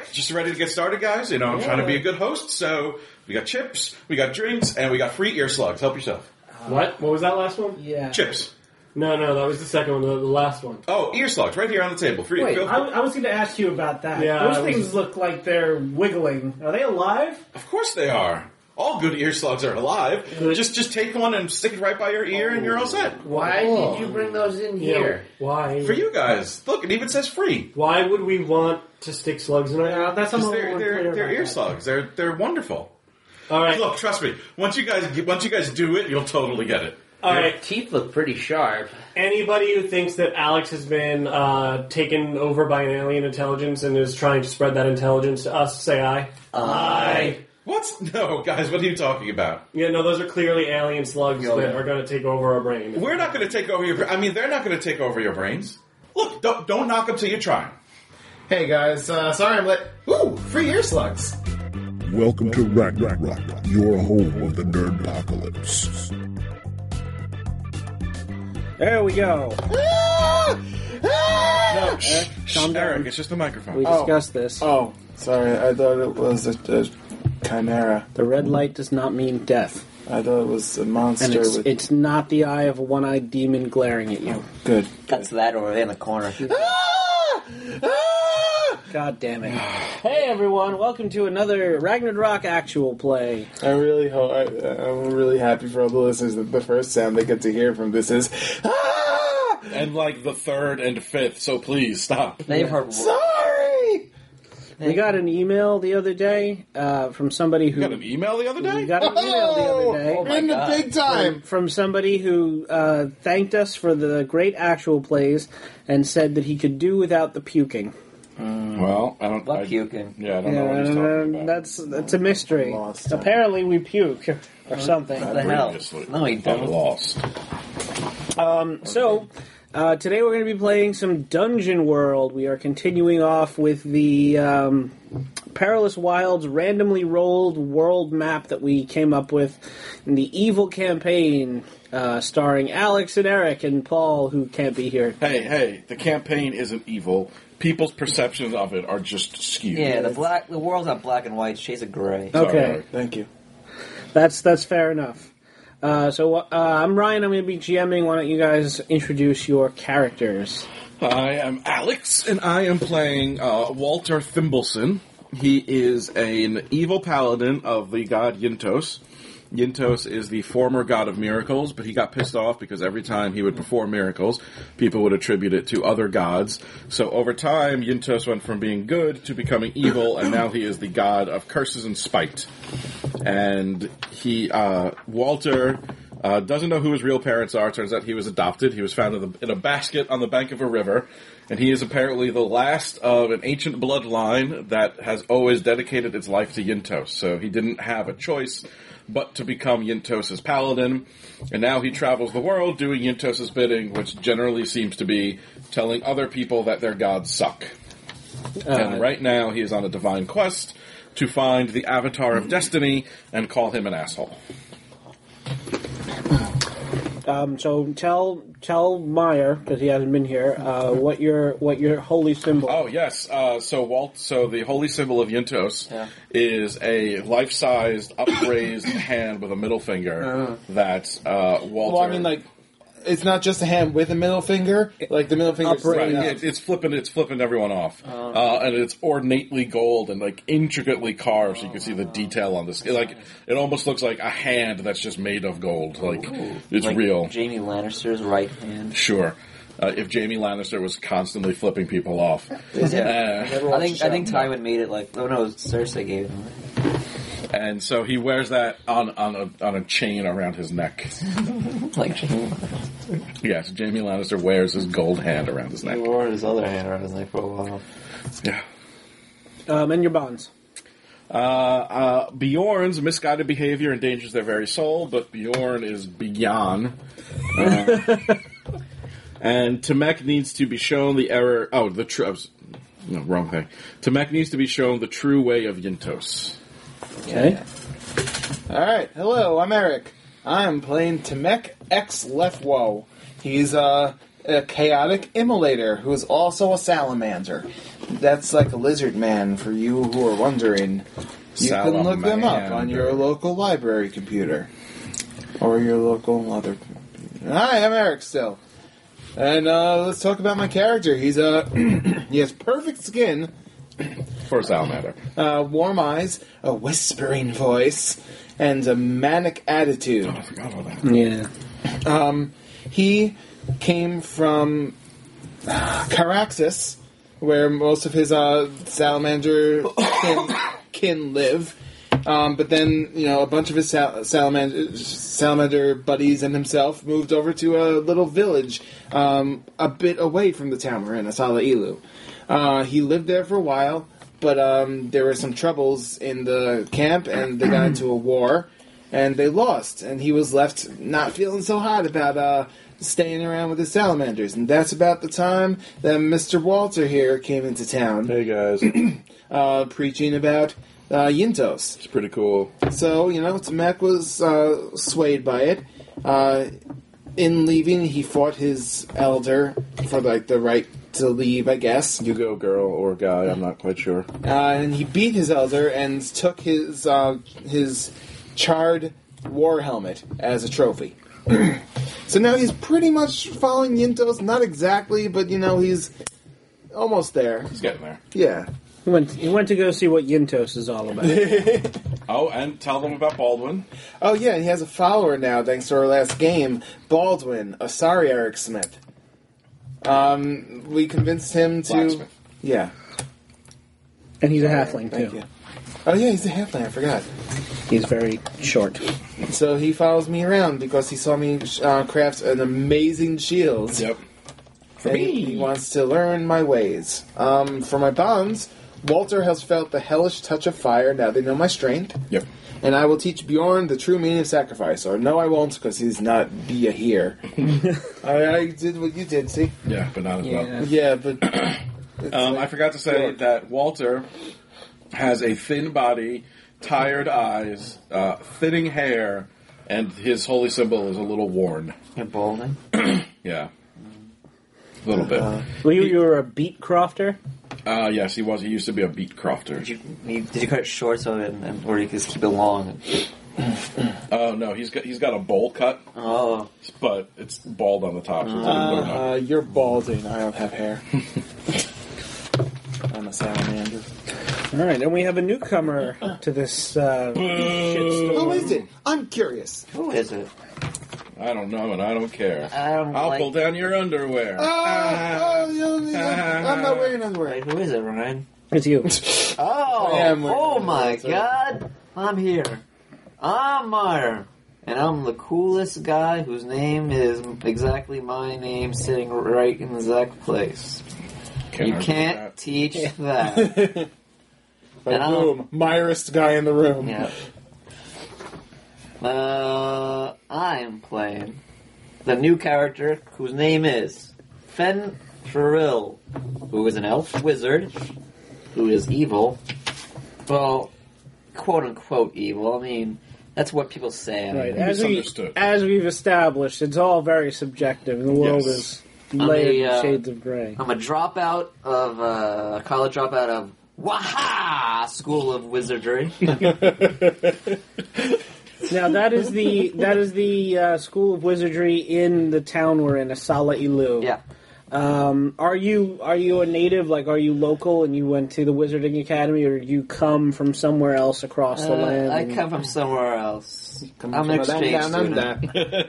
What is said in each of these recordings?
just ready to get started, guys? You know, I'm trying to be a good host, so we got chips, we got drinks, and we got free ear slugs. Help yourself. What? What was that last one? Yeah. Chips. No, that was the second one, the last one. Oh, ear slugs, right here on the table. Free. Wait, I was going to ask you about that. Yeah, Those things look like they're wiggling. Are they alive? Of course they are. All good ear slugs are alive. Just take one and stick it right by your ear, and you're all set. Why did you bring those in here? Why? For you guys. Look, it even says free. Why would we want to stick slugs in our ear? That's Because they're ear slugs. They're wonderful. All right. Look, trust me. Once you guys do it, you'll totally get it. All Your right. teeth look pretty sharp. Anybody who thinks that Alex has been taken over by an alien intelligence and is trying to spread that intelligence to us, say aye. Aye. What? No, guys, what are you talking about? Yeah, no, those are clearly alien slugs that are going to take over our brain. We're not going to take over your... I mean, they're not going to take over your brains. Look, don't knock them till you try. Hey guys, sorry I'm late. Ooh, free ear slugs. Welcome to Ragnarok, your home of the Nerd Apocalypse. There we go. No, calm down. Eric, it's just the microphone. We discussed this. Oh, sorry, I thought it was a chimera. The red light does not mean death. I thought it was a monster And with... it's not the eye of a one-eyed demon glaring at you. Good. That's that over there in the corner. God damn it. Hey everyone, welcome to another Ragnarok actual play. I'm really happy for all the listeners that the first sound they get to hear from this is... And like the third and fifth, so please stop. They've heard. Sorry! We got an email the other day from somebody who... You got an email the other day? We got an email the other day. We're in the big time! From somebody who thanked us for the great actual plays and said that he could do without the puking. Well, I don't... What puking? Yeah, I don't know what he's talking about. That's a mystery. Lost. Apparently we puke or something. What the hell? Previously. No, he I'm don't. lost. So, today we're going to be playing some Dungeon World. We are continuing off with the Perilous Wilds randomly rolled world map that we came up with in the Evil campaign, starring Alex and Eric and Paul, who can't be here. Hey, the campaign isn't evil. People's perceptions of it are just skewed. Yeah, the world's not black and white. Shades of gray. Okay, Thank you. that's fair enough. So I'm Ryan. I'm going to be GMing. Why don't you guys introduce your characters? I am Alex, and I am playing Walter Thimbleson. He is an evil paladin of the god Yntos. Yntos is the former god of miracles, but he got pissed off because every time he would perform miracles, people would attribute it to other gods. So over time, Yntos went from being good to becoming evil, and now he is the god of curses and spite. And Walter doesn't know who his real parents are. Turns out he was adopted. He was found in a basket on the bank of a river, and he is apparently the last of an ancient bloodline that has always dedicated its life to Yntos. So he didn't have a choice but to become Yntos' paladin, and now he travels the world doing Yntos' bidding, which generally seems to be telling other people that their gods suck. And right now he is on a divine quest to find the Avatar of Destiny and call him an asshole. So tell Meyer, because he hasn't been here, what your holy symbol. Oh yes, so the holy symbol of Yntos is a life-sized upraised hand with a middle finger that Walter. Well, I mean, like, it's not just a hand with a middle finger. Like the middle finger. Right, it's flipping everyone off, and it's ornately gold and like intricately carved, so you can see the detail on this. It almost looks like a hand that's just made of gold. Like it's like real. Jaime Lannister's right hand. Sure. If Jaime Lannister was constantly flipping people off. I think Tywin made it like... Oh no, Cersei gave him. And so he wears that on a chain around his neck. Like Jaime. Yes, Jaime Lannister wears his gold hand around his neck. He wore his other hand around his neck for a while. Yeah. And your bonds. Bjorn's misguided behavior endangers their very soul, but Bjorn is Bjorn. And Temek needs to be shown the error... Oh, the true... No, wrong thing. Temek needs to be shown the true way of Yntos. Okay. Alright, hello, I'm Eric. I'm playing Temek X Lefwo. He's a chaotic immolator who's also a salamander. That's like a lizard man for you who are wondering. You can look them up on your local library computer. Or your local other computer. Hi, I'm Eric still. And let's talk about my character. He's he has perfect skin. For a salamander. Warm eyes, a whispering voice, and a manic attitude. Oh, I forgot all that. Yeah. He came from Caraxes, where most of his salamander kin live. But then, a bunch of his salamander buddies and himself moved over to a little village a bit away from the town we're in, Asala Ilu. He lived there for a while, but there were some troubles in the camp, and they got into a war, and they lost, and he was left not feeling so hot about staying around with his salamanders. And that's about the time that Mr. Walter here came into town. Hey, guys. Preaching about Yintos. It's pretty cool. So, Tamek was swayed by it. In leaving, he fought his elder for, the right to leave, I guess. You go, girl or guy, I'm not quite sure. And he beat his elder and took his charred war helmet as a trophy. So now he's pretty much following Yintos, not exactly, but, he's almost there. He's getting there. Yeah. He went to go see what Yintos is all about. Oh, and tell them about Baldwin. Oh, yeah, and he has a follower now, thanks to our last game, Baldwin, a sorry Eric Smith. We convinced him to... Blacksmith. Yeah. And he's a halfling, Thank too. you. Oh, yeah, he's a halfling, I forgot. He's very short. So he follows me around because he saw me craft an amazing shield. Yep. And he wants to learn my ways. For my bonds, Walter has felt the hellish touch of fire. Now they know my strength. Yep. And I will teach Bjorn the true meaning of sacrifice. Or no, I won't, because he's not Bia here. I did what you did, see? Yeah, but not as well. Yeah, but... I forgot to say that Walter has a thin body, tired eyes, thinning hair, and his holy symbol is a little worn. You're balding? Yeah. A little bit. Well, you were a beat crofter? Yes, he was. He used to be a beat crofter. Did you cut it short so or you could just keep it long? Oh, no, he's got a bowl cut. Oh. But it's bald on the top. So it's a little donut. You're balding. I don't have hair. I'm a salamander. All right, and we have a newcomer to this shitstorm. Who is it? I'm curious. Who is it? I don't know, and I don't care. I'll pull down your underwear. I'm not wearing underwear. Wait, who is it, Ryan? It's you. Oh my God! I'm here. I'm Meyer. And I'm the coolest guy whose name is exactly my name, sitting right in the exact place. You can't teach that. Boom. Myrist guy in the room. Yeah. I'm playing the new character whose name is Fen Ferril, who is an elf wizard, who is evil. Well, quote-unquote evil. I mean, that's what people say. Right. Misunderstood. As we've established, it's all very subjective. The world is layered with shades of gray. I'm a dropout of a college dropout of Waha School of Wizardry. Now that is the School of Wizardry in the town we're in, Asala Ilu. Yeah. Are you a native? Like, are you local and you went to the Wizarding Academy, or you come from somewhere else across the land? I come from somewhere else. I'm an exchange student.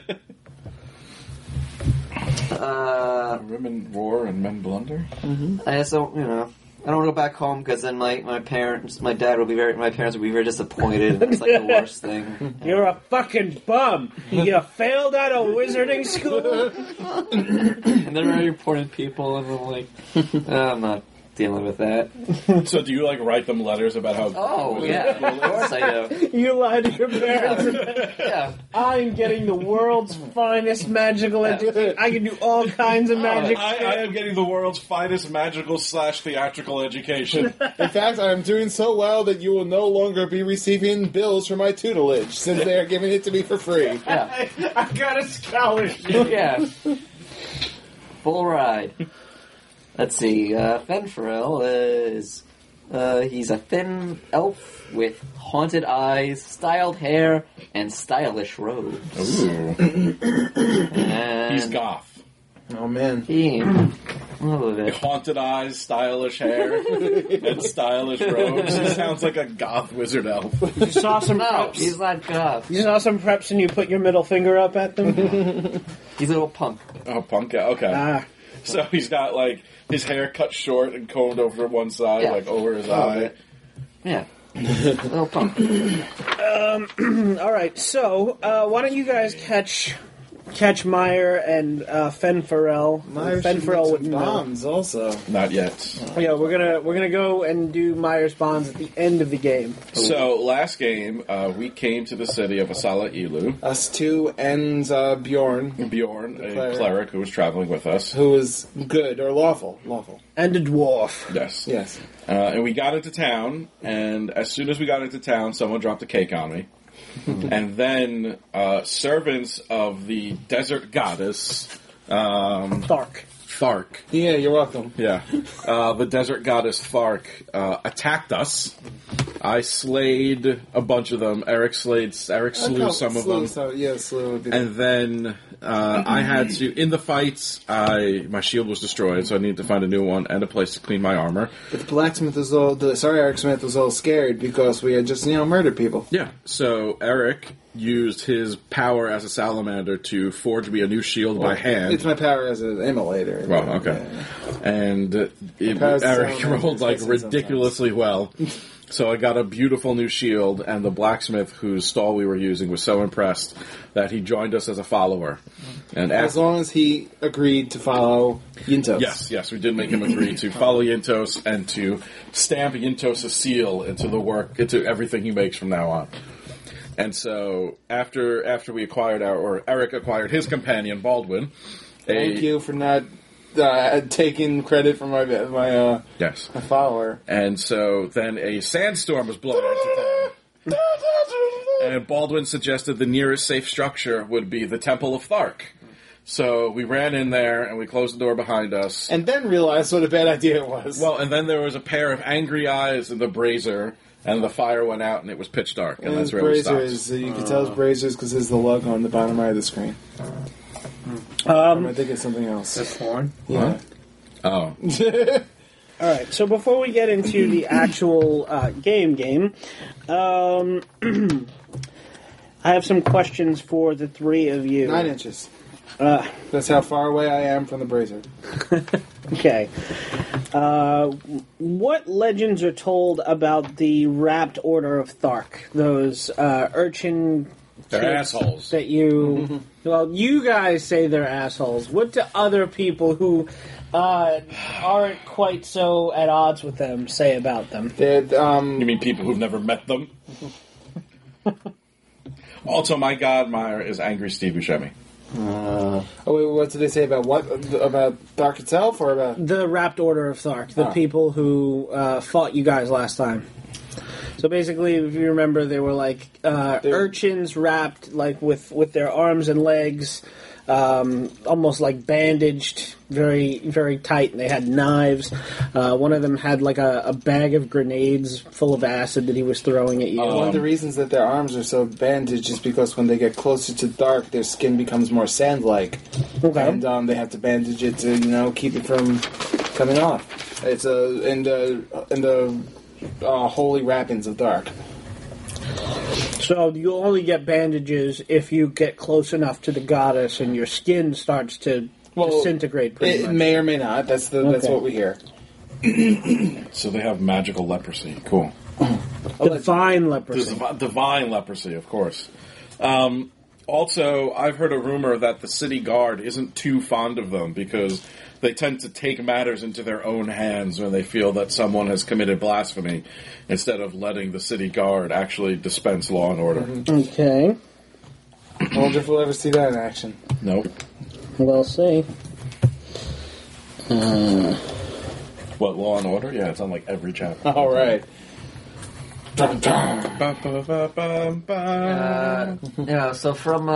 Women roar and men blunder. I just don't, I don't want to go back home because then my parents will be very disappointed. It's like the worst thing. You're a fucking bum. You failed out of wizarding school. And they're very important people, and I'm like, I'm not dealing with that. So do you write them letters about how? Oh yeah, of course I do. You lied to your parents. Yeah. I'm getting the world's finest magical education. I can do all kinds of magic. I am getting the world's finest magical / theatrical education. In fact, I am doing so well that you will no longer be receiving bills for my tutelage, since they are giving it to me for free. Yeah. I got a scholarship. Yeah. Full ride. Let's see. Fenfarel is he's a thin elf with haunted eyes, styled hair, and stylish robes. Ooh. And He's goth. Oh man. he, what was it? Haunted eyes, stylish hair, and stylish robes. He sounds like a goth wizard elf. You saw some No, preps. he's not goth. You saw some preps and you put your middle finger up at them. He's a little punk. Oh, punk. Okay. Ah, So he's got like his hair cut short and combed over one side, Yeah. like over his eye. Yeah. Little punk. all right. So why don't you guys catch Meyer and Fenfarel? Myers should make Fenfarel some wouldn't know. bombs also. Not yet. Yeah, we're gonna go and do Meyer's bonds at the end of the game. So last game, we came to the city of Asala Ilu. Us two and Bjorn, Bjorn, a cleric. cleric who was traveling with us. who was good or lawful. Lawful. And a dwarf. Yes. Yes. And we got into town, and as soon as we got into town, someone dropped a cake on me. And then servants of the desert goddess, Thark. Thark. Yeah, you're welcome. Yeah. The desert goddess Thark attacked us. I slayed a bunch of them. Eric slew some of them. Slew would be And then I had to, in the fights, my shield was destroyed, so I needed to find a new one and a place to clean my armor. But the blacksmith was Eric Smith was all scared because we had just, murdered people. Yeah, so Eric used his power as a salamander to forge me a new shield by hand. It's my power as an immolator. Well, okay. Yeah. And Powers as a Eric salamander rolled like is missing ridiculously well. So I got a beautiful new shield, and the blacksmith whose stall we were using was so impressed that he joined us as a follower. And As long as he agreed to follow Yintos. Yes, we did make him agree to follow Yintos and to stamp Yintos' seal into everything he makes from now on. And so after we acquired Eric acquired his companion Baldwin. Thank you for not taking credit from my Yes. my follower. And so then a sandstorm was blowing into town. And Baldwin suggested the nearest safe structure would be the Temple of Thark. So we ran in there and we closed the door behind us. And then realized what a bad idea it was. Well, and then there was a pair of angry eyes in the brazier, and the fire went out and it was pitch dark, and that's where we stopped. You can tell it's Brazers because there's the logo on the bottom right of the screen. I think it's something else. This horn? Yeah. Oh. All right. So before we get into the actual game, I have some questions for the three of you. 9 inches. Uh, That's how far away I am from the Brazier. Okay. What legends are told about the Wrapped Order of Thark? Those urchin They're kids assholes. that you... Well, you guys say they're assholes. What do other people who aren't quite so at odds with them say about them? You mean people who've never met them? Also, my god, Meyer is angry Steve Buscemi. what did they say about what? About Thark itself or about... The Wrapped Order of Thark, the people who fought you guys last time. So basically, if you remember, they were like urchins wrapped like with their arms and legs, almost like bandaged, very very tight. And they had knives. One of them had like a bag of grenades full of acid that he was throwing at you. One of the reasons that their arms are so bandaged is because when they get closer to dark, their skin becomes more sand-like. Okay. And they have to bandage it to, keep it from coming off. It's in the holy wrappings of dark. So you only get bandages if you get close enough to the goddess and your skin starts to disintegrate pretty It much. may or may not. That's what we hear. So they have magical leprosy. Cool. Divine leprosy. Divine leprosy, of course. Also, I've heard a rumor that the city guard isn't too fond of them because they tend to take matters into their own hands when they feel that someone has committed blasphemy instead of letting the city guard actually dispense law and order. Okay. I wonder if we'll ever see that in action. Nope. We'll see. What, Law and Order? Yeah, it's on like every chapter. All right. Ba, ba, ba, ba, ba. So from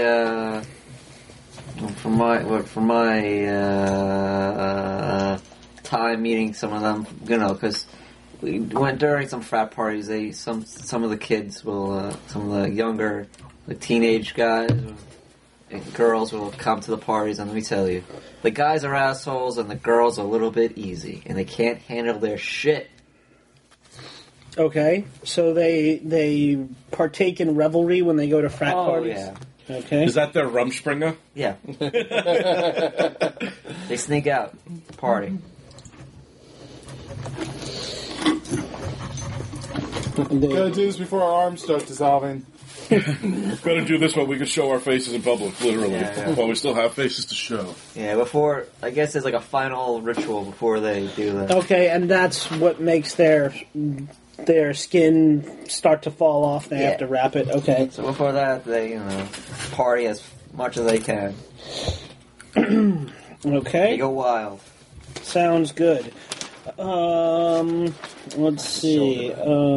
my time meeting some of them, because we went during some frat parties. Some of the kids will, some of the younger, like teenage guys and girls will come to the parties, and let me tell you, the guys are assholes and the girls are a little bit easy, and they can't handle their shit. Okay, so they partake in revelry when they go to frat parties? Yeah. Okay. Is that their Rumspringa? Yeah. They sneak out, party. Gotta do this before our arms start dissolving. Gotta do this while we can show our faces in public, literally. Yeah. While we still have faces to show. Yeah, before, I guess there's like a final ritual before they do that. Okay, and that's what makes their skin start to fall off. They have to wrap it. Okay. So before that, they, party as much as they can. Okay. They go wild. Sounds good. Let's see.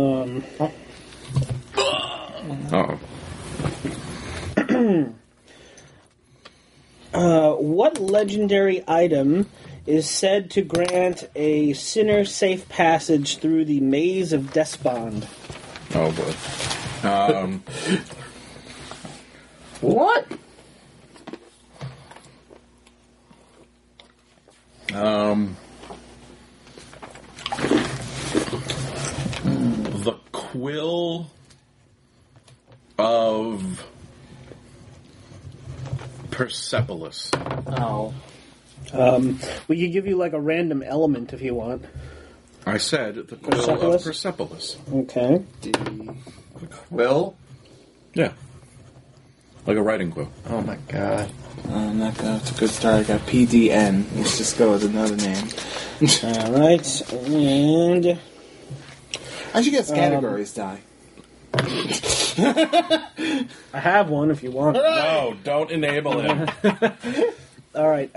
What legendary item is said to grant a sinner safe passage through the maze of Despond? Oh boy. What? The quill of Persepolis. Oh. We could give you like a random element if you want. I said the quill Persepolis? of Persepolis. Okay. Will? Yeah. Like a writing quill. Oh my god. That's a good start. I got PDN. Let's just go with another name. All right. And I should get categories die. I have one if you want. No, don't enable him. All right.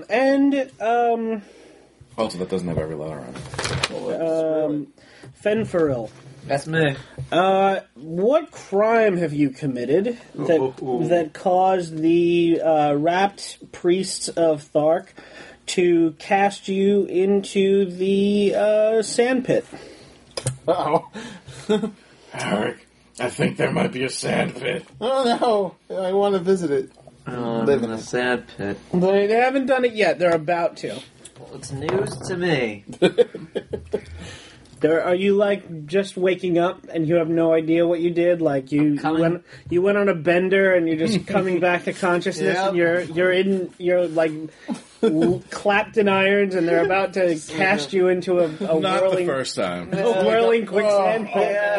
Also, that doesn't have every letter on it. Fenferil. That's me. What crime have you committed that caused the wrapped priests of Thark to cast you into the sandpit? Uh-oh. Eric, I think there might be a sand pit. Oh no! I want to visit it. Live in a sand pit. They haven't done it yet. They're about to. Well, it's news to me. Are you like just waking up and you have no idea what you did? Like you went on a bender and you're just coming back to consciousness and you're like clapped in irons and they're about to cast you into a Not whirling, the first time. whirling quicksand.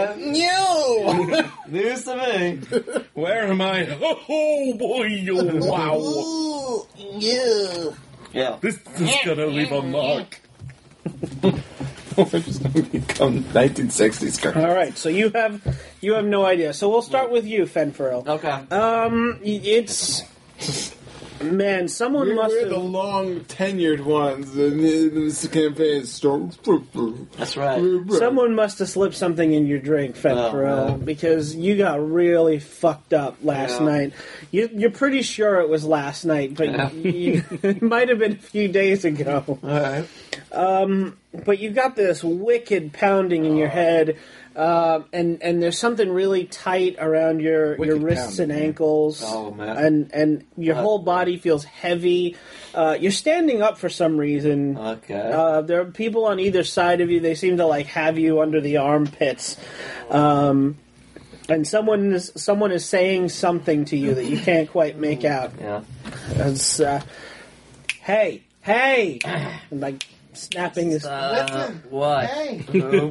News to me. Where am I? Oh boy! Oh, wow! Yeah. This is gonna leave a mark. We're just going to become 1960s cartoons. All right, so you have no idea. So we'll start with you, Fenferil. Okay. It's man, someone must We're have. the long tenured ones in this campaign. That's right. Someone must have slipped something in your drink, Fenferil, Oh, man. because you got really fucked up last Yeah. night. You're pretty sure it was last night, but Yeah. it might have been a few days ago. Alright. But you've got this wicked pounding in your head, and there's something really tight around your Wicked wrists pounding, and yeah. ankles. Oh, man. And your whole body feels heavy. You're standing up for some reason. Okay. There are people on either side of you. They seem to like have you under the armpits. And someone is saying something to you that you can't quite make out. Yeah. It's, hey, and like snapping his. What? Hey!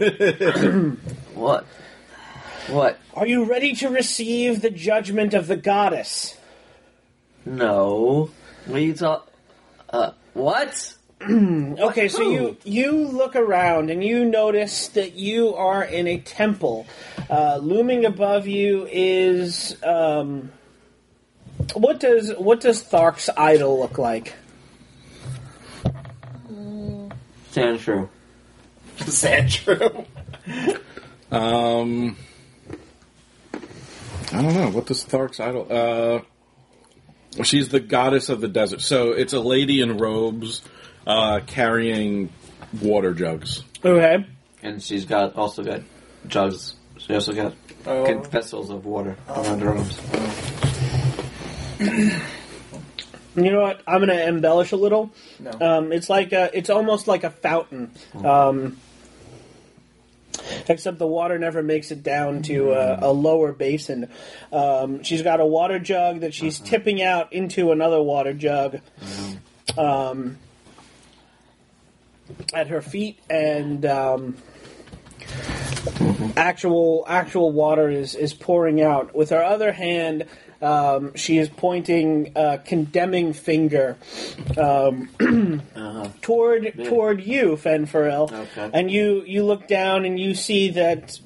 What? What? Are you ready to receive the judgment of the goddess? No. What are you what? Okay, so you look around and you notice that you are in a temple. Looming above you is what does Thark's idol look like? Sandshrew. Sandshrew. I don't know. What does Thark's idol? She's the goddess of the desert. So it's a lady in robes, carrying water jugs. Okay. And she's also got jugs. She also got vessels of water around her arms. You know what? I'm going to embellish a little. No. It's almost like a fountain. Except the water never makes it down to a lower basin. She's got a water jug that she's tipping out into another water jug at her feet, and actual water is pouring out. With her other hand, she is pointing a condemning finger toward you, Fen Farrell. Okay. And you look down and you see that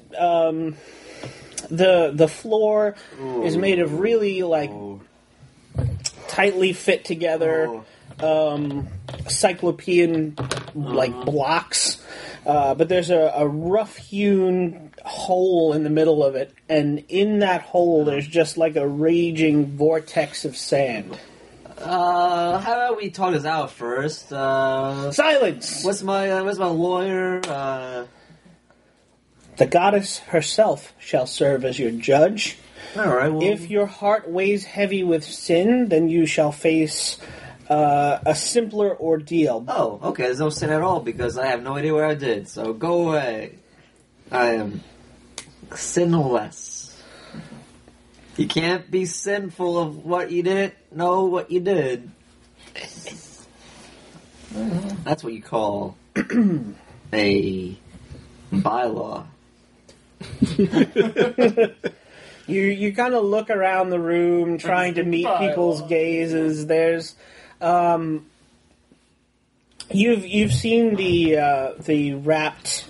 the floor is made of really tightly fit together cyclopean blocks. But there's a rough-hewn hole in the middle of it, and in that hole there's just like a raging vortex of sand. How about we talk this out first? Silence! What's my lawyer? The goddess herself shall serve as your judge. All right. Well, If your heart weighs heavy with sin, then you shall face a simpler ordeal. oh, okay. There's no sin at all because I have no idea what I did. So go away. I am sinless. You can't be sinful of what you didn't know what you did. That's what you call a bylaw. You kind of look around the room, trying to meet people's gazes. There's, you've seen the wrapped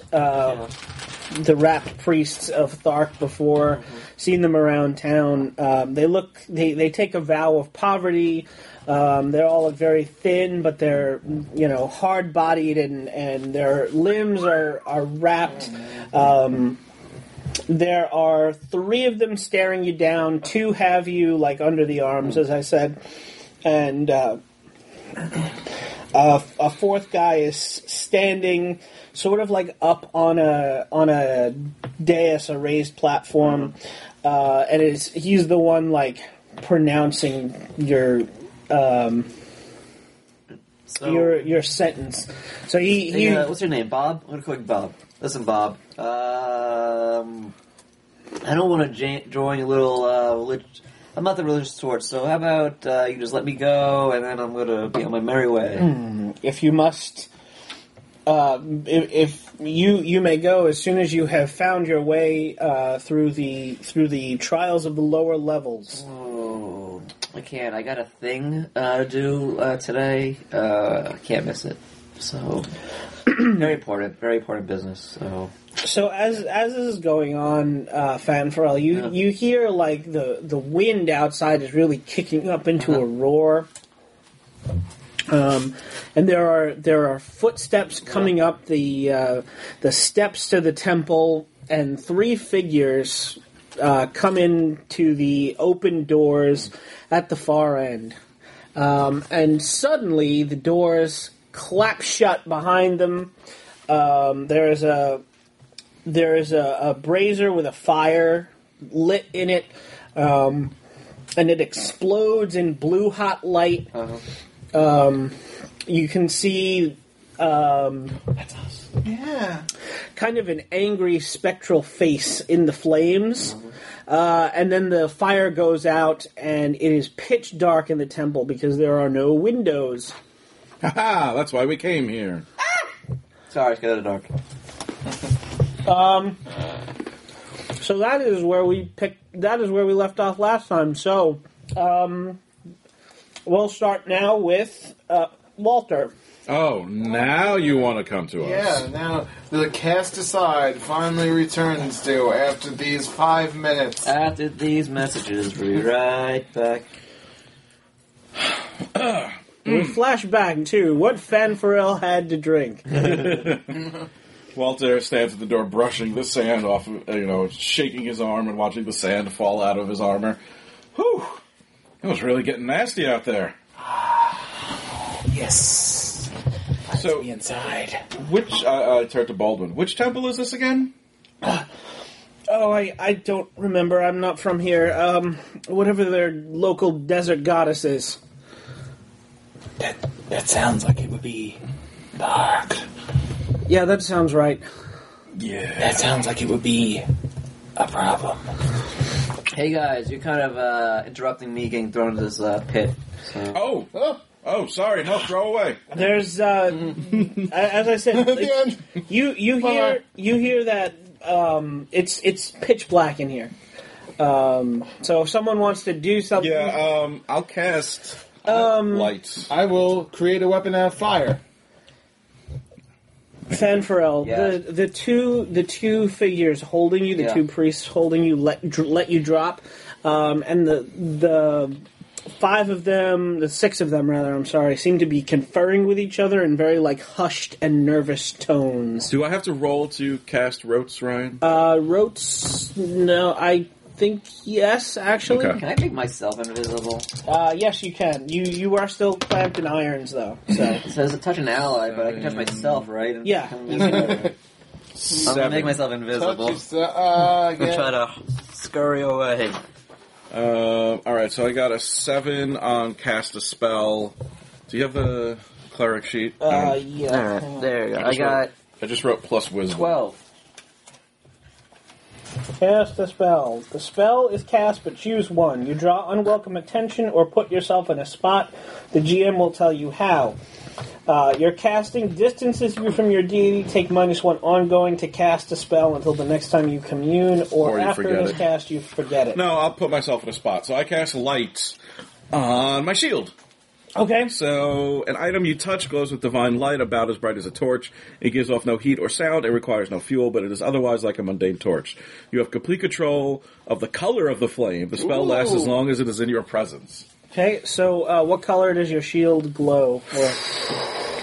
priests of Thark before. Seen them around town. They take a vow of poverty. They all look very thin, but they're hard-bodied and their limbs are wrapped. There are 3 of them staring you down. 2 have you under the arms, as I said, and a 4th guy is standing, sort of up on a dais, a raised platform, and he's the one pronouncing your sentence. So he what's your name, Bob? I'm gonna call you Bob. Listen, Bob. I don't want to join your little. I'm not the religious sort, so how about you just let me go, and then I'm gonna be on my merry way. If you must, if you may go as soon as you have found your way through the trials of the lower levels. Oh, I can't. I got a thing to do today. I can't miss it. So very important business. So as this is going on, Fan Farrell, you hear the wind outside is really kicking up into a roar. And there are footsteps coming up the steps to the temple, and 3 figures come into the open doors at the far end. And suddenly the doors clap shut behind them. There is a brazier with a fire lit in it, and it explodes in blue hot light. You can see That's us. Yeah. kind of an angry spectral face in the flames. And then the fire goes out, and it is pitch dark in the temple because there are no windows. Haha, that's why we came here. Sorry, it's got dark. So that is where we left off last time. So we'll start now with Walter. Oh, now you want to come to us. Yeah, now the cast aside finally returns to after these 5 minutes. After these messages, we'll be right back. We flash back to what Fan Farrell had to drink. Walter stands at the door, brushing the sand off, shaking his arm and watching the sand fall out of his armor. Whew! It was really getting nasty out there. Yes. So- me inside. Which, I turned to Baldwin. Which temple is this again? Oh, I don't remember. I'm not from here. Whatever their local desert goddess is. That sounds like it would be the Ark. Yeah, that sounds right. Yeah. That sounds like it would be a problem. Hey guys, you're kind of interrupting me getting thrown into this pit. So. Oh, sorry. No, throw away. There's, as I said, like, you hear that it's pitch black in here. So if someone wants to do something, Yeah, I'll cast lights. I will create a weapon out of fire. Fanfarel, Yeah. the two figures holding you, the Yeah. two priests holding you, let you drop, and the five of them, the six of them rather, I'm sorry, seem to be conferring with each other in very like hushed and nervous tones. Do I have to roll to cast Rotes, Ryan? Rotes, no, I think yes, actually. Okay. Can I make myself invisible? Yes, you can. You are still clamped in irons though, so. It says touch an ally, but I can touch myself, right? And Yeah. become invisible. I'm gonna make myself invisible. I'm gonna try to scurry away. Alright, so I got a 7 on cast a spell. Do you have the cleric sheet? Yeah. Alright, there you go. I got I just wrote plus wisdom. 12. Cast a spell. The spell is cast, but choose one. You draw unwelcome attention or put yourself in a spot. The GM will tell you how. Your casting distances you from your deity. Take -1 ongoing to cast a spell until the next time you commune, or you after forget it is it. cast, you forget it. No, I'll put myself in a spot. So I cast lights on my shield. Okay. So, an item you touch glows with divine light about as bright as a torch. It gives off no heat or sound. It requires no fuel, but it is otherwise like a mundane torch. You have complete control of the color of the flame. The spell lasts as long as it is in your presence. Okay, so what color does your shield glow for?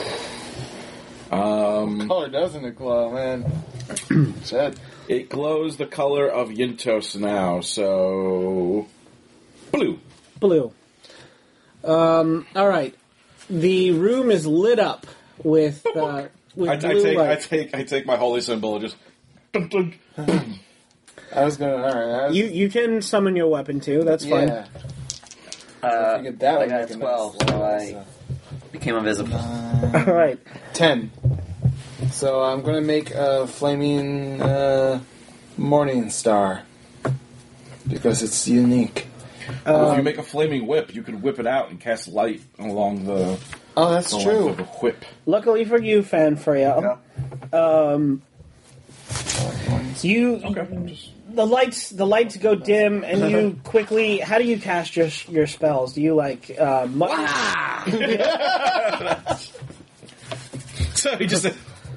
Color doesn't it glow, man? Shit. It glows the color of Yintos now, so... blue. Blue. Alright. The room is lit up with I blue light. take my holy symbol and just... dun, dun. I was gonna. Alright. You can summon your weapon too, that's fine. Yeah. I figured that I would got make a 12, nice so level, I became invisible. Alright. 10. So I'm gonna make a flaming morning star because it's unique. If you make a flaming whip, you can whip it out and cast light along the... Oh, that's the true. length of the whip. Luckily for you, Fanfreya, the lights go dim, and you quickly. How do you cast your spells? Do you like? So he just said...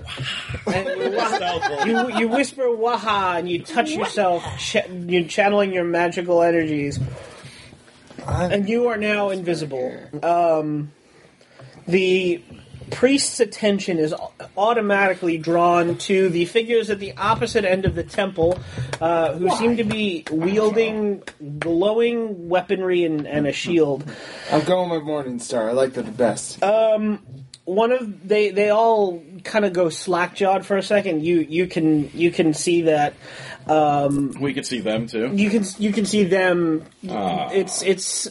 You whisper "waha" and you touch yourself. You're channeling your magical energies, and you are now invisible. The priest's attention is automatically drawn to the figures at the opposite end of the temple, who seem to be wielding glowing weaponry and a shield. I'm going with morning star. I like that the best. They all kind of go slack jawed for a second. You can see that. We can see them, too. You can see them. It's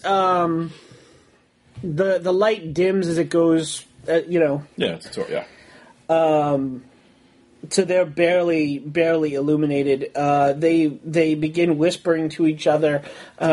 the light dims as it goes. Yeah, it's yeah. So they're barely illuminated. They begin whispering to each other.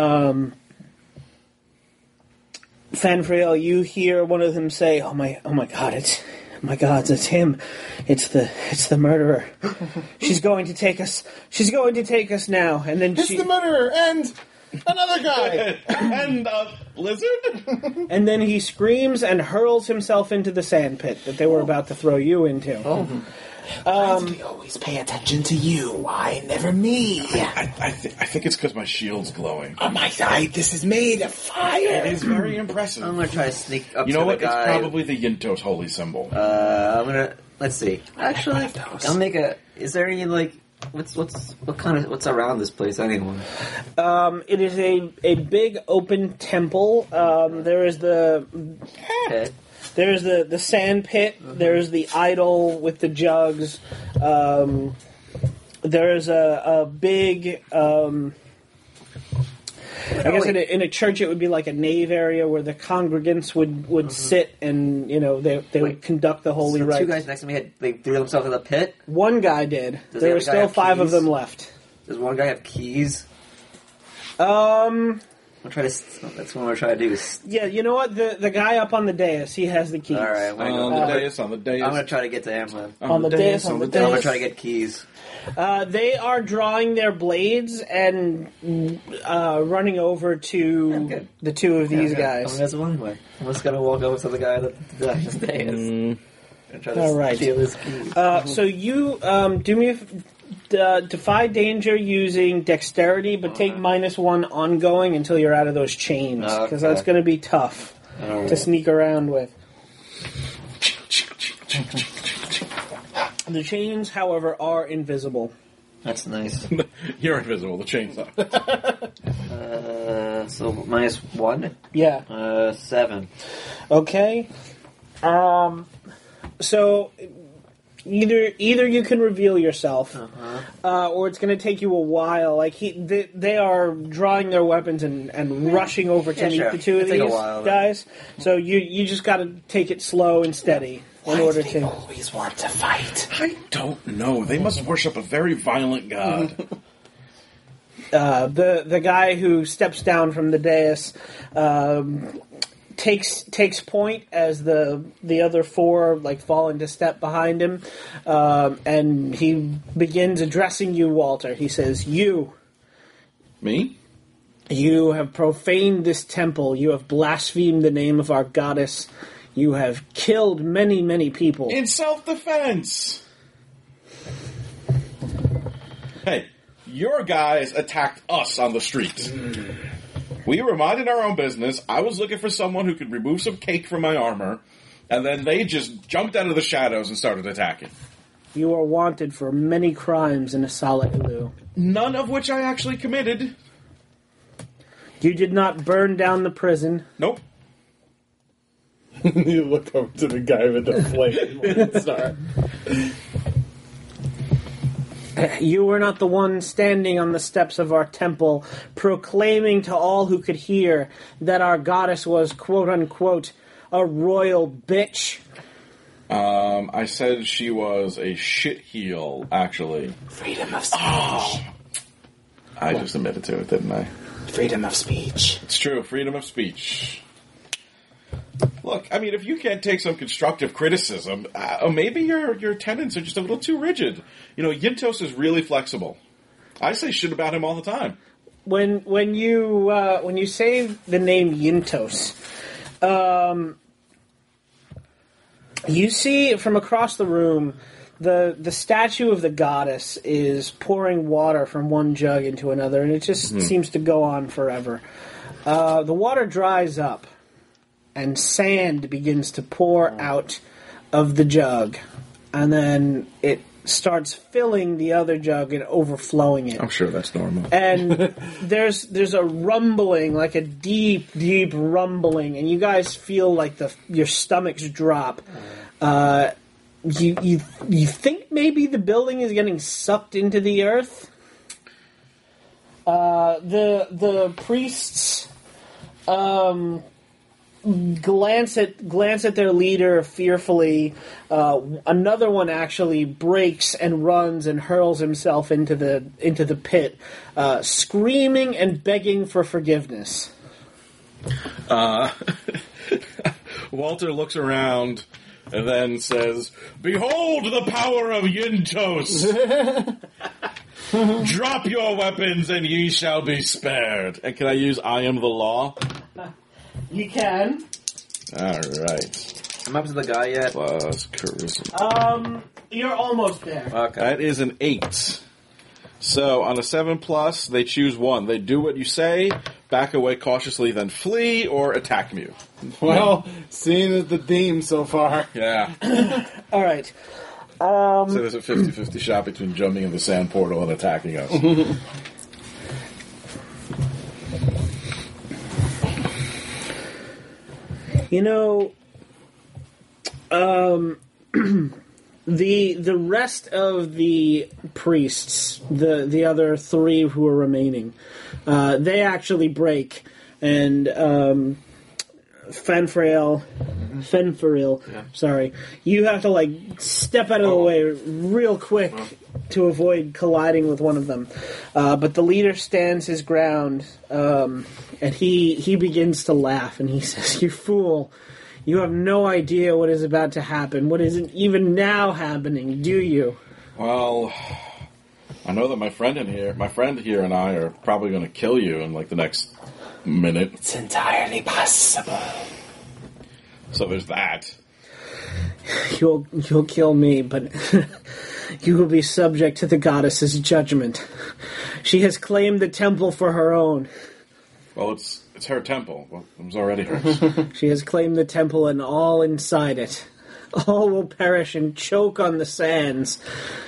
Fanfreya, you hear one of them say, "Oh my God, it's him. It's the murderer. She's going to take us. She's going to take us now." And then It's the murderer and another guy. And a lizard? and then he screams and hurls himself into the sandpit that they were about to throw you into. We always pay attention to you. Why never me? I think it's because my shield's glowing. On my side, this is made of fire. It is very impressive. I'm gonna try to sneak up You to know the what? guy. It's probably the Yintos holy symbol. Let's see. Actually, I'll make a. Is there any like what's around this place anyway? It is a big open temple. There is the There's the sand pit. There's the idol with the jugs. There's a big. I guess in a church it would be like a nave area where the congregants would sit and they would conduct the holy So rites. two guys next to me they threw themselves in the pit. One guy did. Does There the were other guy still have 5 of keys? them left. Does one guy have keys? Um. I'll try to. That's what we're trying to do. Yeah. You know what? The guy up on the dais, he has the keys. All right, I'm gonna go. On the dais. I'm gonna try to get to Amlin. On the dais. On the I'm gonna dais. try to get keys. They are drawing their blades and running over to good. the 2 of these Okay, guys. That's one way. I'm just gonna walk over to the guy that his day is. And try to All right. steal his keys. So you do me defy danger using dexterity, but take -1 ongoing until you're out of those chains, because that's going to be tough to sneak around with. The chains, however, are invisible. That's nice. You're invisible. The chain's up. So -1. Yeah. 7. Okay. So either you can reveal yourself, or it's going to take you a while. Like they are drawing their weapons and rushing over to meet sure. the 2 of It'll take a these while, then. guys. So you just got to take it slow and steady in order to. always want to fight. I don't know. They must worship a very violent god. The guy who steps down from the dais takes point as the other 4 fall into step behind him, and he begins addressing you, Walter. He says, "You Me? have profaned this temple. You have blasphemed the name of our goddess. You have killed many, many people." In self-defense. Hey, your guys attacked us on the street. We were minding our own business. I was looking for someone who could remove some cake from my armor, and then they just jumped out of the shadows and started attacking. You are wanted for many crimes in Asala Ilu. None of which I actually committed. You did not burn down the prison. Nope. You look over to the guy with the flame star. You were not the one standing on the steps of our temple, proclaiming to all who could hear that our goddess was, quote-unquote, a royal bitch. I said she was a shitheel, actually. Freedom of speech. I just admitted to it, didn't I? Freedom of speech. It's true, freedom of speech. Look, I mean, if you can't take some constructive criticism, maybe your tenets are just a little too rigid. Yintos is really flexible. I say shit about him all the time. When you say the name Yintos, you see from across the room the statue of the goddess is pouring water from one jug into another, and it just seems to go on forever. The water dries up, and sand begins to pour out of the jug, and then it starts filling the other jug and overflowing it. I'm sure that's normal. And there's a rumbling, like a deep, deep rumbling, and you guys feel like your stomachs drop. You think maybe the building is getting sucked into the earth? The priests glance at their leader fearfully. Another one actually breaks and runs and hurls himself into the pit, screaming and begging for forgiveness. Walter looks around and then says, "Behold the power of Yintos! Drop your weapons and ye shall be spared." And can I use I am the law? You can. Alright. I'm up to the guy yet. Plus charisma. You're almost there. Okay. That is an 8. So on a 7+, they choose one. They do what you say, back away cautiously, then flee, or attack you. Well, seeing the theme so far. Yeah. All right. So there's a 50-50 shot between jumping in the sand portal and attacking us. The rest of the priests, the other three who are remaining, they actually break, and Fenfaril, sorry, you have to like step out of the way real quick to avoid colliding with one of them. But the leader stands his ground, and he begins to laugh, and he says, "You fool! You have no idea what is about to happen. What isn't even now happening, do you?" Well, I know that my friend here and I are probably going to kill you in like the next minute. It's entirely possible. So there's that. You'll kill me, but you will be subject to the goddess's judgment. She has claimed the temple for her own. Well, it's her temple. Well, it was already hers. She has claimed the temple and all inside it. All will perish and choke on the sands.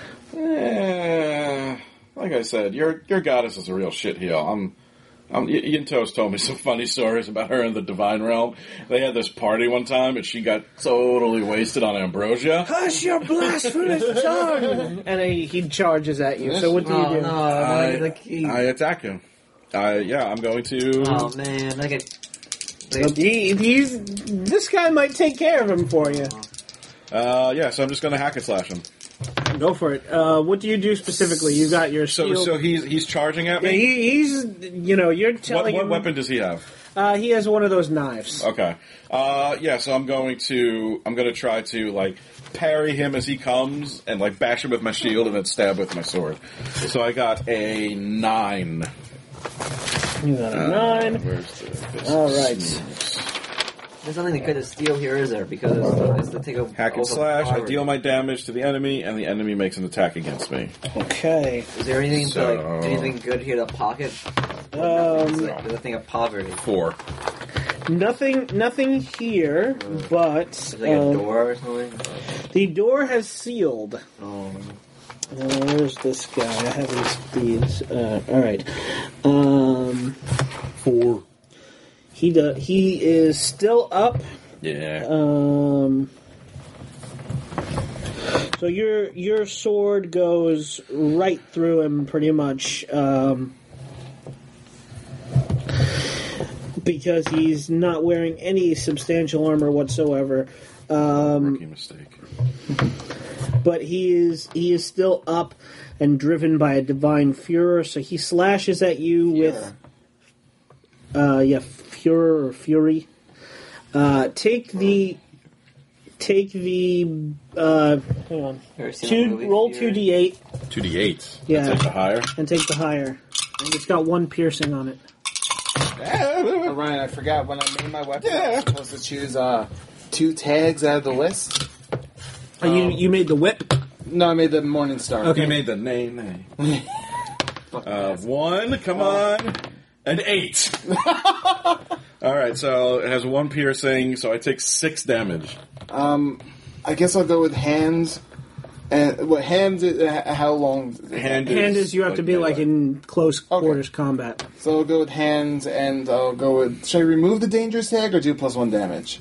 Like I said, your goddess is a real shitheel. Yintos told me some funny stories about her in the Divine Realm. They had this party one time, and she got totally wasted on ambrosia. Hush your blasphemous tongue! And he charges at you. So what do you do? I attack him. I'm going to... Oh, man. I get... This guy might take care of him for you. So I'm just going to hack and slash him. Go for it. What do you do specifically? You got your shield. So he's charging at Yeah, me? he's you're telling What him... weapon does he have? He has one of those knives. Okay. So I'm going to try to, like, parry him as he comes and, like, bash him with my shield and then stab with my sword. So I got a 9. You got a 9. All right. There's nothing that could steal here, is there? Because it's to take a Hack and slash, I deal my damage to the enemy, and the enemy makes an attack against me. Okay. Is there anything anything good here to pocket? It's like the thing of poverty. 4. Nothing here, but Is like a door or something? the door has sealed. Oh. Where's this guy? I have these. All right. 4. He is still up. Yeah. So your sword goes right through him, pretty much, because he's not wearing any substantial armor whatsoever. Rookie mistake. But he is still up and driven by a divine furor. So he slashes at you with, furor or fury. Take the. Hang on. Roll 2d8. 2d8. Yeah. Take the higher. And take the higher. And it's got 1 piercing on it. Oh, Ryan, I forgot when I made my weapon, I was supposed to choose 2 tags out of the list. You made the whip? No, I made the Morning Star. Okay. You made the name. 1, come on, and 8. All right, so it has 1 piercing, so I take 6 damage. I guess I'll go with hands. And what hands? How long? Hand is you have to be like in close quarters combat. So I'll go with hands, and I'll go with. Should I remove the dangerous tag or do +1 damage?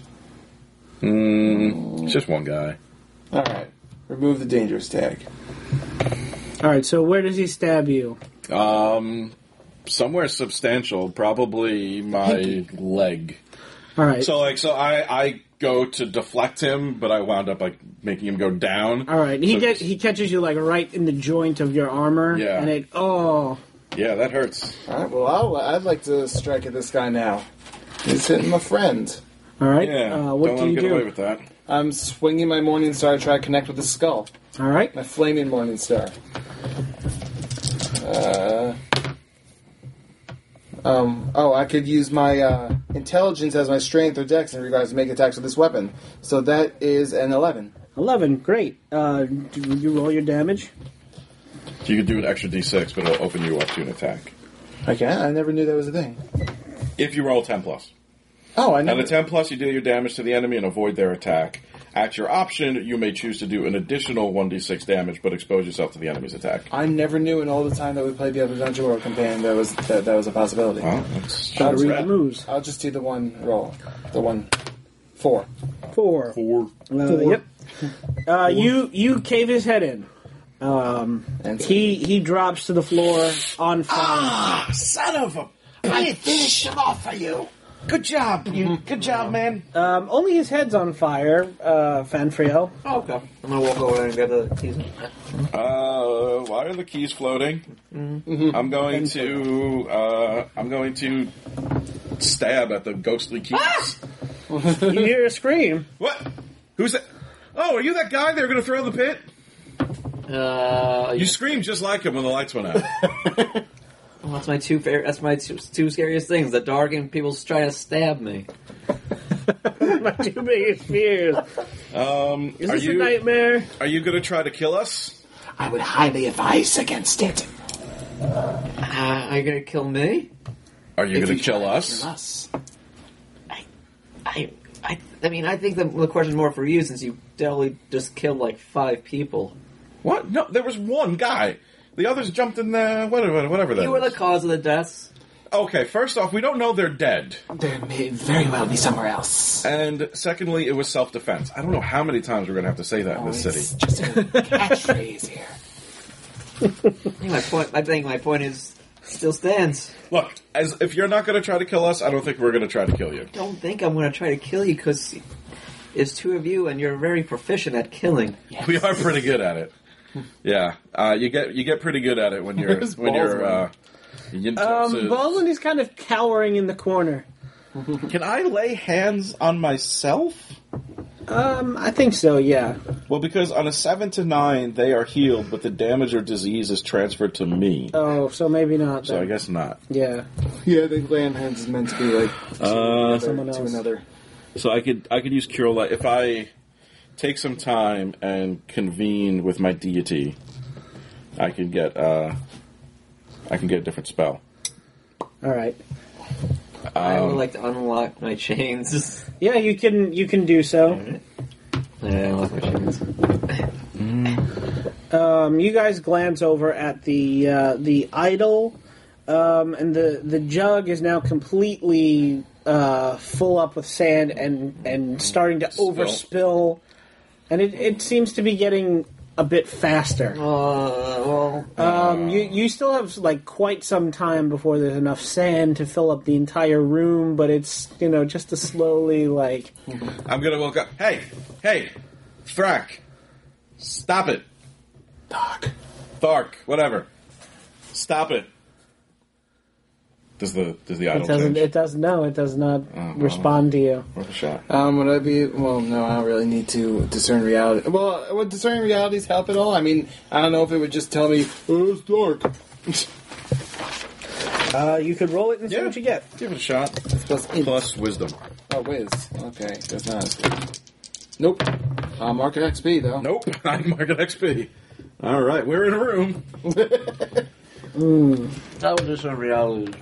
It's just one guy. All right, remove the dangerous tag. All right, so where does he stab you? Somewhere substantial, probably my leg. All right. So I go to deflect him, but I wound up like making him go down. All right. He catches you like right in the joint of your armor. Yeah. And Yeah, that hurts. All right. Well, I'd like to strike at this guy now. He's hitting my friend. All right. Yeah. What don't do let him you get do? away with that. I'm swinging my Morning Star to try to connect with the skull. All right. My flaming Morning Star. I could use my intelligence as my strength or dex in regards to make attacks with this weapon. So that is an 11. 11. Great. Do you roll your damage? You could do an extra d6, but it'll open you up to an attack. Okay, I never knew that was a thing. If you roll 10+. Oh, I On never. a 10+, you deal your damage to the enemy and avoid their attack. At your option, you may choose to do an additional 1d6 damage, but expose yourself to the enemy's attack. I never knew in all the time that we played the other Dungeon World campaign that was a possibility. Well, that's Gotta read the moves. I'll just do the one roll. The one 4. 4. 4. Yep. You cave his head in. And He drops to the floor on fire. Ah, son of a... I finished him off for you. Good job, you. Good job, man. Only his head's on fire, Fanfriel. Oh, okay. I'm gonna walk over and get the keys. Why are the keys floating? I'm going to stab at the ghostly keys. You hear a scream. What? Who's that? Oh, are you that guy they were going to throw in the pit? You screamed just like him when the lights went out. Well, that's my two scariest things: the dark and people trying to stab me. My two biggest fears. Is this a nightmare? Are you going to try to kill us? I would highly advise against it. Are you gonna kill me? Are you If going you to kill try to us? kill us. I mean, I think the question's more for you since you definitely just killed like 5 people. What? No, there was one guy. The others jumped in the... Whatever that You were the is. cause of the deaths. Okay, first off, we don't know they're dead. They may very well be somewhere else. And secondly, it was self-defense. I don't know how many times we're going to have to say that in this It's city. just a catchphrase here. I think my point is still stands. Look, if you're not going to try to kill us, I don't think we're going to try to kill you. Don't think I'm going to try to kill you because it's 2 of you and you're very proficient at killing. We are pretty good at it. Yeah, you get pretty good at it when you're Baldwin is kind of cowering in the corner. Can I lay hands on myself? I think so, yeah. Well, because on a 7 to 9, they are healed, but the damage or disease is transferred to me. Oh, so maybe not. So then. I guess not. Yeah. Yeah, I think laying hands is meant to be like someone to else. another. So I could use Cure Light if I take some time and convene with my deity. I can get a different spell. All right. I would like to unlock my chains. Yeah, you can do so. Unlock my chains. You guys glance over at the idol, and the jug is now completely full up with sand and starting to overspill, and it seems to be getting a bit faster. You still have like quite some time before there's enough sand to fill up the entire room, but it's just to slowly like. I'm gonna walk up. Hey, Thrak, stop it. Thark, whatever. Stop it. Does the idol change? It does not respond to you. Worth a shot. Would I be? Well, no, I don't really need to discern reality. Well, would discerning realities help at all? I mean, I don't know if it would just tell me, oh, it's dark. You could roll it and see what you get. Give it a shot. Plus wisdom. Oh, whiz. Okay, that's not as good. Nope. Mark it XP, though. Nope. I mark it XP. All right, we're in a room. That was just a reality.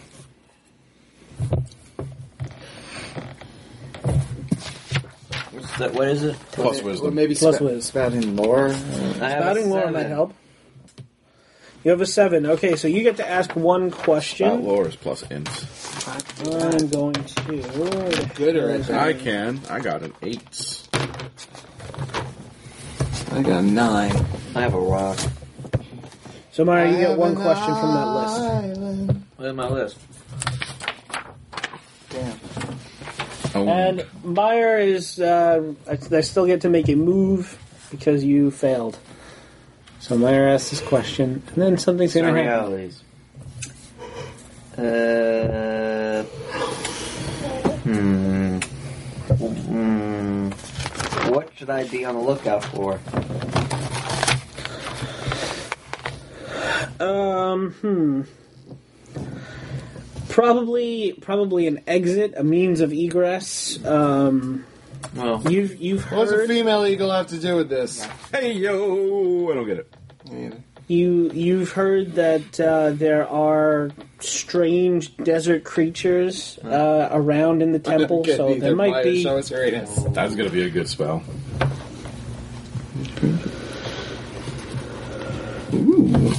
What is it? Plus Or wisdom. maybe Plus whiz. spouting lore. I have Spouting a lore 7. might help. You have a 7. Okay, so you get to ask one question. Outlore is plus int. I'm going to. Good or anything. I can. I got an 8. I got a 9. I have a rock. So, Mara, you get one question from that list. Where's my list? Damn. Oh. And Meyer is. They still get to make a move because you failed. So Meyer asks this question, and then something's going to happen. Realities. What should I be on the lookout for? Probably an exit, a means of egress. Well, You've What's a heard female eagle have to do with this? Hey, yo! I don't get it. you've heard that there are strange desert creatures around in the temple, so there might be. Show us her anus. That's going to be a good spell.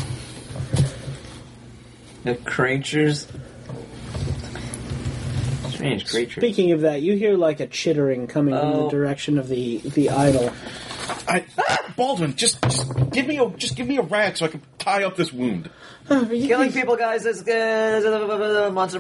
the creatures. Strange creature. Speaking of that, you hear like a chittering coming from the direction of the idol. Baldwin, just give me a rag so I can tie up this wound. Killing people, guys, is monster.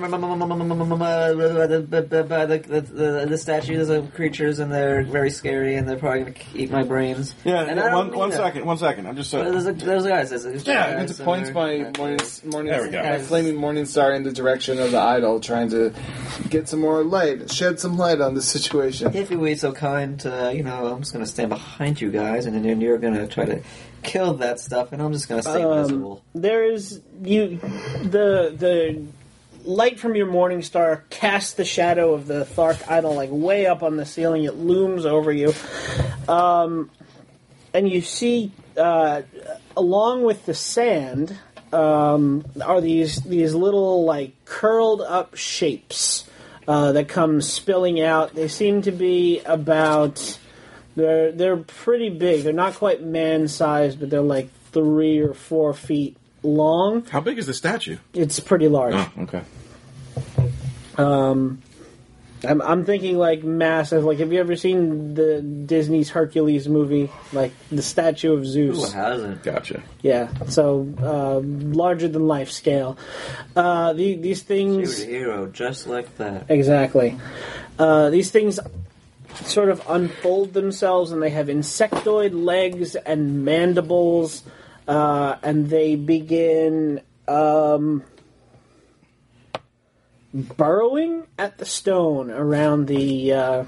The statues of creatures, and they're very scary, and they're probably going to eat my brains. Yeah, and I don't one second. I'm just There's a guys. It points my There we go. flaming morning star in the direction of the idol, trying to get some more light, shed some light on the situation. If you would be so kind to, I'm just going to stand behind you guys, and then you're going to try to kill that stuff, and I'm just going to stay invisible. There is the light from your morning star casts the shadow of the Thark idol like way up on the ceiling. It looms over you, and you see along with the sand are these little like curled up shapes that come spilling out. They seem to be about. They're pretty big. They're not quite man-sized, but they're like 3 or 4 feet long. How big is the statue? It's pretty large. Oh, okay. I'm thinking like massive. Like, have you ever seen the Disney's Hercules movie? Like the statue of Zeus. Who hasn't? Gotcha. Yeah. So larger than life scale. These things. She was a hero, just like that. Exactly. These things sort of unfold themselves, and they have insectoid legs and mandibles, and they begin burrowing at the stone around the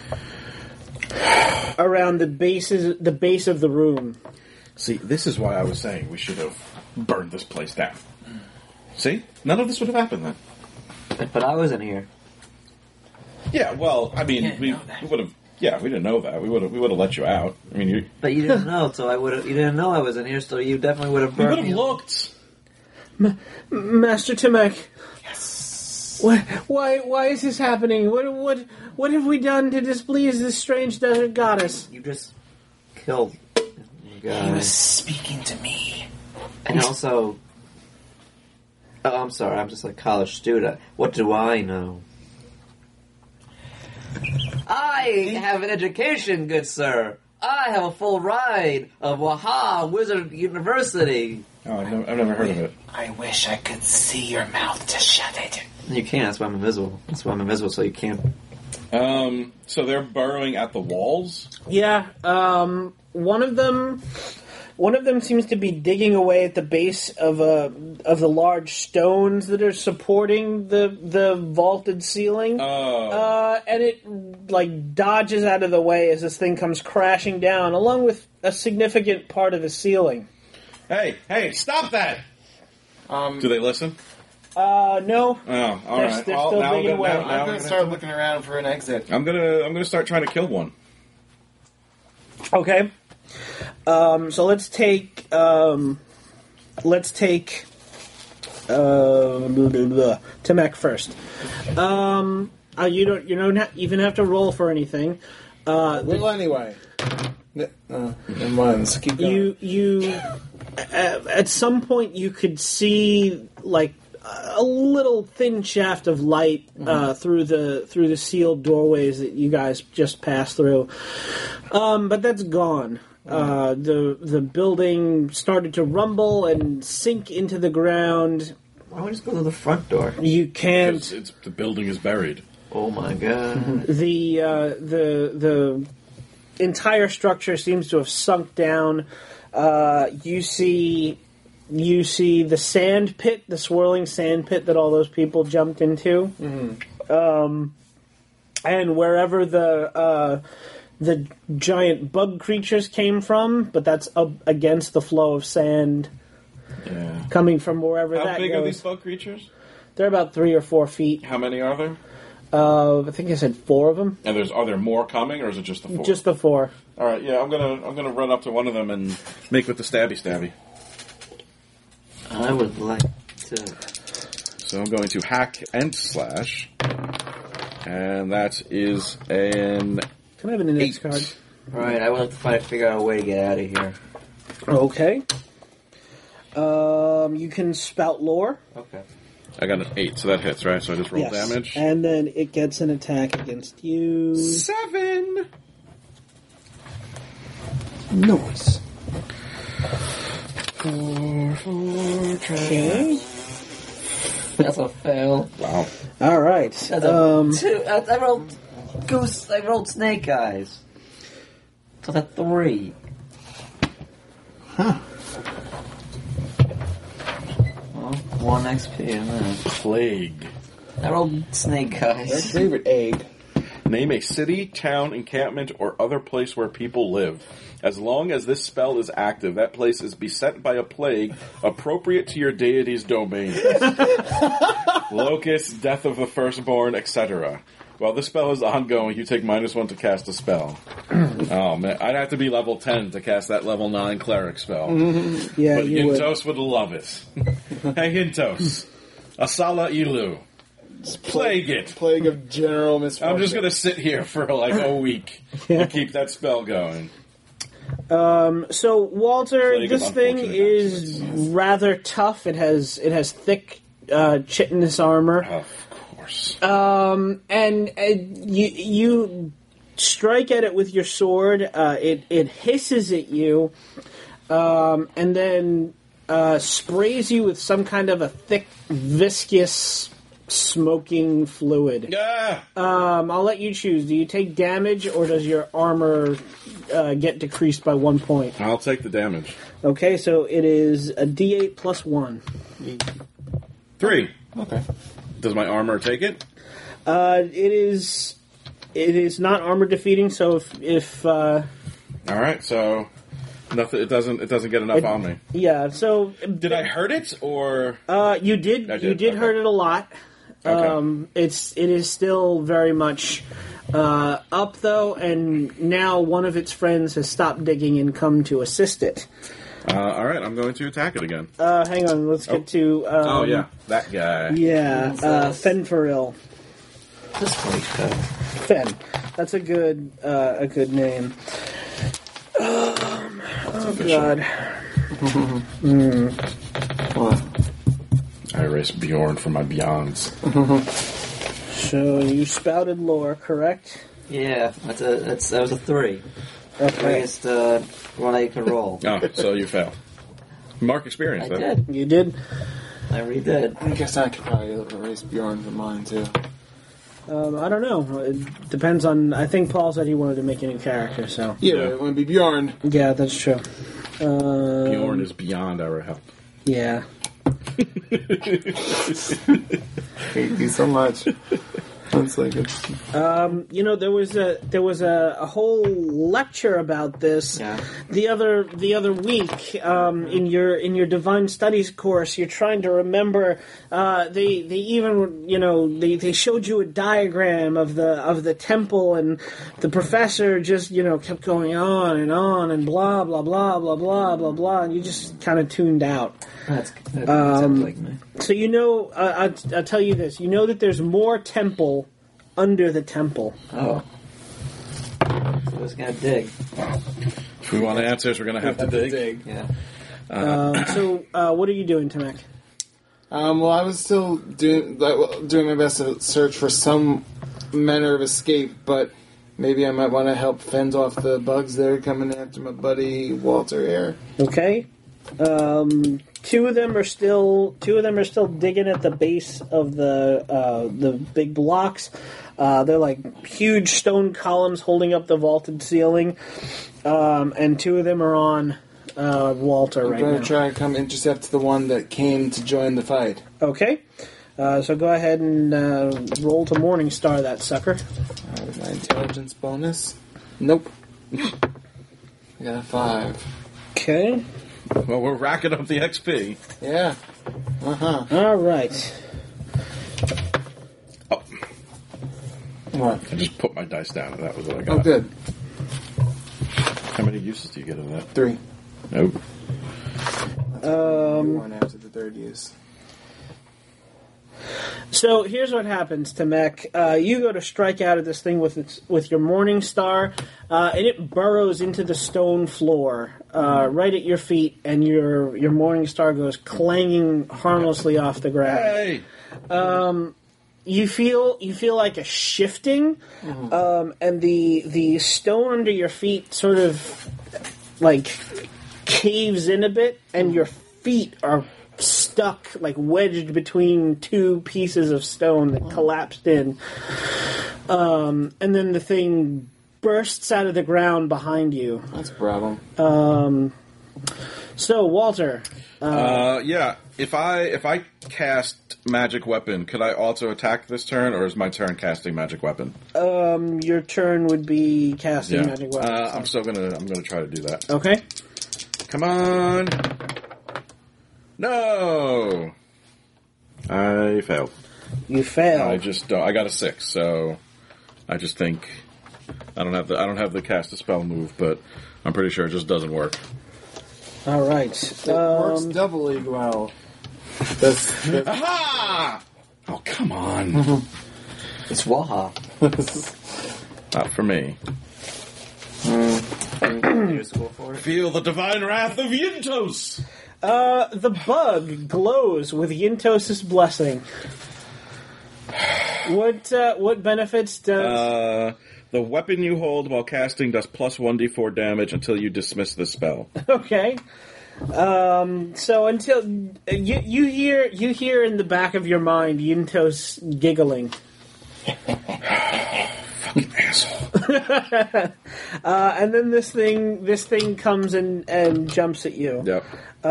base of the room. See, this is why I was saying we should have burned this place down. See? None of this would have happened then. But I wasn't here. Yeah, well, I mean, we would have. Yeah, we didn't know that. We would have let you out. I mean, But you didn't know, so I would have. You didn't know I wasn't here, so you definitely would have we burned would me. have looked. Master Timek. Yes. Why is this happening? What have we done to displease this strange desert goddess? You just killed the guy. He was speaking to me. And also... Oh, I'm sorry, I'm just a college student. What do I know? I have an education, good sir. I have a full ride of Waha Wizard University. Oh, I've never heard of it. I wish I could see your mouth to shut it. You can't, that's why I'm invisible. That's why I'm invisible, so you can't. So they're burrowing at the walls? Yeah, one of them seems to be digging away at the base of the large stones that are supporting the vaulted ceiling. And it like dodges out of the way as this thing comes crashing down, along with a significant part of the ceiling. Hey, stop that! Do they listen? No. Oh, all right. They're still digging away. I'm going to start looking around for an exit. I'm gonna start trying to kill one. Okay. So let's take Timek first. You don't even have to roll for anything. Well, anyway. Never mind. Let's keep going. You at some point you could see like a little thin shaft of light through the sealed doorways that you guys just passed through, but that's gone. The building started to rumble and sink into the ground. Why don't we just go to the front door? You can't. The building is buried. Oh my god. The entire structure seems to have sunk down. You see the sand pit, the swirling sand pit that all those people jumped into, and wherever the giant bug creatures came from, but that's up against the flow of sand coming from wherever How that big goes. are these bug creatures? They're about 3 or 4 feet. How many are there? I think I said 4 of them. And are there more coming, or is it just the 4? Just the 4. All right, yeah, I'm gonna run up to one of them and make with the stabby. I would like to... So I'm going to hack and slash, and that is an Can I have an index 8. card? Alright, I would like to figure out a way to get out of here. Okay. You can spout lore. Okay. I got an 8, so that hits, right? So I just roll Yes. damage. And then it gets an attack against you. 7! Nice. 4, Okay. That's a fail. Wow. All right. That's a 2. I rolled goose. I rolled snake eyes. So that's 3. Huh. Well, 1 XP in that. Plague. I rolled snake Their eyes. favorite egg. Name a city, town, encampment, or other place where people live. As long as this spell is active, that place is beset by a plague appropriate to your deity's domain. Locust, death of the firstborn, etc. While this spell is ongoing, you take -1 to cast a spell. Oh man, I'd have to be level 10 to cast that level 9 cleric spell. Yeah, But you would. Yntos would love it. Hey Yntos, Asala Ilu, plague it. Plague of general misfortune. I'm just gonna sit here for like a week to keep that spell going. So Walter, Plague this of thing unfortunate is rather tough. It has thick chitinous armor. Of course. And you strike at it with your sword. It hisses at you, and then sprays you with some kind of a thick, viscous, smoking fluid. Ah! I'll let you choose. Do you take damage, or does your armor get decreased by 1 point? I'll take the damage. Okay, so it is a D8 plus 1. 3. Okay. Does my armor take it? It is not armor defeating. So if All right, so nothing. It doesn't get enough on me. yeah, so Did I hurt it or? you did I you did, did okay. hurt it a lot. Okay. It is still very much up though, and now one of its friends has stopped digging and come to assist it. All right, I'm going to attack it again. Hang on, let's get to. Oh yeah, that guy. Yeah, this? Fenfaril. This place guy. Fen. That's a good name. Oh God. What? I erased Bjorn from my Beyonds. So you spouted lore, correct? Yeah, that was a 3. Okay. Highest one I can roll. Oh, so you fail. Mark experience. I then. did. You did. I redid. I guess I could probably erase Bjorn from mine too. I don't know. It depends on. I think Paul said he wanted to make a new character, so Yeah, Yeah. but it wouldn't be Bjorn. yeah, that's true. Bjorn is beyond our help. Yeah. Hate you so much. That's like it. There was a whole lecture about this Yeah. the other week in your Divine Studies course. You're trying to remember. They even they showed you a diagram of the temple, and the professor just kept going on and blah blah blah blah blah blah blah, and you just kind of tuned out. That sounds like me. So I'll tell you this. You know that there's more temple under the temple. Oh. So it's gonna dig. If we want answers, we're going to have to dig. Yeah. What are you doing, Tamek? Well, I was still doing my best to search for some manner of escape, but maybe I might want to help fend off the bugs that are coming after my buddy Walter here. Okay. Two of them are still digging at the base of the big blocks. They're like huge stone columns holding up the vaulted ceiling, and two of them are on Walter I'm right going now. to try and come intercept the one that came to join the fight. Okay. So go ahead and roll to Morningstar that sucker. Alright, my intelligence bonus. Nope. I got a 5. Okay. Well, we're racking up the XP. Yeah. Uh-huh. All right. Oh, What? I just put my dice down, and that was what I got. Oh, good. How many uses do you get of that? 3. Nope. One after the third use. So here's what happens to Mech. You go to strike out at this thing with your Morning Star, and it burrows into the stone floor right at your feet, and your Morning Star goes clanging harmlessly off the ground. Hey! You feel like a shifting, and the stone under your feet sort of like caves in a bit, and your feet are stuck, like wedged between two pieces of stone that collapsed in. And then the thing bursts out of the ground behind you. That's bravo. So, Walter. Yeah. If I cast magic weapon, could I also attack this turn, or is my turn casting magic weapon? Your turn would be casting magic weapon. I'm gonna try to do that. Okay. Come on. No. I failed. You fail. I just don't. I got a 6, so I just think I don't have the cast a spell move, but I'm pretty sure it just doesn't work. All right. It works doubly well. That's Aha! Oh, come on. It's Waha. Not for me. Your score for it? Feel the divine wrath of Yintos! The bug glows with Yintos' blessing. What benefits does... The weapon you hold while casting does plus 1d4 damage until you dismiss the spell. Okay. So until you hear in the back of your mind Yintos giggling. Fucking asshole. And then this thing comes and jumps at you. Yep.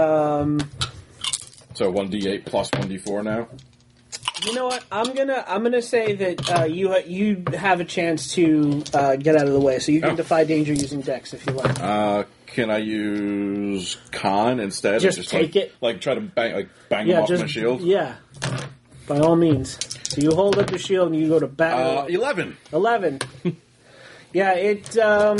So 1d8 plus 1d4 now? You know what? I'm gonna say that you have a chance to get out of the way, so you can defy danger using Dex if you like. Can I use Con instead? Just take it. Like try to bang him off my shield? Yeah, by all means. So you hold up the shield and you go to battle. 11. 11. Yeah, it.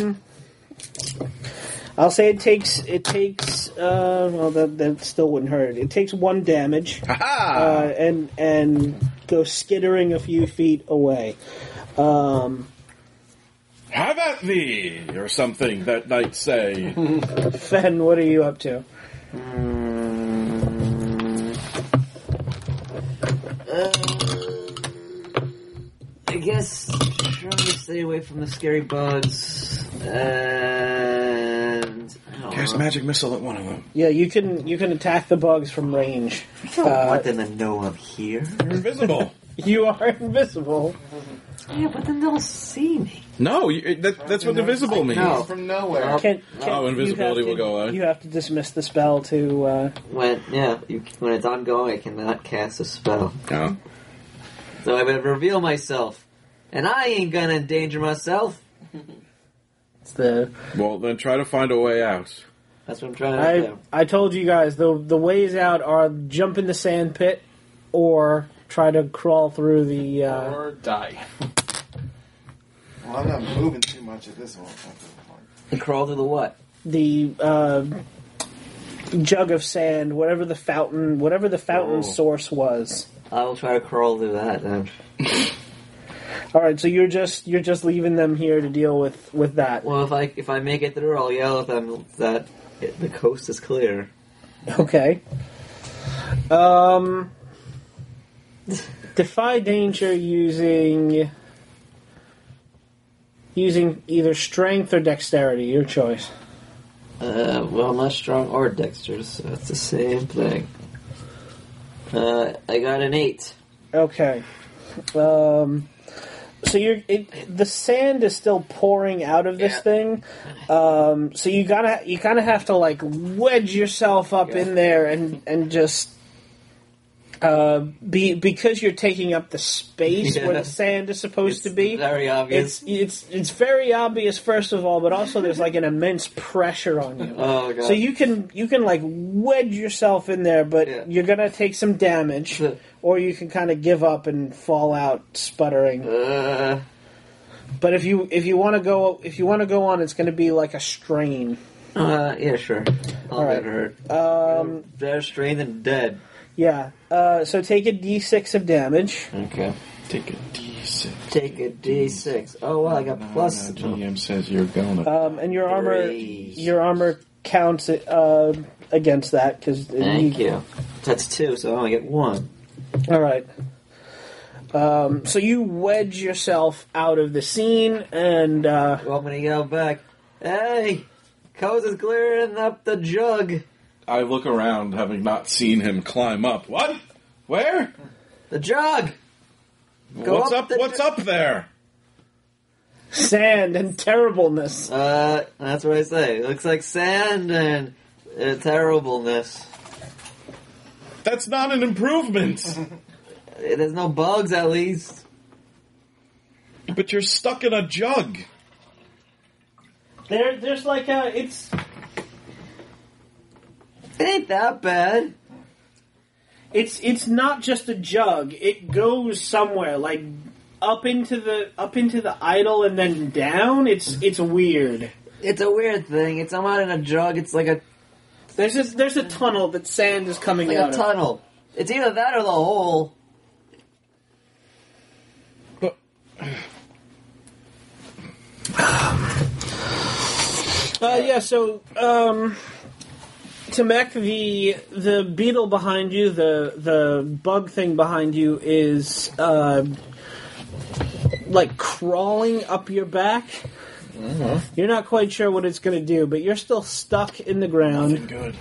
I'll say it takes. Well, that still wouldn't hurt. It takes 1 damage, and goes skittering a few feet away. Have at thee, or something that knights say. Fen, what are you up to? I guess trying to stay away from the scary bugs, and I don't Cast know. magic missile at one of them. Yeah, you can attack the bugs from range. I don't want them to know I'm here. You're invisible. You are invisible. Yeah, but then they'll see me. No, that's what invisible means. No. from nowhere. Invisibility will go away. You have to dismiss the spell to. When it's ongoing, I cannot cast a spell. No. So I would reveal myself, and I ain't gonna endanger myself. It's the. Well, then try to find a way out. That's what I'm trying to do. I told you guys the ways out are jump in the sand pit, or try to crawl through the. Or die. Well, I'm not moving too much at this one. And crawl through the what? The jug of sand, whatever the fountain source was. I will try to crawl through that then. All right, so you're just leaving them here to deal with that. Well, if I make it through, I'll yell at them that the coast is clear. Okay. Defy danger using either strength or dexterity. Your choice. Well, I'm not strong or dexterous, so it's the same thing. I got an 8. Okay. So the sand is still pouring out of this thing. So you kind of have to like wedge yourself up in there and just because you're taking up the space where the sand is supposed to be. Very obvious. It's very obvious first of all, but also there's like an immense pressure on you. Oh god. So you can like wedge yourself in there, but you're gonna take some damage, or you can kind of give up and fall out sputtering. But if you want to go on, it's going to be like a strain. Yeah, sure. I'll All right. get hurt. Better strain than dead. Yeah. So take a d6 of damage. Okay. Take a D6. Take a D6. Oh, well, I got plus. No, GM says you're gonna. And your armor, Threes. your armor counts against that because. Thank you. That's 2, so I only get 1. All right. So you wedge yourself out of the scene, and Want me to yell back? Hey, Coz is clearing up the jug. I look around, having not seen him climb up. What? Where? The jug. Go What's up up? the What's up there? sand and terribleness. That's what I say. It looks like sand and terribleness. That's not an improvement. There's no bugs, at least. But you're stuck in a jug. There's like it's. It ain't that bad. It's not just a jug. It goes somewhere, like up into the idol and then down. It's weird. It's a weird thing. It's I'm not in a jug. It's like a There's a tunnel that sand is coming out of. tunnel. It's either that or the hole. But Yeah. So Tamek, the beetle behind you, the bug thing behind you is like crawling up your back. You're not quite sure what it's going to do, but you're still stuck in the ground. good.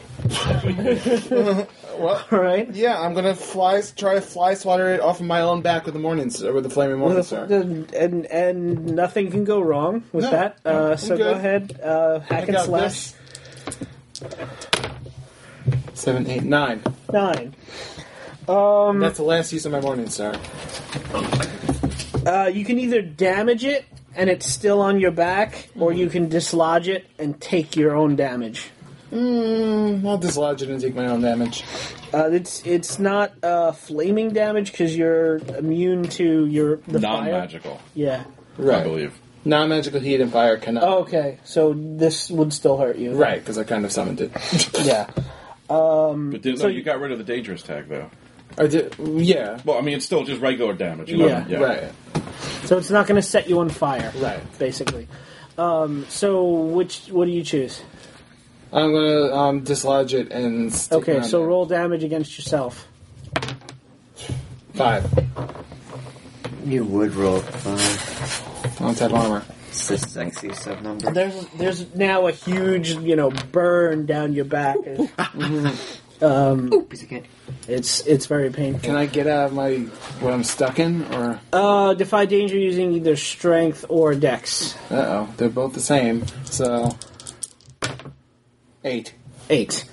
Well, All right. yeah, I'm gonna try to fly swatter it off of my own back with the flaming morning star. And nothing can go wrong with No, that. I'm So go good. ahead, hack and got slash. this. 7, 8, 9. 9. That's the last use of my morning star. You can either damage it and it's still on your back, or you can dislodge it and take your own damage. I'll dislodge it and take my own damage. It's not flaming damage because you're immune to the fire. Non-magical, Yeah. Right. I believe. Non-magical heat and fire cannot. Oh, okay, so this would still hurt you. Right, because I kind of summoned it. Yeah. But So you got rid of the dangerous tag, though. I did. Yeah. Well, I mean, it's still just regular damage. Yeah. Right. So it's not going to set you on fire. Right. Basically. So what do you choose? I'm gonna dislodge it and. Stick Okay, around so there. roll damage against yourself. 5. You would roll 5. I don't have armor. It's a sexy sub number. There's now a huge, burn down your back. Piece of cake. It's very painful. Can I get out of what I'm stuck in, or? Defy danger using either strength or dex. Uh-oh, they're both the same. So 8. 8.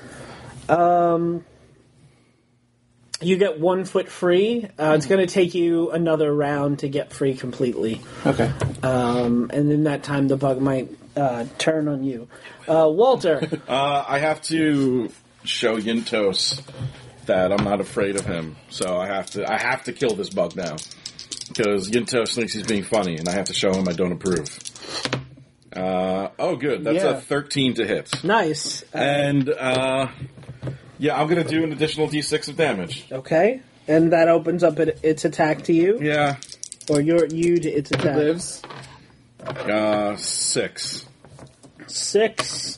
You get 1 foot free. It's going to take you another round to get free completely. Okay. And in that time, the bug might turn on you. Walter. I have to show Yintos that I'm not afraid of him. So I have to kill this bug now. Because Yintos thinks he's being funny, and I have to show him I don't approve. Good. That's Yeah. a 13 to hit. Nice. And, yeah, I'm going to do an additional d6 of damage. Okay. And that opens up its attack to you? Yeah. Or you to its attack? Lives. 6. 6.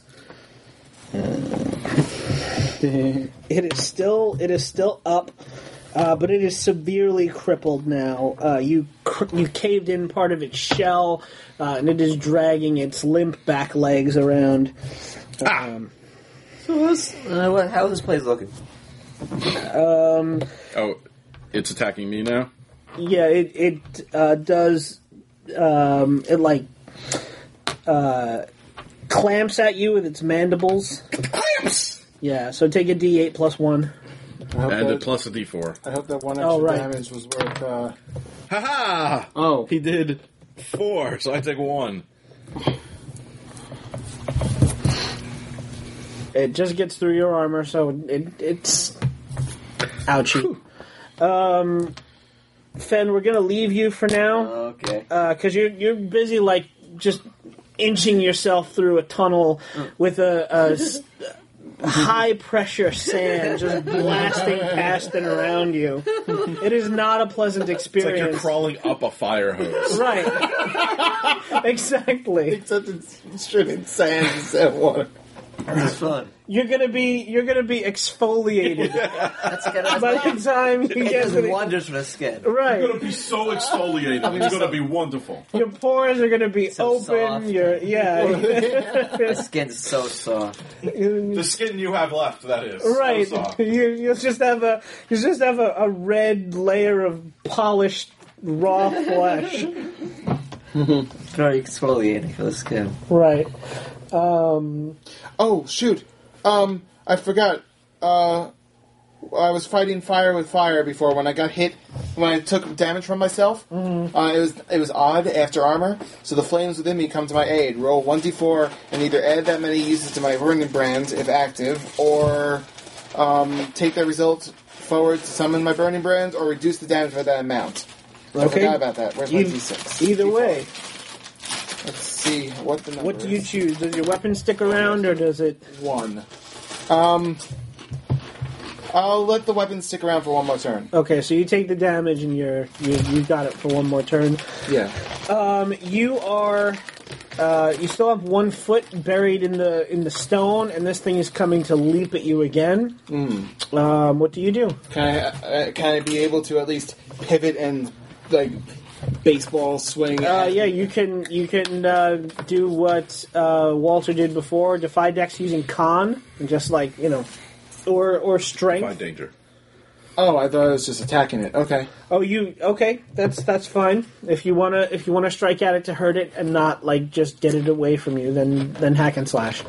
It is still up, but it is severely crippled now. You caved in part of its shell, and it is dragging its limp back legs around. So how's this place looking? Oh, it's attacking me now? Yeah, it does. It clamps at you with its mandibles. Clamps! Yeah, so take a D8 plus 1. And a plus a d4. I hope that one extra Oh, right. damage was worth. Ha-ha! Oh. He did 4, so I take 1. It just gets through your armor, so it's ouchie. Fen, we're gonna leave you for now Okay. because you're busy just inching yourself through a tunnel with high pressure sand just blasting past and around you. It is not a pleasant It's like experience. you're crawling up a fire hose. Right. Exactly. Except it's stripping sand instead of water. That's fun. You're gonna be exfoliated That's gonna by the time you it get does to the wonders for the skin. You're right. gonna be so exfoliated. It's gonna be wonderful. Your pores are gonna be So open. soft. The Skin's so soft. The skin you have left, that is. right. So soft. You'll just have a red layer of polished raw flesh. Very exfoliating for the skin. Right. Oh, shoot. I forgot. I was fighting fire with fire before when I got hit, when I took damage from myself. It was odd after armor, so the flames within me come to my aid. Roll 1d4 and either add that many uses to my burning brand if active, or take that result forward to summon my burning brand, or reduce the damage by that amount. I Okay. forgot about that. Where's my d6? Either D4. way, Let's see what the number what do you is. choose? Does your weapon stick around, or does it? 1. I'll let the weapon stick around for one more turn. Okay, so you take the damage, and you got it for one more turn. Yeah. You are. You still have 1 foot buried in the stone, and this thing is coming to leap at you again. What do you do? Can I be able to at least pivot and like baseball swing? Yeah, you can do what Walter did before. Defy Dex using Con, and just or Strength. Find danger. Oh, I thought I was just attacking it. Okay. Oh, that's fine. If you wanna strike at it to hurt it and not just get it away from you, then hack and slash.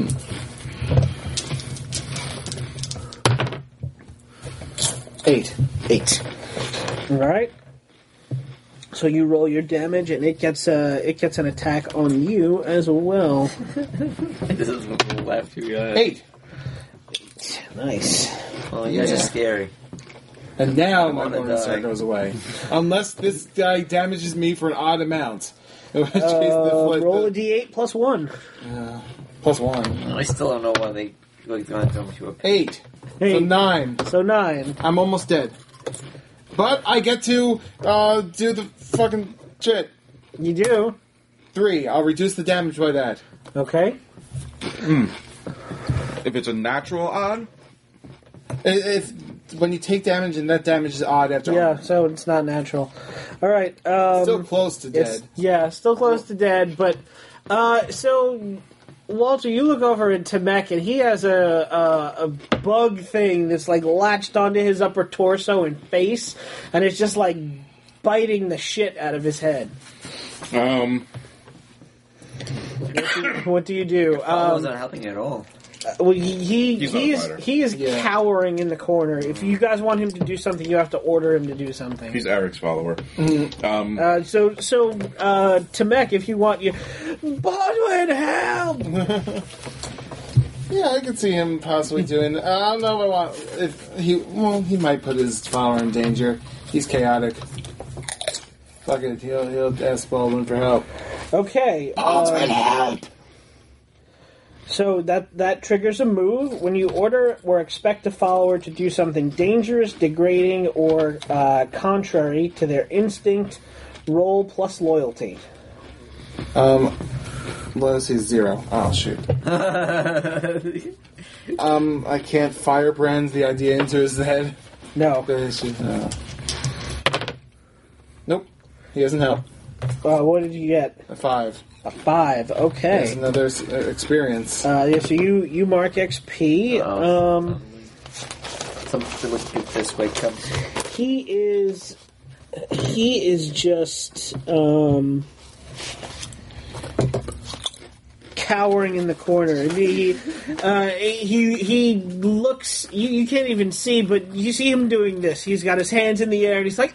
8. All right. So you roll your damage, and it gets an attack on you as well. This is what we'll laugh to guys. 8. Nice. Oh, you guys are scary. And now my wanna bonus die. star goes away. Unless this guy damages me for an odd amount. In which case Roll a d8 plus 1. plus 1. I still don't know why they like going to jump to a 8. So Hey. 9. So 9. I'm almost dead. But I get to do the fucking shit. You do. 3. I'll reduce the damage by that. Okay. If it's a natural odd, If when you take damage and that damage is odd after Yeah, armor. so it's not natural. All right. Still close to it's- dead. Yeah, still close to dead. But so Walter, you look over at Temek, and he has a bug thing that's latched onto his upper torso and face, and it's just biting the shit out of his head. What do you do? Oh, it's not helping at all. Well, he not a fighter. is Yeah. cowering in the corner. If you guys want him to do something, you have to order him to do something. he's Eric's follower. So Temek, if you want, you Baldwin, help! Yeah, I could see him possibly doing. I don't know if I want. If he, he might put his follower in danger. He's chaotic. Fuck it, he'll ask Baldwin for help. Okay. help. So that triggers a move. When you order or expect a follower to do something dangerous, degrading, or contrary to their instinct, roll plus loyalty. Loyalty is 0. Oh shoot. I can't firebrand the idea into his head. No. Nope. He doesn't help. What did you get? A 5. A 5. That's Okay. another experience. Yeah, so you mark XP. Something with this way comes. He is just cowering in the corner. He looks. You can't even see, but you see him doing this. He's got his hands in the air, and he's like,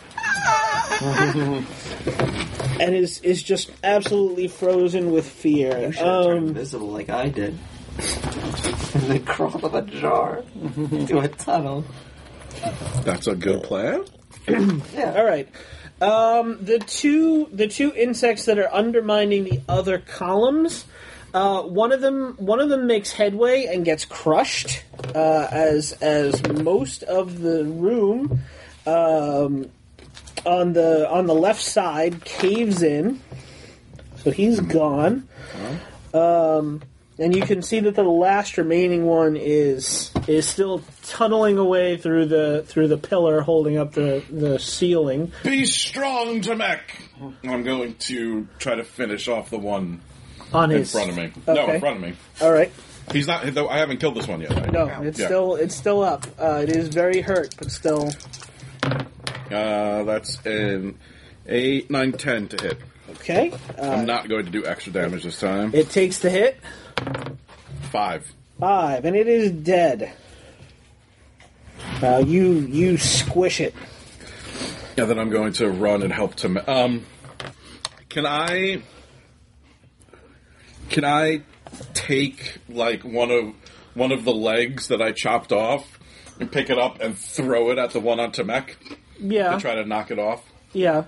and is just absolutely frozen with fear. You should have turned invisible like I did. And then crawl up a jar into a tunnel. That's a good plan. All right. The two insects that are undermining the other columns One of them makes headway and gets crushed as most of the room on the left side caves in. So he's gone. And you can see that the last remaining one is still tunneling away through the pillar holding up the ceiling. Be strong, Tamek! I'm going to try to finish off the one On in his front of me. Okay. No, in front of me. All right. He's not. I haven't killed this one yet. Right? No, it's still up. It is very hurt, but still. That's an 8, 9, 10 to hit. Okay. I'm not going to do extra damage this time. It takes the hit. 5. 5, and it is dead. You squish it. Yeah, then I'm going to run and help Tamek. Can I take like one of the legs that I chopped off and pick it up and throw it at the one on Tamek Yeah. to try to knock it off? Yeah.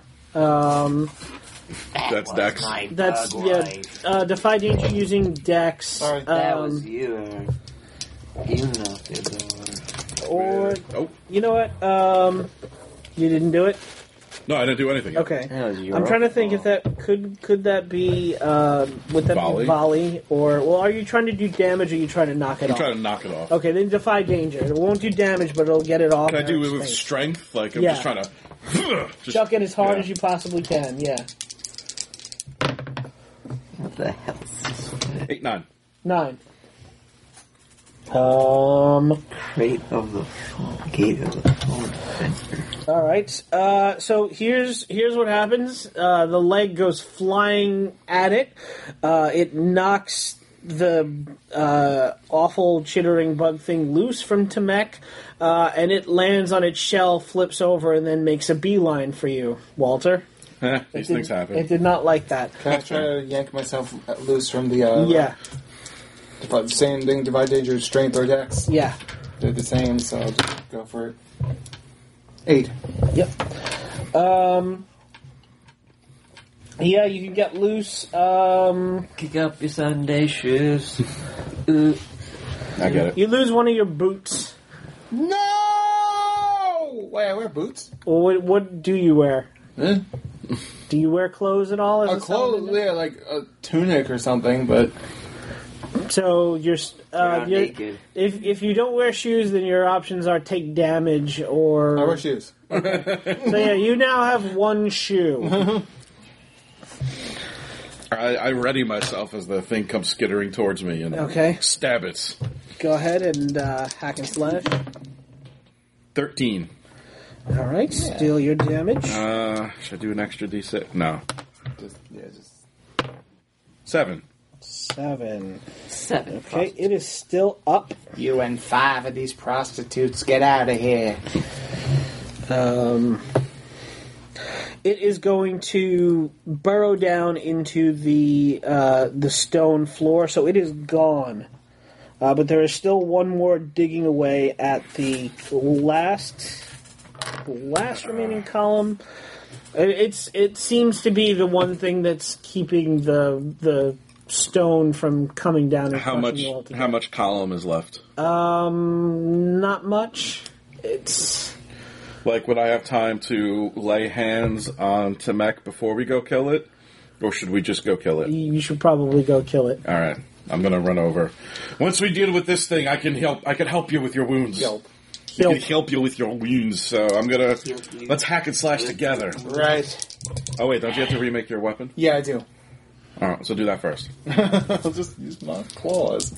That's Dex. That's defy danger using Dex. Sorry. That was you. You knocked it over. Or Oh you know what? You didn't do it. no, I didn't do anything. Okay. That was your I'm trying to think if fault. that could that be would that Volley? be volley or are you trying to do damage or are you trying to knock it I'm off? trying to knock it off. Okay, then defy danger. It won't do damage, but it'll get it off. Can I in do its it with space. strength? Like I'm Yeah. just trying to just, Chuck it as hard yeah. as you possibly can. Yeah. What the hell is this? 8, 9. 9. Crate of the phone. Gate of the phone. All right. So here's what happens. The leg goes flying at it. It knocks the awful chittering bug thing loose from Tamek, and it lands on its shell, flips over, and then makes a beeline for you, Walter. These things happen. It did not like that. Can I try to yank myself loose from the... Yeah. Same thing, divide danger, strength or dex? Yeah. They're the same, so I'll just go for it. 8. Yep. Yeah, you can get loose. Kick up your Sunday shoes. I get it. You lose one of your boots. No! Wait, I wear boots? What do you wear? Eh? Do you wear clothes at all? As A a clothes, salamander? yeah, like a tunic or something, but... So you're naked. if you don't wear shoes, then your options are take damage or. I wear shoes. So yeah, you now have one shoe. I ready myself as the thing comes skittering towards me and Okay. stab it. Go ahead and hack and slash. 13. All right, steal your damage. Should I do an extra D6? No. Just 7. 7. 7. Okay, it is still up. You and 5 of these prostitutes, get out of here. It is going to burrow down into the stone floor, so it is gone. But there is still one more digging away at the last remaining column. It seems to be the one thing that's keeping the stone from coming down and How crushing you all together. much column is left? Not much. It's Like, would I have time to lay hands on Tamek before we go kill it? Or should we just go kill it? you should probably go kill it. Alright. I'm gonna run over. Once we deal with this thing, I can help you with your wounds. Help. I can help you with your wounds, so I'm gonna... Let's hack and slash together. Right. Oh wait, don't you have to remake your weapon? Yeah, I do. Alright, so do that first. I'll just use my claws.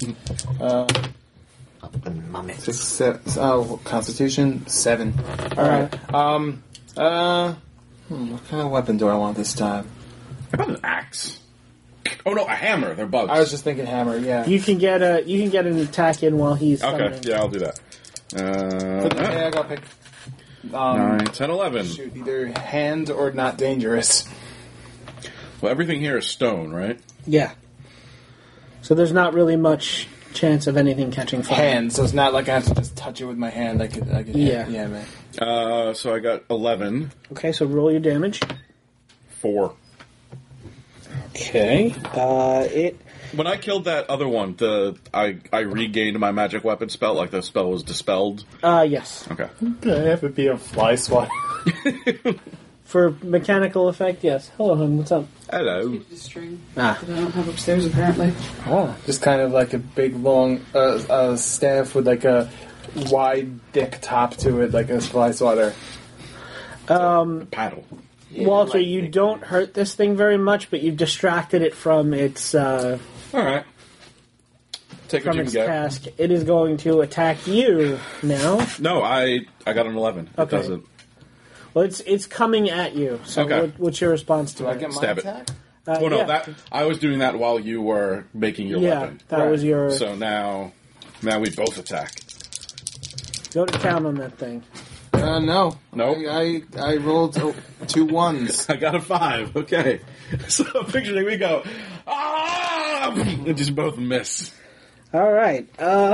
Constitution 7. All right. What kind of weapon do I want this time? How about an axe? Oh no, a hammer. They're bugs. I was just thinking hammer. Yeah. You can get an attack in while he's Okay, summoning. yeah, I'll do that. Okay, I got pick. 9, 10, 11. Shoot, either hand or not dangerous. Well, everything here is stone, right? Yeah. So there's not really much chance of anything catching fire. Hand, so it's not like I have to just touch it with my hand. I could Yeah. yeah, man. So I got 11. Okay, so roll your damage. 4. Okay. When I killed that other one, I regained my magic weapon spell, like the spell was dispelled. Yes. Okay. I have to be a fly swatter. For mechanical effect, yes. Hello, hon. What's up? Hello. The string Ah. that I don't have upstairs, apparently. Oh. Just kind of like a big long staff with like a wide dick top to it, like a fly swatter. Paddle. Walter, you don't hurt this thing very much, but you've distracted it from its All right. Take what from you its can get. task. It is going to attack you now. No, I got an 11. It Okay. doesn't. Well, it's coming at you. So Okay. what's your response to Do I it? get my Stab it. attack? Well, no, yeah. that I was doing that while you were making your Yeah, weapon. that was your... So now we both attack. Go to town on that thing. No. Nope. I rolled 2 1s. I got a 5. Okay. So picturing we go, ah! And just both miss. All right.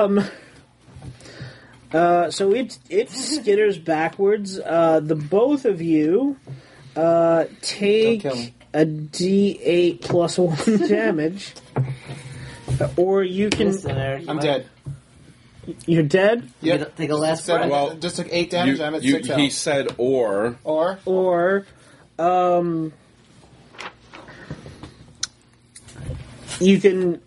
So it skitters backwards. The both of you take Don't kill me. a D8 plus 1 damage, or you can. Listen, Eric, I'm dead. You're dead, Yep. Take a last Seven, breath. Well, just took 8 damage. I'm at 6 he health. said or. Or you can.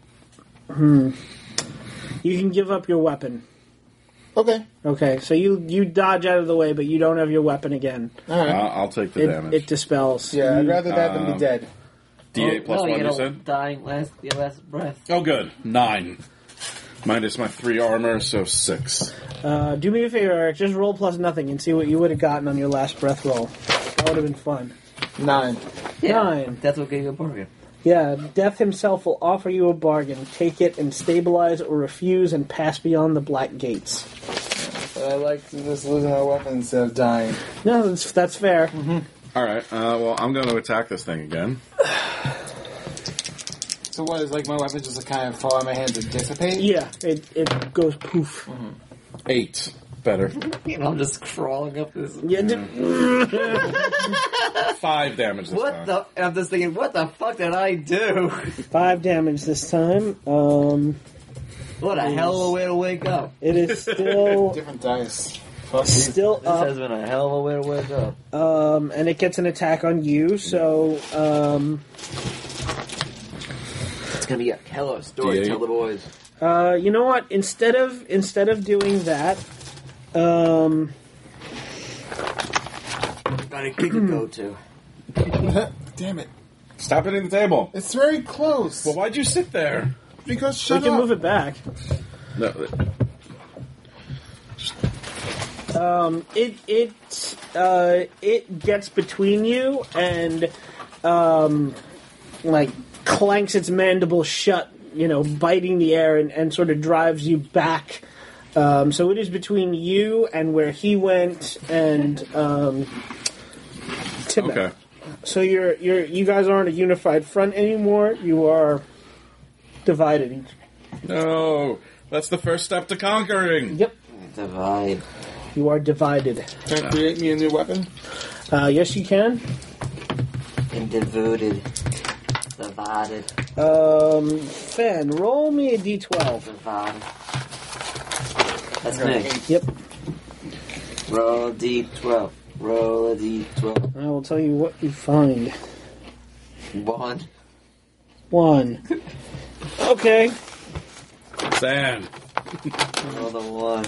You can give up your weapon. okay. Okay, so you dodge out of the way, but you don't have your weapon again. All right. I'll take the damage. It dispels. Yeah, I'd rather that than be dead. D8 plus no, 1, you you get a said? dying your last breath. Oh, good. 9. Minus my 3 armor, so 6. Do me a favor, Eric. Just roll plus nothing and see what you would have gotten on your last breath roll. That would have been fun. 9. Yeah, 9. That's what gave you a bargain. Yeah, Death himself will offer you a bargain. Take it and stabilize or refuse and pass beyond the black gates. But I like just losing my weapon instead of dying. No, that's fair. All right. Well, I'm going to attack this thing again. So what, is like my weapon just kind of fall out of my hands and dissipate? Yeah, it goes poof. 8. Better. You know, I'm just crawling up this. Yeah, 5 damage this What time. the? And I'm just thinking, what the fuck did I do? 5 damage this time. What a hell of a way to wake up. It is still Different dice. Fuck these. still This has up, been a hell of a way to wake up. and it gets an attack on you. So, It's gonna be a hell of a story to D8. tell the boys. you know what? Instead of doing that, Got a gig to go to. Damn it. Stop hitting the table. It's very close. Well, why'd you sit there? Because we shut can up. move it back. No. It gets between you and like clanks its mandible shut, biting the air and sort of drives you back. So it is between you and where he went and Tibet. Okay. So you guys aren't a unified front anymore. You are divided. No. That's the first step to conquering. Yep, Divide. you are divided. Can I create me a new weapon? Yes, you can. And devoted. Divided. Fen, roll me a d12. Divided. That's me. Yep. Roll a d12. Roll a d12. I will tell you what you find. 1. 1. Okay. Sand. Roll the 1.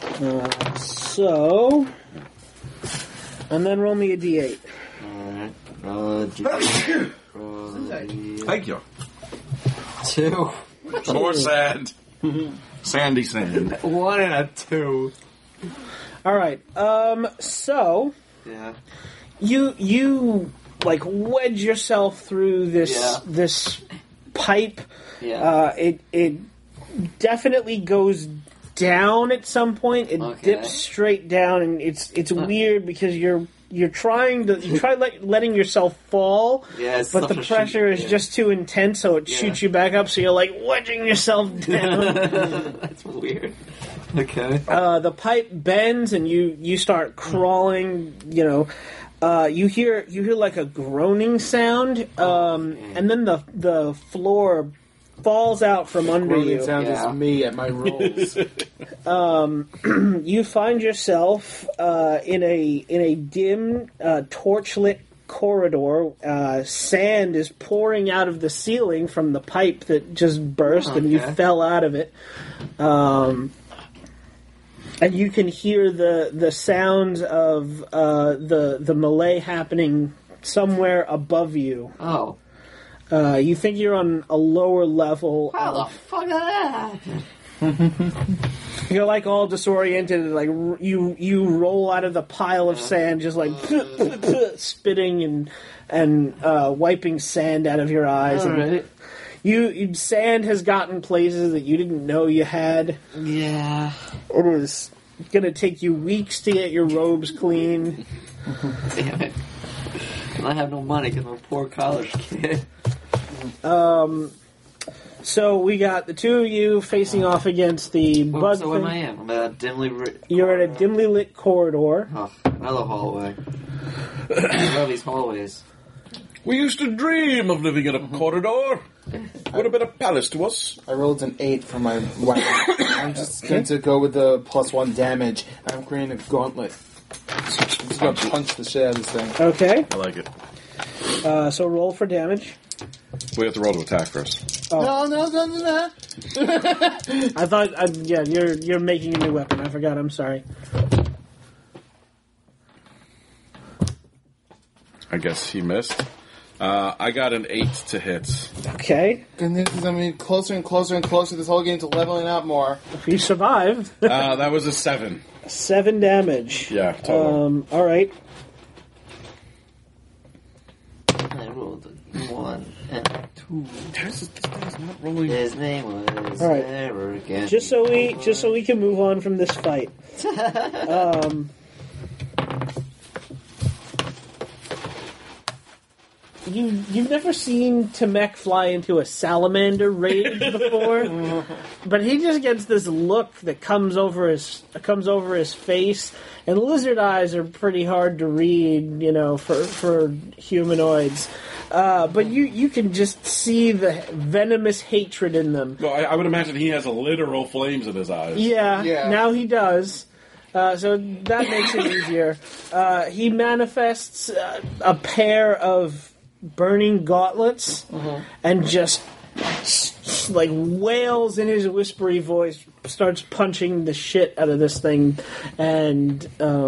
So. And then roll me a d8. Alright. Roll a d8. Roll a d8. Thank you. 2. More sand. Sandy sand. 1 and a 2. Alright. So. Yeah. You like wedge yourself through Yeah. this pipe. Yeah. It definitely goes down at some point. It Okay. dips straight down, and it's weird because you're trying to letting yourself fall, Yeah, it's but the such a pressure shoot, is yeah. just too intense, so it Yeah. shoots you back up. So you're like wedging yourself down. That's weird. Okay. The pipe bends, and you start crawling. You hear like a groaning sound, and then the floor falls out from under Groaning you. sound Yeah. is me at my rolls. You find yourself in a dim, torchlit corridor. Sand is pouring out of the ceiling from the pipe that just burst, and you Okay. fell out of it. And you can hear the sounds of the melee happening somewhere above you. Oh. You think you're on a lower level. How the fuck did that happen? You're like all disoriented, and like you roll out of the pile of sand, just like spitting and wiping sand out of your eyes. And Alright. Sand has gotten places that you didn't know you had. Yeah. It is gonna take you weeks to get your robes clean. Damn it. I have no money because I'm a poor college kid. So we got the two of you facing off against the bug So where am I thing. at? I'm at a dimly lit... You're in a dimly lit corridor. Oh, I love hallway. I love these hallways. We used to dream of living in a corridor. Would have been a palace to us. I rolled an 8 for my weapon. I'm just going to go with the +1 damage. I'm creating a gauntlet. I'm just going to punch the shit out of this thing. Okay, I like it. so roll for damage. We have to roll to attack first. No. I thought, yeah, you're making a new weapon. I forgot. I'm sorry. I guess he missed. I got an 8 to hit. Okay, And this is going to be closer and closer and closer this whole game to leveling out more. if you survive, That was a 7. 7 damage. Yeah, total. All right. I rolled a 1 and a 2. This guy's not rolling. His name was All right. never again. Just so we can move on from this fight. You've never seen Tamek fly into a salamander rage before, but he just gets this look that comes over his face, and lizard eyes are pretty hard to read, for humanoids. But you can just see the venomous hatred in them. Well, I would imagine he has literal flames in his eyes. Yeah, Yeah. now he does. So that makes it easier. He manifests a pair of burning gauntlets and just like wails in his whispery voice, starts punching the shit out of this thing, and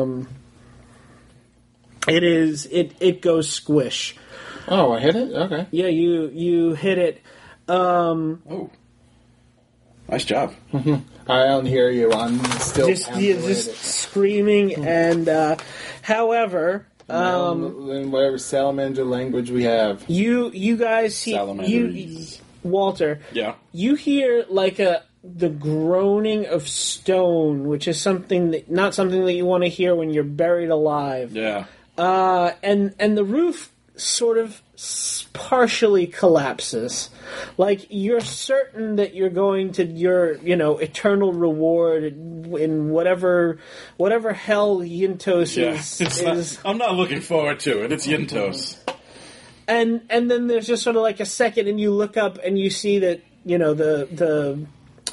it goes squish. Oh, I hit it? Okay. Yeah, you hit it. Oh. Nice job. I don't hear you. I'm still Just screaming, and however, in whatever salamander language we have. you guys see Salamanders. Walter. Yeah. You hear like the groaning of stone, which is not something that you want to hear when you're buried alive. Yeah. And the roof sort of partially collapses. Like, you're certain that you're going to your, eternal reward in whatever hell Yintos is. I'm not looking forward to it. It's Yintos. And then there's just sort of like a second, and you look up and you see that, the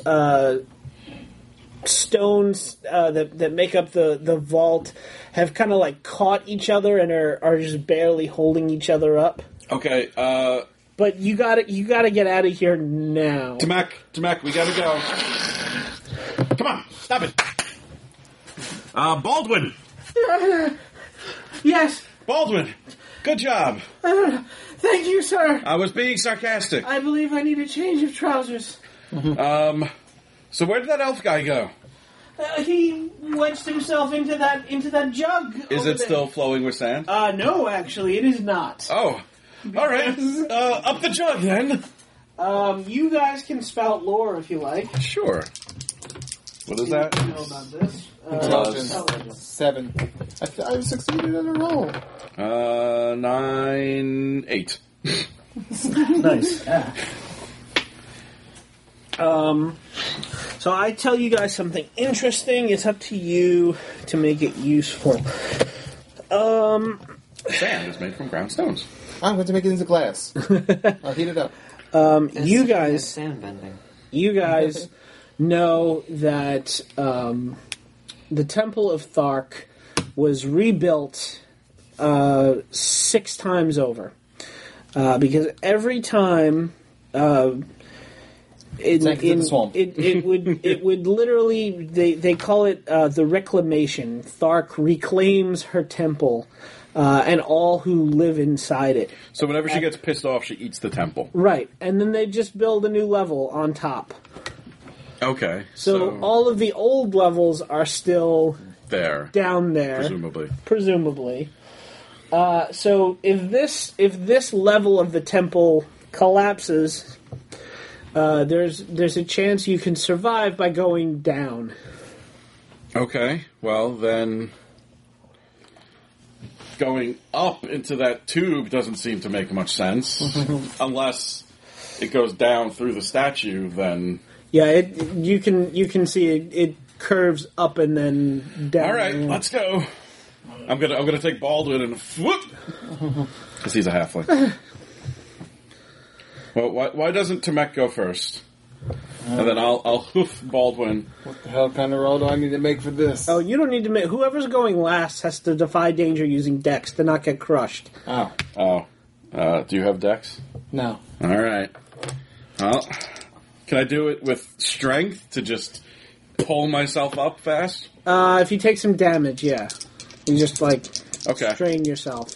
stones that make up the vault have kind of like caught each other and are just barely holding each other up. Okay, But you gotta get out of here now. Tamek, we gotta go. Come on, stop it. Baldwin! Yes, Baldwin! Good job. thank you, sir. I was being sarcastic. I believe I need a change of trousers. So where did that elf guy go? He wedged himself into that jug. Is over it there. still flowing with sand? No, actually, it is not. Oh. Alright. Up the jug then. You guys can spout lore if you like. Sure. What is that? You know about this. Intelligence. 7. I succeeded at a roll. 9, 8. Nice. So I tell you guys something interesting. It's up to you to make it useful. Sand is made from ground stones. I'm going to make it into glass. I'll heat it up. You guys... Sand bending. You guys know that the Temple of Thark was rebuilt 6 times over. Because every time it would literally they call it the reclamation. Thark reclaims her temple and all who live inside it. So whenever she gets pissed off, she eats the temple. Right, and then they just build a new level on top. Okay. So all of the old levels are still there, down there, presumably. So if this level of the temple collapses, there's a chance you can survive by going down. Okay. Well then, going up into that tube doesn't seem to make much sense, unless it goes down through the statue. Then you can see it curves up and then down. All right, let's go. I'm gonna take Baldwin and whoop, because he's a halfling. Well, why doesn't Tamek go first? And then I'll hoof Baldwin. What the hell kind of roll do I need to make for this? Oh, you don't need to make. Whoever's going last has to defy danger using Dex to not get crushed. Oh. Do you have Dex? No. All right. Well, can I do it with strength to just pull myself up fast? If you take some damage, yeah. You just, strain yourself.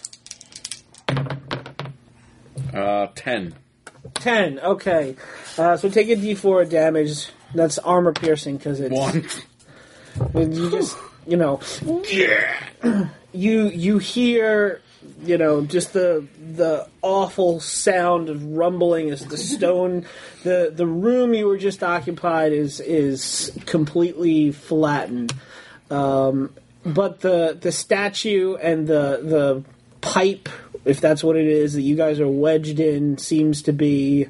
10. 10, okay. So take a d4 of damage. That's armor piercing, because it's... 1. You just, you hear, just the awful sound of rumbling as the stone... The room you were just occupied is completely flattened. But the statue and the pipe, if that's what it is that you guys are wedged in, seems to be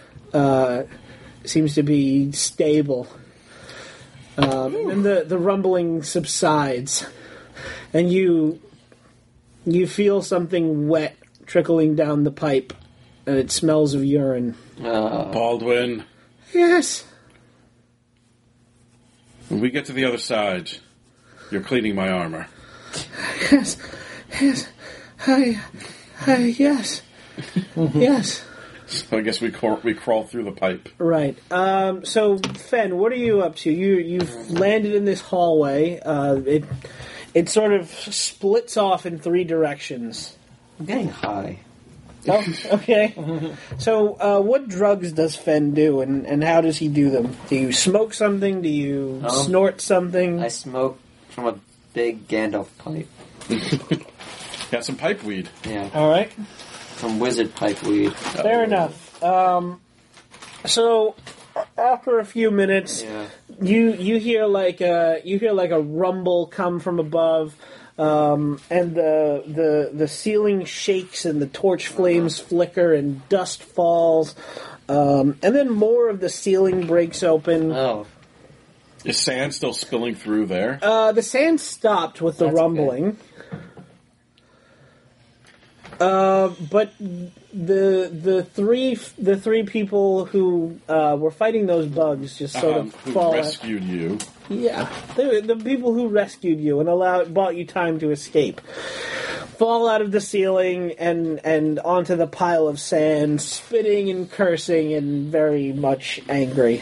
stable. And then the rumbling subsides, and you feel something wet trickling down the pipe, and it smells of urine. Baldwin. Yes. When we get to the other side, you're cleaning my armor. Yes. Yes. Yes. Yes. So I guess we crawl through the pipe. Right. So, Fen, what are you up to? You've landed in this hallway. It sort of splits off in 3 directions. I'm getting high. Oh, okay. So, what drugs does Fen do, and how does he do them? Do you smoke something? Do you snort something? I smoke from a big Gandalf pipe. Got some pipe weed. Yeah. All right. From wizard pipe weed. Fair enough. So, after a few minutes, you hear like a rumble come from above. And the ceiling shakes and the torch flames flicker and dust falls. And then more of the ceiling breaks open. Oh. Is sand still spilling through there? The sand stopped with the rumbling. But the three people who were fighting those bugs just sort of fall. Who rescued you? Yeah, the people who rescued you and bought you time to escape fall out of the ceiling and onto the pile of sand, spitting and cursing and very much angry.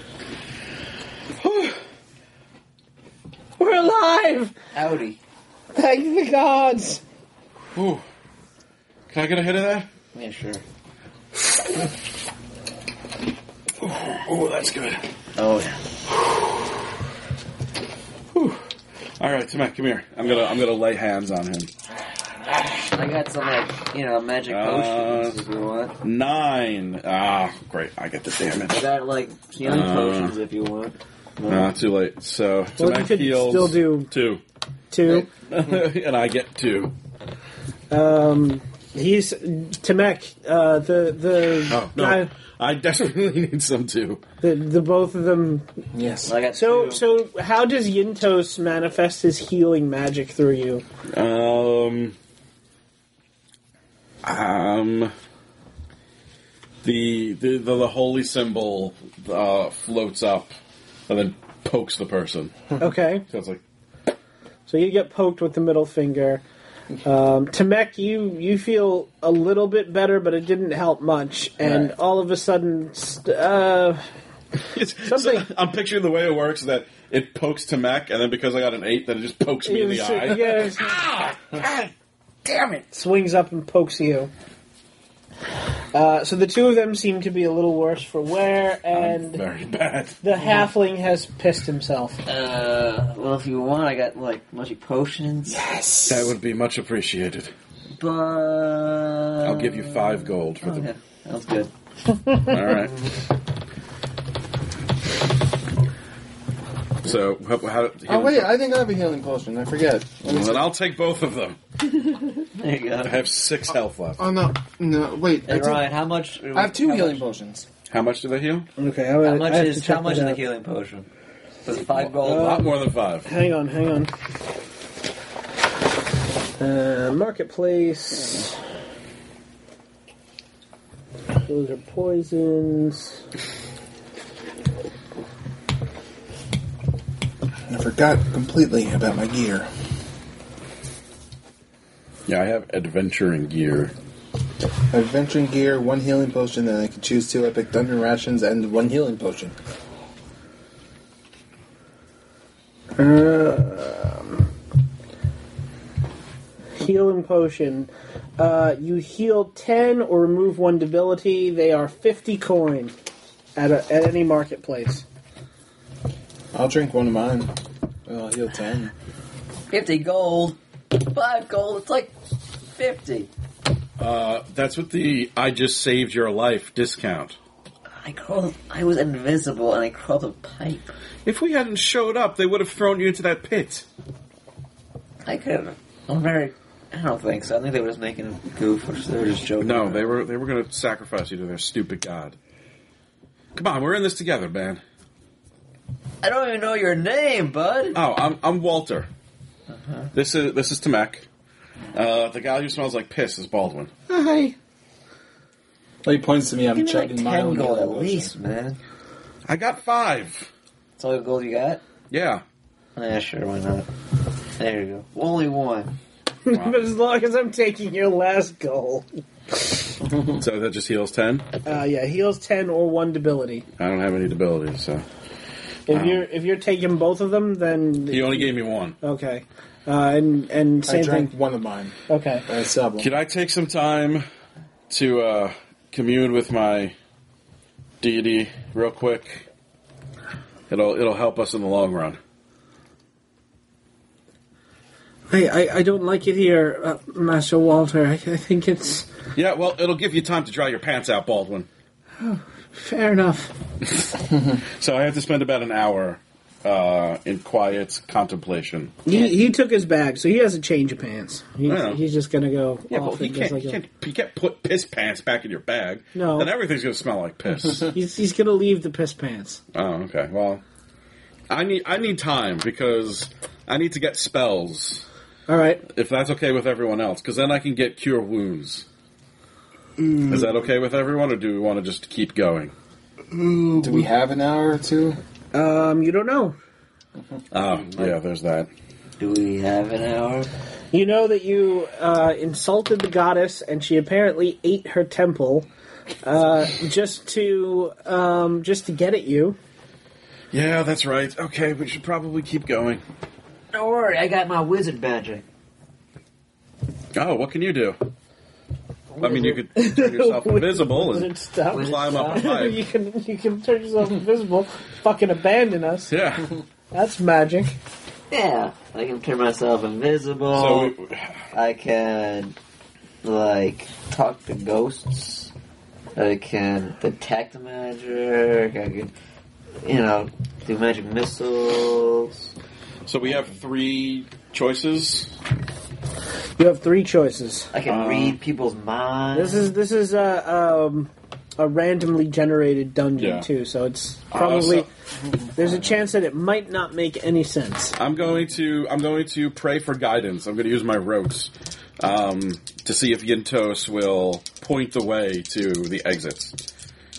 We're alive! Howdy. Thank the gods! Ooh. Can I get a hit of that? Yeah, sure. Oh, that's good. Oh, yeah. Whew. All right, Tamek, come here. I'm gonna lay hands on him. I got some, magic potions if you want. 9. Ah, great. I get the damage. I got, healing potions if you want. No, too late. So, Well, you Tamek could heals still do 2. 2. And I get 2. He's Tamek. Oh, no. guy, I desperately need some too. the both of them. Yes. I got So 2. so how does Yintos manifest his healing magic through you? The holy symbol floats up and then pokes the person. Okay. So it's like, So you get poked with the middle finger. Tamek, you feel a little bit better, but it didn't help much. And all of a sudden, something. I'm picturing the way it works that it pokes Tamek, and then because I got an 8, then it just pokes me in the eye. Yeah, God damn it! swings up and pokes you. So the two of them seem to be a little worse for wear, and Very bad. the halfling has pissed himself. Well, if you want, I got like magic potions. Yes! That would be much appreciated. But I'll give you 5 gold for Okay, sounds good. them. All right. So, how Oh wait, I think I have a healing potion. I forget. well, then I'll take both of them. There you I go. have 6 health left. Oh no, wait. Hey Ryan, how much? I have 2 how healing much- potions. How much do they heal? Okay, How much I have to is check how much that is the out. healing potion? Was it 5 A gold? lot more than 5. Hang on. Marketplace. Those are poisons. I forgot completely about my gear. Yeah, I have adventuring gear. Adventuring gear, 1 healing potion, and I can choose 2 epic dungeon rations and 1 healing potion. Healing potion. You heal 10 or remove 1 debility. They are 50 coin at any marketplace. I'll drink one of mine. I'll heal 10. 50 gold. 5 gold. It's like 50. That's with the I just saved your life discount. I was invisible and I crawled a pipe. If we hadn't showed up, they would have thrown you into that pit. I could have. I don't think so. I think they were just making a goof, or they were just joking. No, they were going to sacrifice you to their stupid god. Come on, we're in this together, man. I don't even know your name, bud. Oh, I'm Walter. This is Tamek. The guy who smells like piss is Baldwin. Hi. Well, he points to me. I'm Give me like checking my 10 own gold healing at potion. least, man. I got 5. That's all the gold you got? Yeah. Yeah, sure, why not? There you go. Only 1. But as long as I'm taking your last goal. So that just heals 10. Yeah, heals 10 or 1 debility. I don't have any debilities, so If you're taking both of them, then he only gave me 1. okay. And I same drank thing. one of mine. Okay. I still have one. Can I take some time to commune with my deity real quick? It'll help us in the long run. I don't like it here, Master Walter. I think it's Yeah, well, it'll give you time to dry your pants out, Baldwin. fair enough. So I have to spend about an hour in quiet contemplation. He took his bag, so he has a change of pants. Yeah. He's just gonna go Yeah, well, off you and just can't, like you can't put piss pants back in your bag. No. Then everything's going to smell like piss. he's gonna leave the piss pants. Oh, okay. Well, I need time because I need to get spells. All right. If that's okay with everyone else, because then I can get cure wounds. Is that okay with everyone, or do we want to just keep going? Do we have an hour or 2? You don't know. Oh, yeah, there's that. Do we have an hour? You know that you insulted the goddess, and she apparently ate her temple, just to get at you. Yeah, that's right. Okay, we should probably keep going. Don't worry, I got my wizard magic. Oh, what can you do? I mean, you could turn yourself invisible and Stuff. climb up a pipe. you can turn yourself invisible, fucking abandon us. Yeah. That's magic. Yeah, I can turn myself invisible. So, I can, talk to ghosts. I can detect magic. I can, do magic missiles. so we have 3 choices. You have 3 choices. I can read people's minds. This is a randomly generated dungeon Yeah. too, so it's probably so- there's a chance that it might not make any sense. I'm going to pray for guidance. I'm going to use my rotes to see if Yintos will point the way to the exits.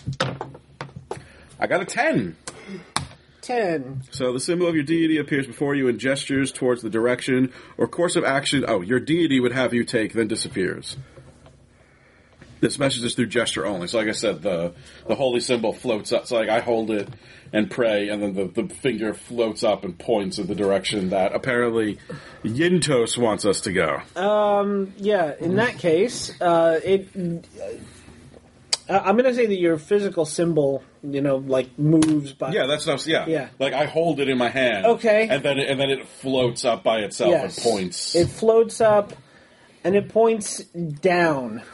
I got a 10. 10. So the symbol of your deity appears before you and gestures towards the direction or course of action your deity would have you take, then disappears. This message is through gesture only. So like I said, the holy symbol floats up. So like I hold it and pray, and then the finger floats up and points in the direction that apparently Yintos wants us to go. Yeah, in that case, I'm going to say that your physical symbol, moves by... Yeah, that's what Yeah. Like I hold it in my hand. Okay. And then it floats up by itself Yes. and points. It floats up, and it points down.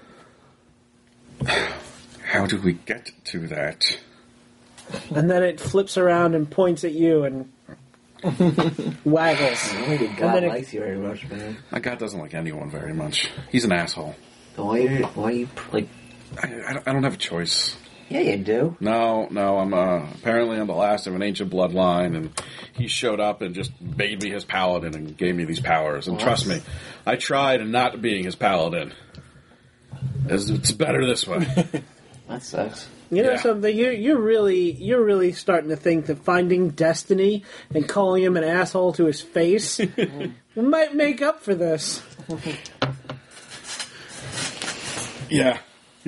How do we get to that? And then it flips around and points at you and waggles. I don't think And God then it- likes you very much, man. My God doesn't like anyone very much. He's an asshole. Why are you, like... I don't have a choice. Yeah, you do. No, I'm apparently I'm the last of an ancient bloodline, and he showed up and just made me his paladin and gave me these powers. And trust me, I tried not being his paladin. It's better this way. That sucks. You know Yeah. something? You're really starting to think that finding Destiny and calling him an asshole to his face might make up for this. Yeah.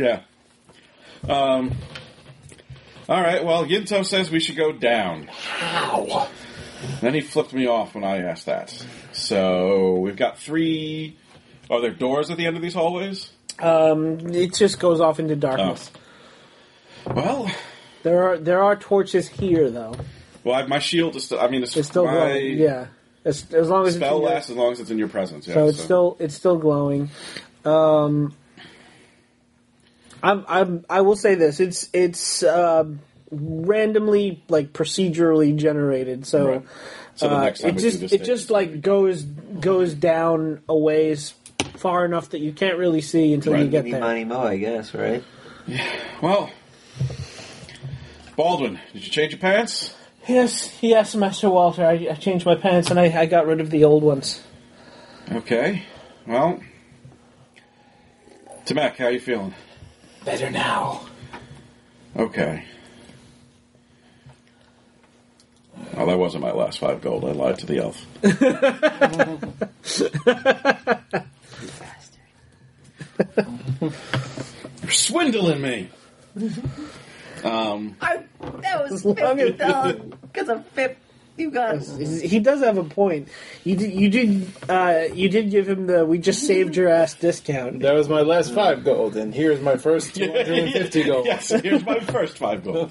All right. Well, Yinto says we should go down. How? Then he flipped me off when I asked that. So we've got 3. Are there doors at the end of these hallways? It just goes off into darkness. Well, There are torches here, though. my shield is still. It's still my glowing. Yeah, as long as spell it's in your- lasts as long as it's in your presence. Yeah, So it's still glowing. I will say this: it's randomly procedurally generated. So Right. So the next time we do this it just goes down a ways far enough that you can't really see until Right. you get Any there. money mo, I guess, right? Well, Baldwin, did you change your pants? Yes, Master Walter. I changed my pants and I got rid of the old ones. Okay. Well, Tamek, how you feeling? Better now. Okay. Well, that wasn't my last 5 gold. I lied to the elf. You're swindling me. That was long as- $50 because of FIP. You got He does have a point. You did give him the "we just saved your ass" discount. That was my last 5 gold, and here's my first 250 gold. Yes, here's my first 5 gold.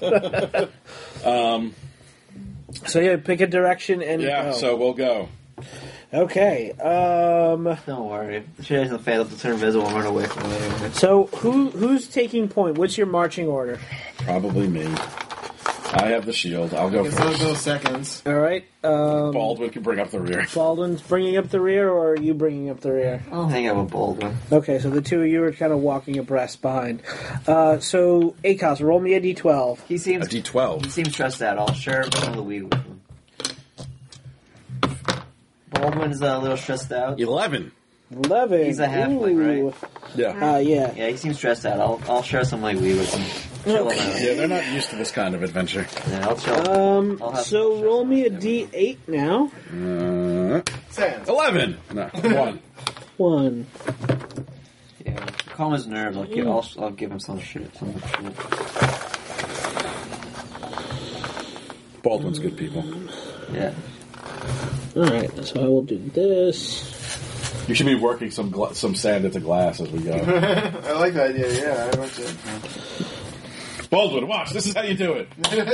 So yeah, pick a direction and Yeah, go. so we'll go. Okay. Don't worry. She doesn't fail to turn invisible and run away from it anyway. So who's taking point? What's your marching order? Probably me. I have the shield. I'll go Guess I'll first. go seconds. All right. Baldwin can bring up the rear. Baldwin's bringing up the rear, or are you bringing up the rear? I'll hang out with Baldwin. Okay, so the two of you are kind of walking abreast behind. So Akos, roll me a d12. He A seems D12. stressed out. I'll share some of the weed with him. Baldwin's a little stressed out. 11. 11. He's a halfling, Ooh. right? Yeah. Yeah. Yeah, he seems stressed out. I'll share some like weed with him. Chill him out. Yeah, they're not used to this kind of adventure. Yeah, I'll chill. I'll have So some roll share me a with him. d8 now. 11. No, 1. 1. Yeah, calm his nerves. I'll give him some shit. Some shit. Baldwin's good people. Yeah. Alright, so I will do this. You should be working some sand into glass as we go. I like the idea, yeah. I want to. Baldwin, watch. This is how you do it.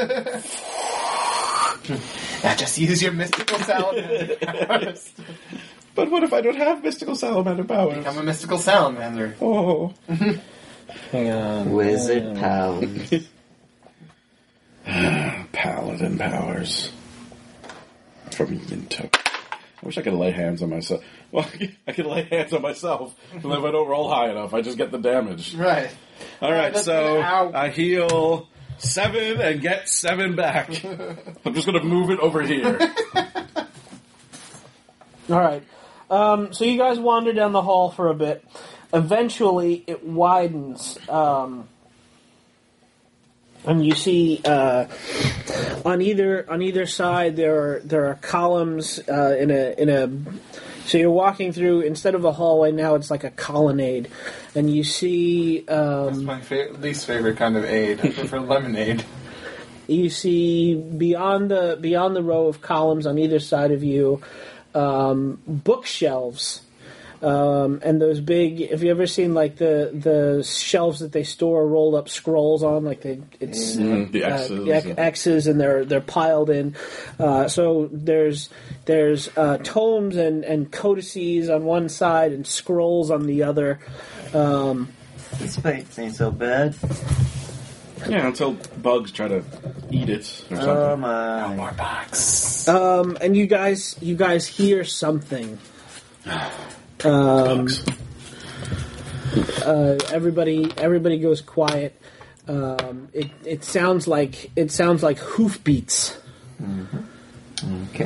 Now just use your mystical salamander powers. But what if I don't have mystical salamander powers? I'm a mystical salamander. Oh. Hang on. Wizard powers. Paladin powers. From Yinto. I wish I could lay hands on myself. Well, I could lay hands on myself, and if I don't roll high enough, I just get the damage. Right. All right, That's so ow. I heal 7 and get 7 back. I'm just going to move it over here. Alright. So you guys wander down the hall for a bit. Eventually, it widens. And you see on either side there are columns in a. So you're walking through, instead of a hallway now, it's like a colonnade, and you see. That's my least favorite kind of aid. I prefer lemonade. You see beyond the row of columns on either side of you, bookshelves. And those big, have you ever seen like the shelves that they store rolled up scrolls on, like the X's and they're piled in. So there's tomes and codices on one side and scrolls on the other. This fight ain't so bad. Yeah, until bugs try to eat it or something. Oh my! More box. And you guys hear something. Bugs. Everybody goes quiet. It sounds like hoofbeats. Okay.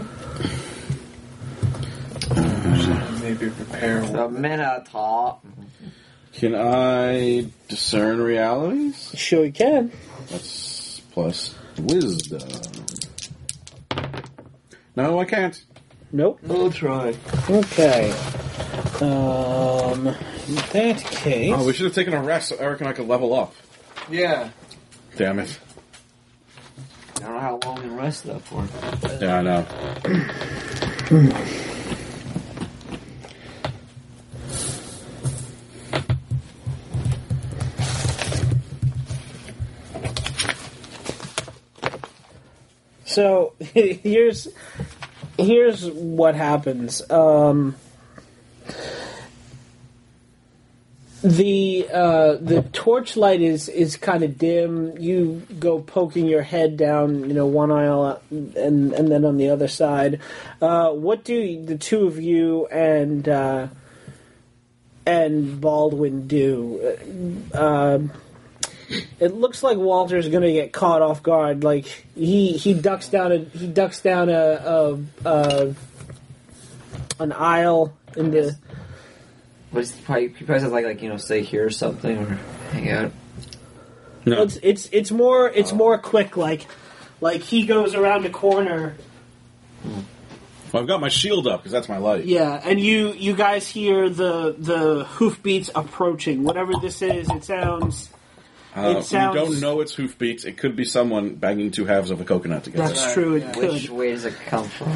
Maybe prepare. The Minotaur. Can I discern realities? Sure you can. That's plus wisdom. No, I can't. Nope. We'll try. Okay. In that case... Oh, we should have taken a rest so Eric and I could level up. Yeah. Damn it. I don't know how long we rest that for. Yeah, I know. So, here's what happens. The torchlight is kind of dim. You go poking your head down, one aisle and then on the other side. What do the two of you and Baldwin do? It looks like Walter's going to get caught off guard. Like he ducks down an aisle in the. But he probably says like stay here or something or hang out. No. It's more quick. Like he goes around a corner. Well, I've got my shield up because that's my light. Yeah, and you guys hear the hoofbeats approaching. Whatever this is, it sounds. We don't know it's hoofbeats. It could be someone banging two halves of a coconut together. That's true. It could. Which way does it come from?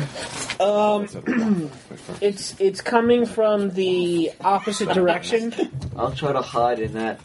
It's coming from the opposite direction. I'll try to hide in that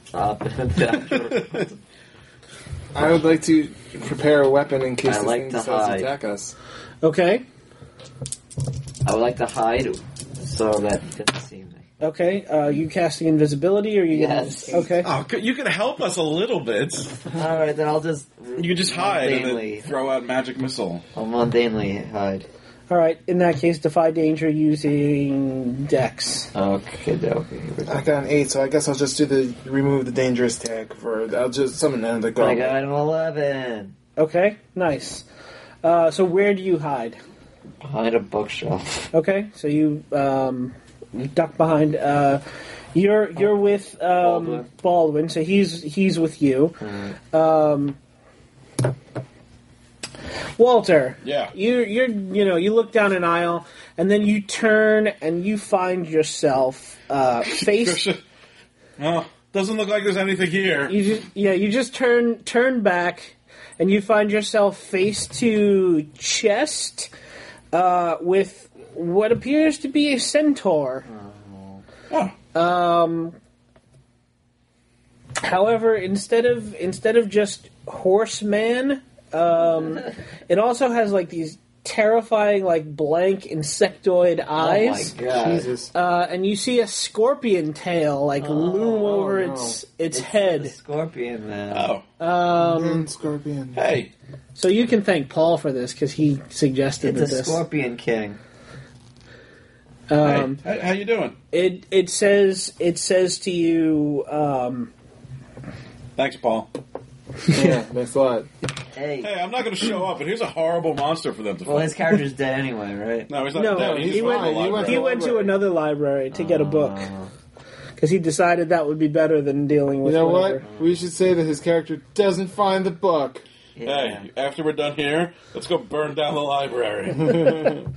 I would like to prepare a weapon in case I this like thing to decides to hide. attack us. Okay. I would like to hide so that he doesn't see me. Okay. You casting invisibility, or you? Yes. Okay. Oh, you can help us a little bit. Alright, then I'll just... You can just hide and mundanely- then throw out magic missile. I'll mundanely hide. All right. In that case, defy danger using Dex. Okay, here we go. I got an 8, so I guess I'll just do remove the dangerous tag I'll just summon another I goblin. got an 11. Okay. Nice. So where do you hide? Behind a bookshelf. Okay. So you duck behind. You're with Baldwin. So he's with you. Walter. Yeah. You look down an aisle and then you turn and you find yourself face. Oh, doesn't look like there's anything here. You just turn back and you find yourself face to chest with what appears to be a centaur. Oh. However, instead of just horseman, it also has like these terrifying, like blank insectoid eyes. Oh my god. Jesus. And you see a scorpion tail like loom over its head. The scorpion, man. Oh. Scorpion. Hey. So you can thank Paul for this because he suggested It's a this. scorpion king. Hey. How you doing? It says to you. Thanks, Paul. Yeah, thanks a lot. Hey. Hey, I'm not going to show up, but here's a horrible monster for them to Well, fight. his character's dead anyway, right? No, he's not No, dead. he He's went. from the library. He went to another library to get a book because he decided that would be better than dealing You with. know whatever. what? We should say that his character doesn't find the book. Yeah. Hey, after we're done here, let's go burn down the library.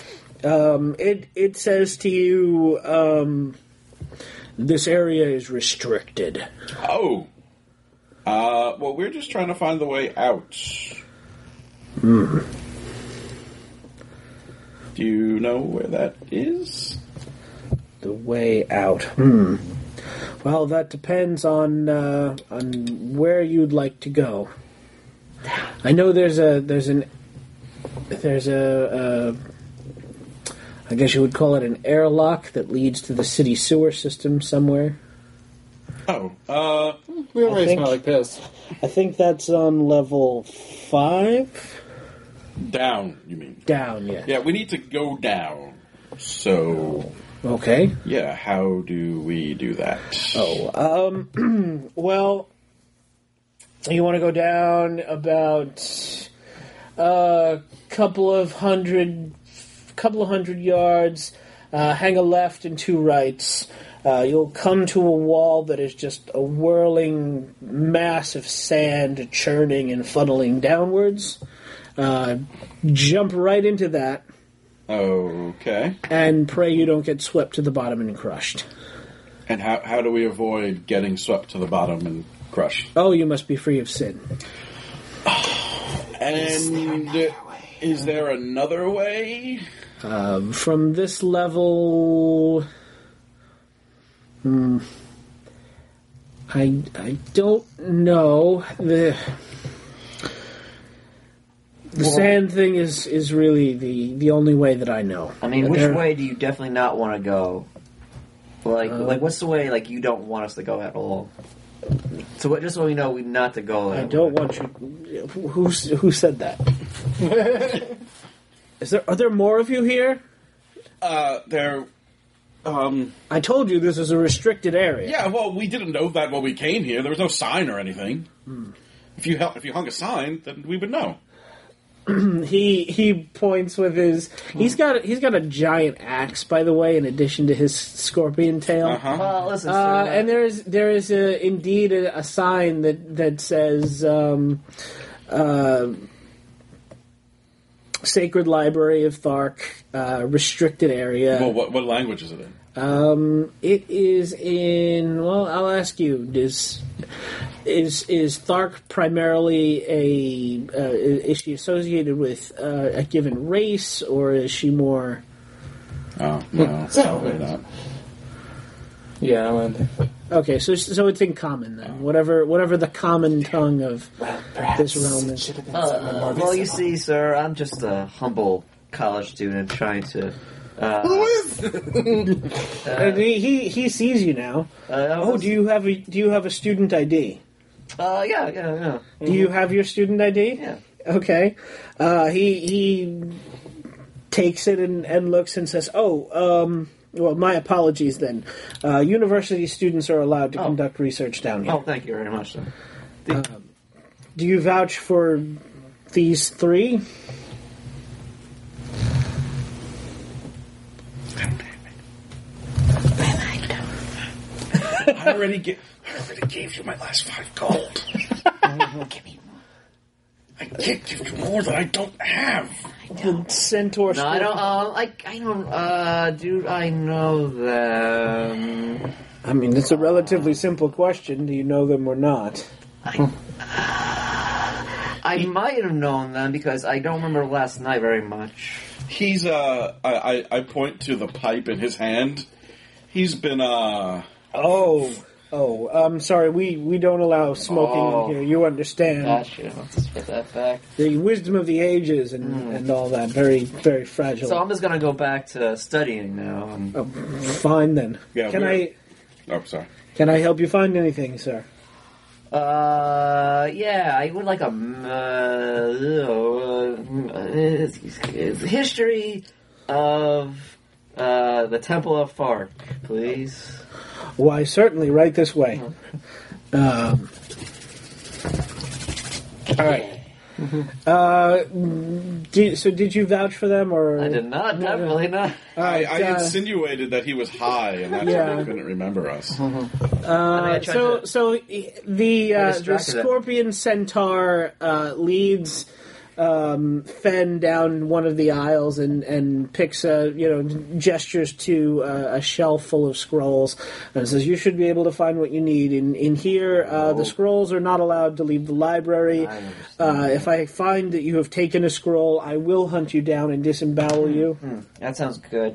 It says to you, this area is restricted. Oh. Well, we're just trying to find the way out. Do you know where that is? The way out. Well, that depends on where you'd like to go. I know there's a I guess you would call it an airlock that leads to the city sewer system somewhere. Oh, We already think- smell like piss. I think that's on level 5. down, you mean? Down, yeah. Yeah, we need to go down. So, Okay. yeah, how do we do that? Well, you want to go down about a couple of hundred yards, hang a left and 2 rights. You'll come to a wall that is just a whirling mass of sand churning and funneling downwards. Jump right into that Okay. and pray you don't get swept to the bottom and crushed. And how do we avoid getting swept to the bottom and crushed? Oh, you must be free of sin. And is there another way? From this level, I don't know. The sand thing is really the only way that I know. I mean, which There- way do you definitely not want to go? Like what's the way like you don't want us to go at all? So just so we know, we not to go. I That don't way. want you. Who said that? Are there more of you here? There. I told you this is a restricted area. Yeah. Well, we didn't know that when we came here. There was no sign or anything. If you hung a sign, then we would know. He points with his. He's got a giant axe, by the way, in addition to his scorpion tail. Uh-huh. Well, listen, And there is indeed a sign that says Sacred Library of Thark, restricted area. Well, what language is it in? It is in. Well, I'll ask you. Is Thark primarily is she associated with a given race, or is she more? Oh no, probably not. Yeah, I went. Okay, so it's in common then. Whatever the common tongue of this realm is. well, you see, sir, I'm just a humble college student trying to. And he sees you now. Do you have a student ID? Yeah. Do you have your student ID? Yeah. Okay. He takes it and looks and says, well, my apologies then. University students are allowed to conduct research down here. Oh, thank you very much, sir. Do you vouch for these 3? I already gave you my last 5 gold. Give me more. I can't give you more that I don't have. The centaur. No, I don't. I don't. Dude, I know them. I mean, it's a relatively simple question. Do you know them or not? I might have known them because I don't remember last night very much. He's I point to the pipe in his hand. He's been I'm sorry. We don't allow smoking here. You understand Gotcha. Let's get that back. the wisdom of the ages and all that. Very, very fragile. So I'm just gonna go back to studying now. And Fine then. Yeah, sorry. Can I help you find anything, sir? yeah, I would like a history of the Temple of Thark, please. Why, certainly, right this way. All right. Did you vouch for them, or I did not. Definitely not. I insinuated that he was high, and that's why he couldn't remember us. So the Scorpion Centaur leads Fen down one of the aisles and picks gestures to a shelf full of scrolls and says, "You should be able to find what you need in here. The scrolls are not allowed to leave the library. If I find that you have taken a scroll, I will hunt you down and disembowel you." That sounds good.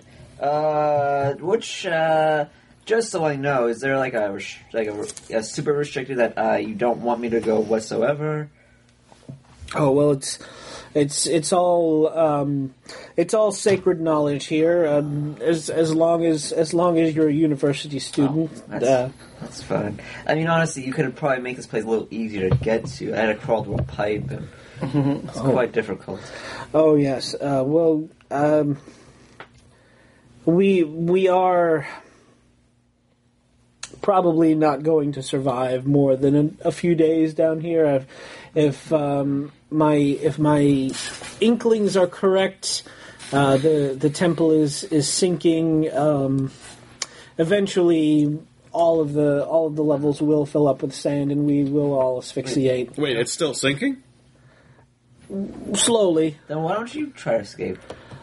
Just so I know, is there a super restricted that you don't want me to go whatsoever? Oh well, it's all sacred knowledge here. As long as you're a university student, that's fine. I mean, honestly, you could probably make this place a little easier to get to. I had to crawl through a pipe, and it's quite difficult. Oh yes. We are probably not going to survive more than a few days down here. If my inklings are correct, the temple is sinking. Eventually, all of the levels will fill up with sand, and we will all asphyxiate. Wait, it's still sinking? Slowly. Then why don't you try to escape?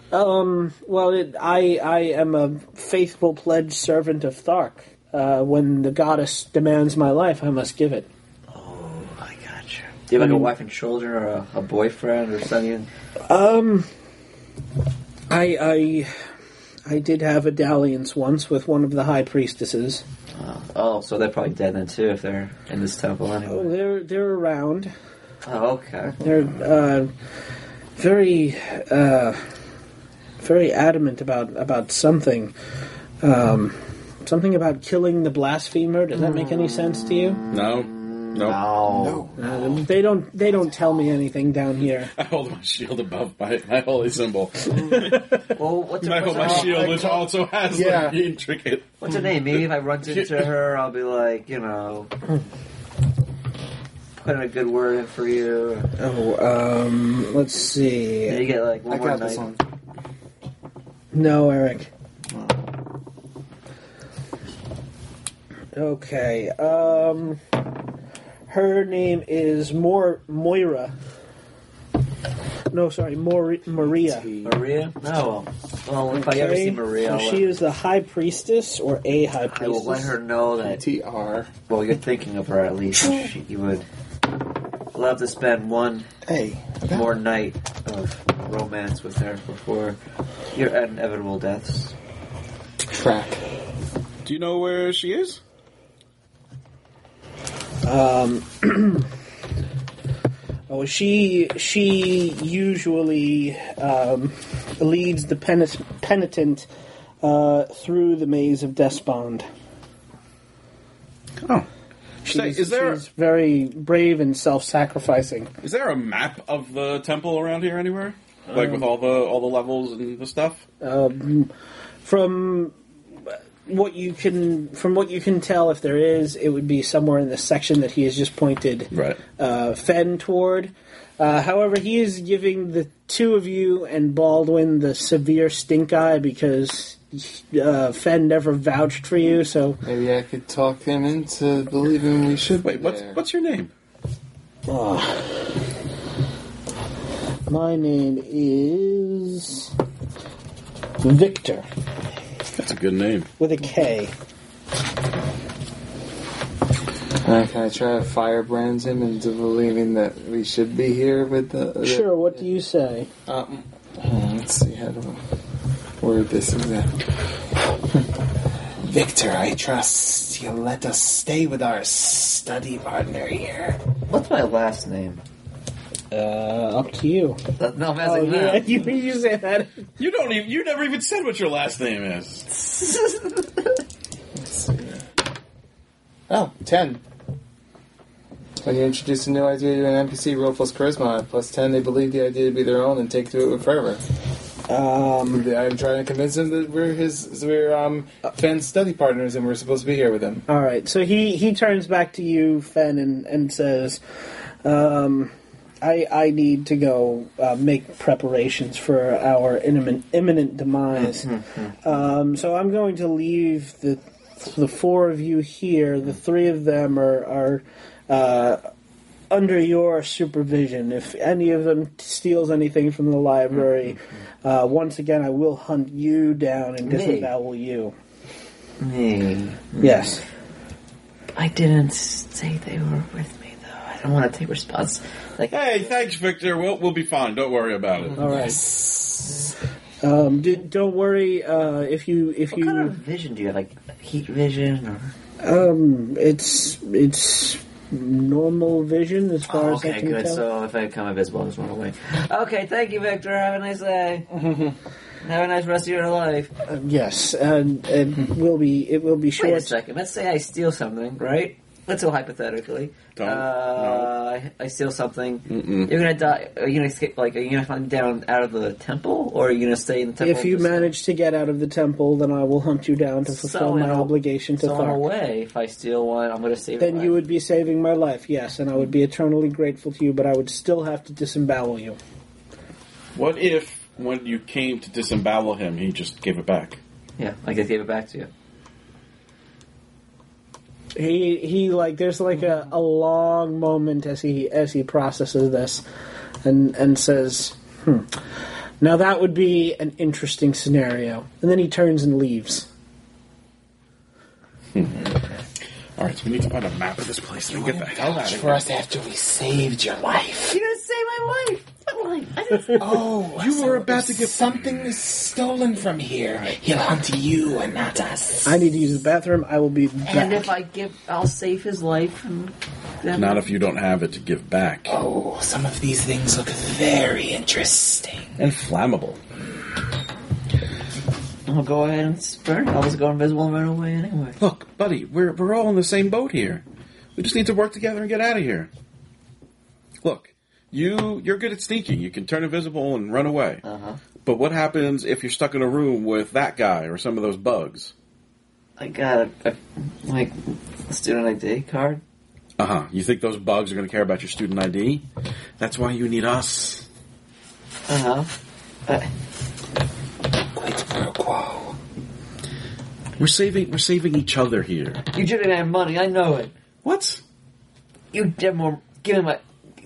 I am a faithful pledged servant of Thark. When the goddess demands my life, I must give it. Oh, I gotcha. Do you have a wife and children, or a boyfriend, or something? I did have a dalliance once with one of the high priestesses. Oh, so they're probably dead then too if they're in this temple anyway. Oh, they're around. Oh, okay. They're very adamant about something. Something about killing the blasphemer. Does that make any sense to you? No. They don't tell me anything down here. I hold my shield above my holy symbol. Well, I hold my shield, which also has the intricate. What's her name? Maybe if I run into her, I'll be like, put in a good word in for you. Let's see. And you get one I more got night. this one. No, Eric. Okay. Her name is Moira. No, sorry, Maria. Maria? No. Well, if I ever see Maria, So she is the high priestess, or a high priestess. I will let her know that. TR. Well, you're thinking of her at least. You would love to spend one more night of romance with her before your inevitable deaths. Track. Do you know where she is? She usually leads the penitent through the maze of Despond. Oh. She's very brave and self-sacrificing. Is there a map of the temple around here anywhere? With all the levels and the stuff? From what you can tell, if there is, it would be somewhere in the section that he has just pointed Fen toward. However, he is giving the two of you and Baldwin the severe stink eye because Fen never vouched for you. So maybe I could talk him into believing we should. Wait, what's your name? My name is Victor. That's a good name. With a K. Can I try to firebrand him into believing that we should be here with the... Sure, what do you say? Let's see how to word this exactly. Victor, I trust you'll let us stay with our study partner here. What's my last name? Up to you. No, I'm asking that. You say that. You never even said what your last name is. Let's see. 10. When you introduce a new idea to an NPC, roll plus charisma. Plus 10, they believe the idea to be their own and take to it with fervor. I'm trying to convince him that we're Fen's study partners and we're supposed to be here with him. Alright, so he turns back to you, Fen, and says, I need to go make preparations for our imminent demise. So I'm going to leave the four of you here. The three of them are under your supervision. If any of them steals anything from the library, once again, I will hunt you down and disembowel you. Me? Yes. I didn't say they were with me, though. I don't want to take response. Like, Hey, thanks, Victor. We'll be fine. Don't worry about it. All right. Don't worry. If you what kind of vision do you have? Like heat vision, or it's normal vision as far as I okay, can good. tell. So if I become invisible, I'll just run away. Okay, thank you, Victor. Have a nice day. Have a nice rest of your life. Yes, and it will be Wait a short. second. Let's say I steal something, right? Let's go hypothetically. Don't. I steal something. You're gonna die. Are you gonna escape? Like, are you gonna find down out of the temple, or are you gonna stay in the temple? If you and just- manage to get out of the temple, then I will hunt you down to fulfill my obligation to so in a Thark. way, if I steal one, I'm gonna save. Then your you life. would be saving my life, yes, and I would be eternally grateful to you, but I would still have to disembowel you. What if, when you came to disembowel him, he just gave it back? Yeah, I just gave it back to you. He like there's like a long moment as he processes this, and says, now that would be an interesting scenario. And then he turns and leaves. All right, so we need to find a map of this place and get the hell out of For here. us after we saved your life. You didn't save my life. I didn't. Oh, You were about to get... something is stolen from here. He'll hunt you and not us. I need to use the bathroom. I will be back. And if I'll save his life. And then Not if you don't have it to give back. Oh, some of these things look very interesting. And flammable. I'll go ahead and burn. I'll just go invisible and run away anyway. Look, buddy, we're all in the same boat here. We just need to work together and get out of here. Look, you're good at sneaking. You can turn invisible and run away. But what happens if you're stuck in a room with that guy or some of those bugs? I got a student ID card. You think those bugs are going to care about your student ID? That's why you need us. Quid pro quo. We're saving each other here. You didn't have money. I know it. What? You did more. Give me my.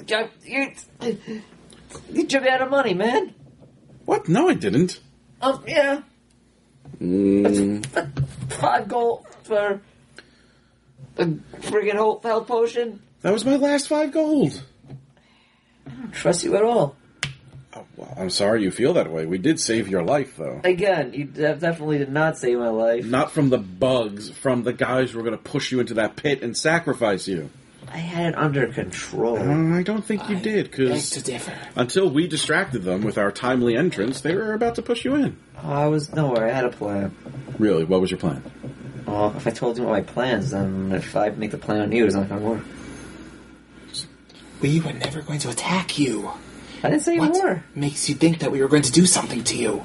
You took me out of money, man. What? No, I didn't. Yeah. 5 gold for a friggin' health potion. That was my last 5 gold. I don't trust you at all. Oh, well, I'm sorry you feel that way. We did save your life, though. Again, you definitely did not save my life. Not from the bugs, from the guys who were going to push you into that pit and sacrifice you. I had it under control. I don't think you did, Beg because to differ. until we distracted them with our timely entrance, they were about to push you in. Don't worry, I had a plan. Really? What was your plan? Well, if I told you what my plans, then if I make the plan on you, it's not going to work. We were never going to attack you. I didn't say you What were. makes you think that we were going to do something to you?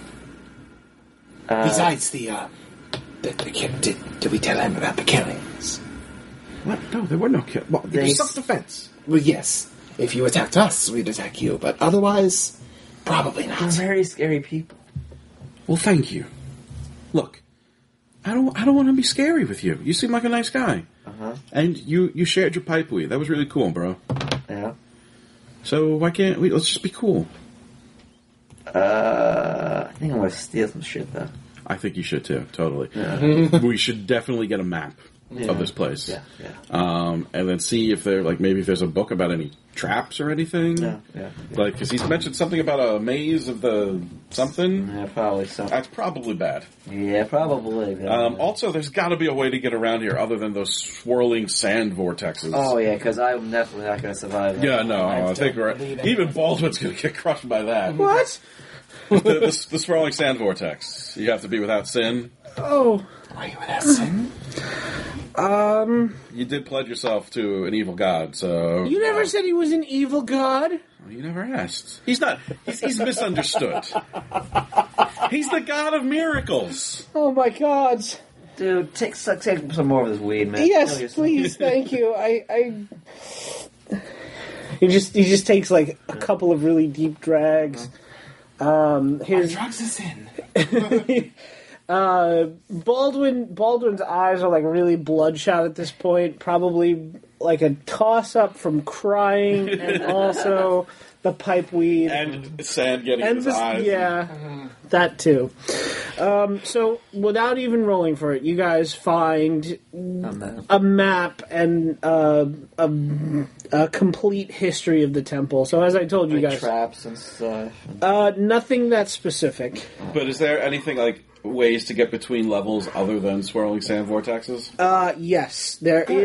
Besides did we tell him about the killings? What? No, there were no kills. Well, it was self-defense. Well, yes. If you attacked us, we'd attack you. But otherwise, probably You're not. very scary people. Well, thank you. Look, I don't want to be scary with you. You seem like a nice guy. And you shared your pipe weed. That was really cool, bro. Yeah. So why can't we? Let's just be cool. I think I'm going to steal some shit, though. I think you should too. Totally. Yeah. We should definitely get a map of this place. Yeah. And then see if maybe if there's a book about any traps or anything. Yeah. Like, because he's mentioned something about a maze of the something. Yeah, probably so. That's probably bad. Yeah, probably. Also, there's got to be a way to get around here other than those swirling sand vortexes. Oh, yeah, because I'm definitely not going to survive that. Yeah, no, I think even Baldwin's going to get crushed by that. What? the swirling sand vortex. You have to be without sin. Oh. Are you without sin? You did pledge yourself to an evil god, so... You never said he was an evil god. Well, you never asked. He's not... He's misunderstood. He's the god of miracles. Oh my god. Dude, take some more of this weed, man. Yes, please, thank you. He just takes like a couple of really deep drags. His Drugs is in. Baldwin's eyes are like really bloodshot at this point. Probably like a toss up from crying and also the pipe weed And sand getting in his eyes. Yeah, that too. So without even rolling for it, you guys find a map and a complete history of the temple. So as I told you guys, traps and stuff. nothing that specific. But is there anything like ways to get between levels other than swirling sand vortexes? Yes,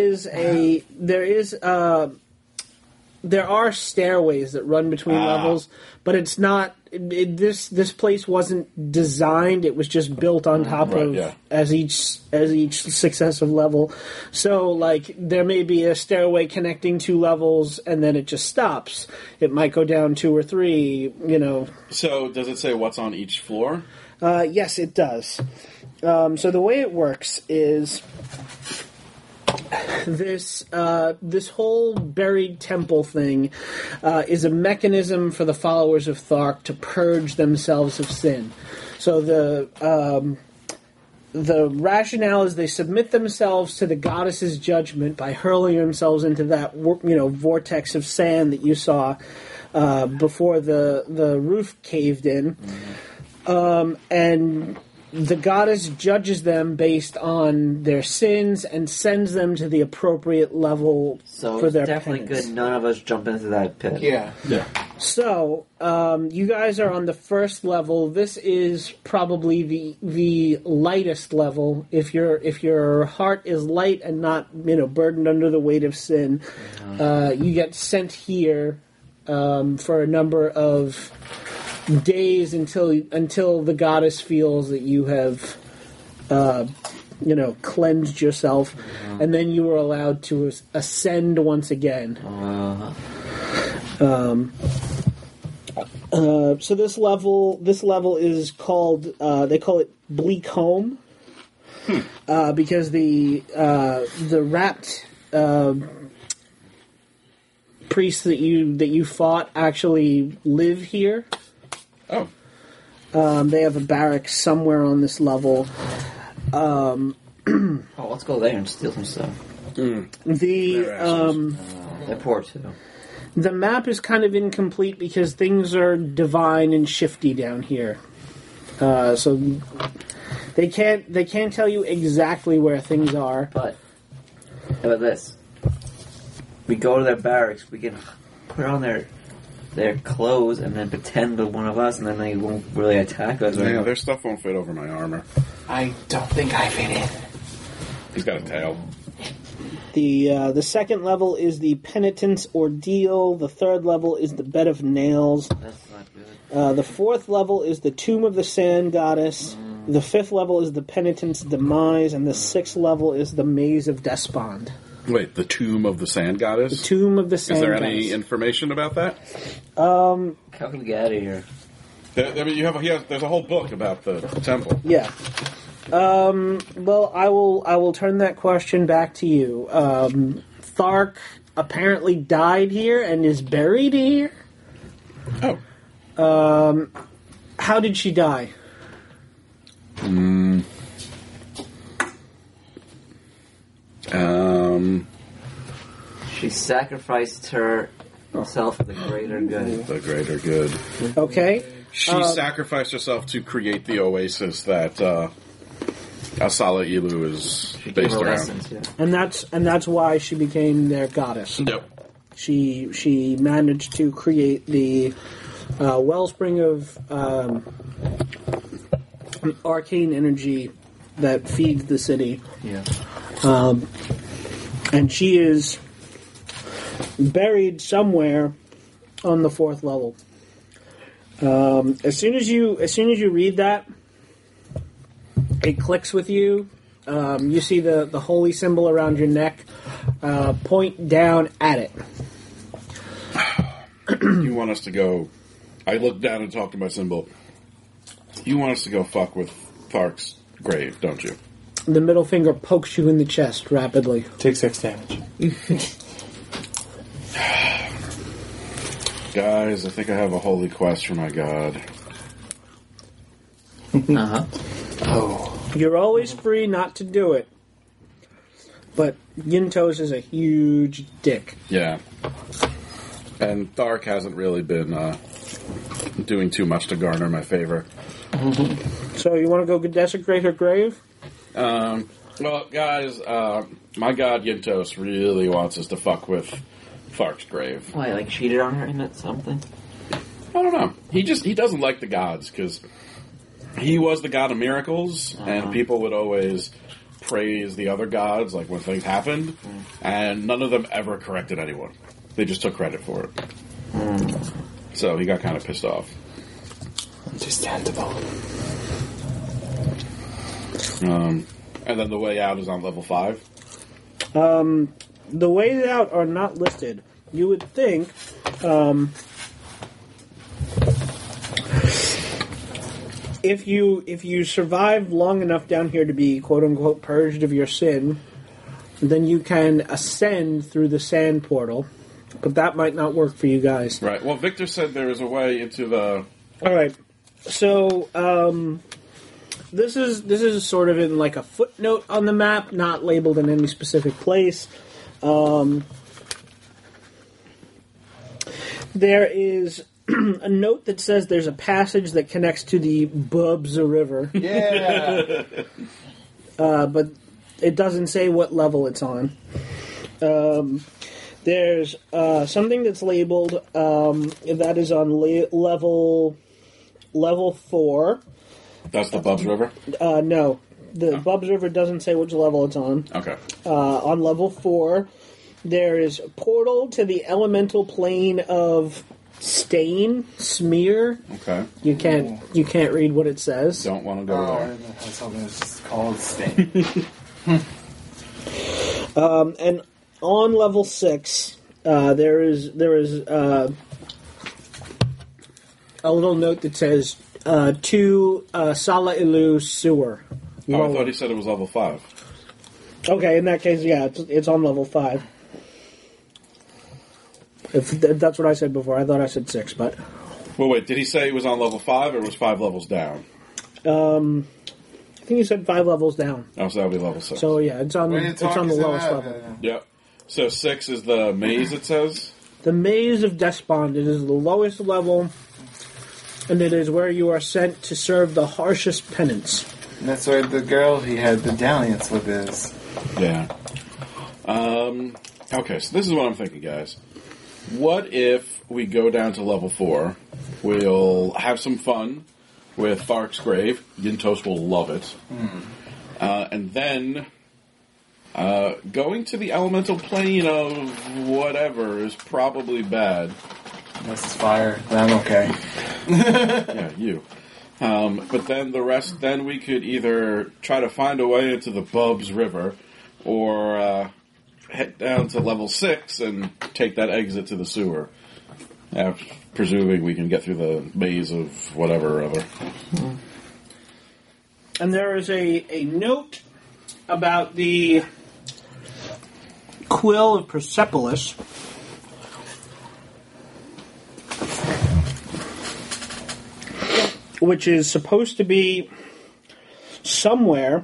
there are stairways that run between levels, but it's not. This place wasn't designed; it was just built on top of as each successive level. So, like, there may be a stairway connecting two levels, and then it just stops. It might go down 2 or 3. So, does it say what's on each floor? Yes, it does. So the way it works is this whole buried temple thing is a mechanism for the followers of Thark to purge themselves of sin. So the rationale is they submit themselves to the goddess's judgment by hurling themselves into that vortex of sand that you saw before the roof caved in. And the goddess judges them based on their sins and sends them to the appropriate level So for their it's definitely penance. good none of us jump into that pit. Yeah. So, you guys are on the first level. This is probably the lightest level. If your heart is light and not burdened under the weight of sin, you get sent here for a number of days until the goddess feels that you have cleansed yourself, and then you are allowed to ascend once again. So this level is called they call it Bleak Home because the wrapped priests that you fought actually live here. Oh. They have a barracks somewhere on this level. Let's go there and steal some stuff. They're poor too. The map is kind of incomplete because things are divine and shifty down here. So they can't tell you exactly where things are. But how about this? We go to their barracks. We can put on their clothes and then pretend they're one of us, and then they won't really attack us. Yeah, their stuff won't fit over my armor. I don't think I fit in. He's got a tail. The second level is the Penitence Ordeal. The third level is the Bed of Nails. That's not good. The fourth level is the Tomb of the Sand Goddess. The fifth level is the Penitence Demise, and the sixth level is the Maze of Despond. Wait, the Tomb of the Sand Goddess? The Tomb of the Sand Is there Goddess. any information about that? How can we get out of here? There's a whole book about the temple. Yeah. Well, I will turn that question back to you. Thark apparently died here and is buried here. Oh. How did she die? She sacrificed herself for the greater good. The greater good. Okay. She sacrificed herself to create the oasis that Asala Ilu is She gave based her around. lessons, yeah. And that's why she became their goddess. Yep. She managed to create the wellspring of arcane energy that feeds the city. Yeah. And she is buried somewhere on the fourth level. As soon as you read that, it clicks with you. You see the holy symbol around your neck. Point down at it. You want us to go... I look down and talk to my symbol. You want us to go fuck with Thark's grave, don't you? The middle finger pokes you in the chest rapidly. Take 6 damage. Guys, I think I have a holy quest for my god. You're always free not to do it. But Yintos is a huge dick. Yeah. And Thark hasn't really been doing too much to garner my favor. So you want to go desecrate her grave? Well, guys, my god Yintos really wants us to fuck with Thark's grave. Why, like cheated on her and something? I don't know. He doesn't like the gods because he was the god of miracles, and people would always praise the other gods, like when things happened, and none of them ever corrected anyone. They just took credit for it. So he got kind of pissed off. Understandable. And then the way out is on level 5. The ways out are not listed. You would think if you survive long enough down here to be quote unquote purged of your sin, then you can ascend through the sand portal. But that might not work for you guys. Right. Well, Victor said there is a way into the... All right. So this is sort of in like a footnote on the map, not labeled in any specific place. There is a note that says there's a passage that connects to the Bubs River. Yeah. But it doesn't say what level it's on. There's something that's labeled that is on level 4. That's the Bubs River? No. The Bubs River doesn't say which level it's on. Okay. On level 4, there is a portal to the elemental plane of smear. Okay. You can't read what it says. Don't want to go there. That's something that's called stain. And on level 6, there is a little note that says to Sala Ilu sewer. Oh, I thought he said it was level 5. Okay, in that case, yeah, it's on level 5. If that's what I said before, I thought I said 6, but... Well, wait, did he say it was on level 5 or was 5 levels down? I think he said 5 levels down. Oh, so that would be level 6. So, yeah, it's on the lowest level. Yep. So 6 is the maze, it says? The Maze of Despond. It is the lowest level, and it is where you are sent to serve the harshest penance. And that's where the girl he had the dalliance with is. Yeah. Okay, so this is what I'm thinking, guys. What if we go down to level 4? We'll have some fun with Thark's grave. Yintos will love it. And then going to the elemental plane of whatever is probably bad. This is fire. I'm okay. Yeah, you. But then the rest, then we could either try to find a way into the Bubs River or head down to level 6 and take that exit to the sewer. Presuming we can get through the maze of whatever or other. And there is a note about the Quill of Persepolis. Which is supposed to be somewhere.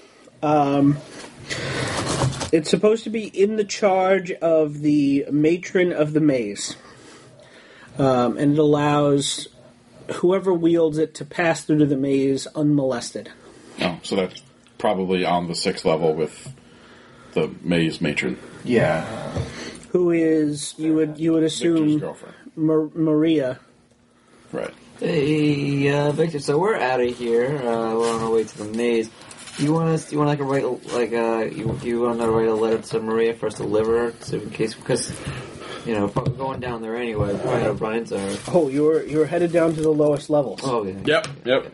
It's supposed to be in the charge of the matron of the maze. And it allows whoever wields it to pass through the maze unmolested. Oh, so that's probably on the 6th level with the maze matron. Yeah. Who is, you would Victor's assume, girlfriend. Maria. Right. Hey, Victor. So we're out of here. We're on our way to the maze. You want to write to write a letter to Maria for us to deliver her, so in case, because probably going down there anyway, we're probably gonna run into her. Oh, you're headed down to the lowest levels. Oh yeah. Yep.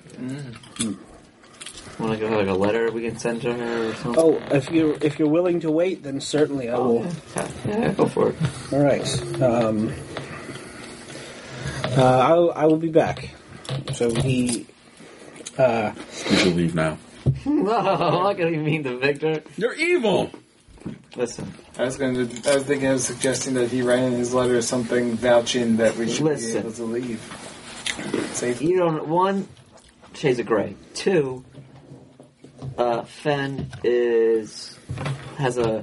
Want to have a letter we can send to her or something? Oh, if you're willing to wait, then certainly I will. Yeah, go for it. All right. I will be back. So he. You should leave now. No, I'm not going to be mean to Victor. You're evil! Listen. I was thinking of suggesting that he write in his letter something vouching that we should Listen. be able to leave. Safe. You don't. One, shades of gray. Two, Fen has a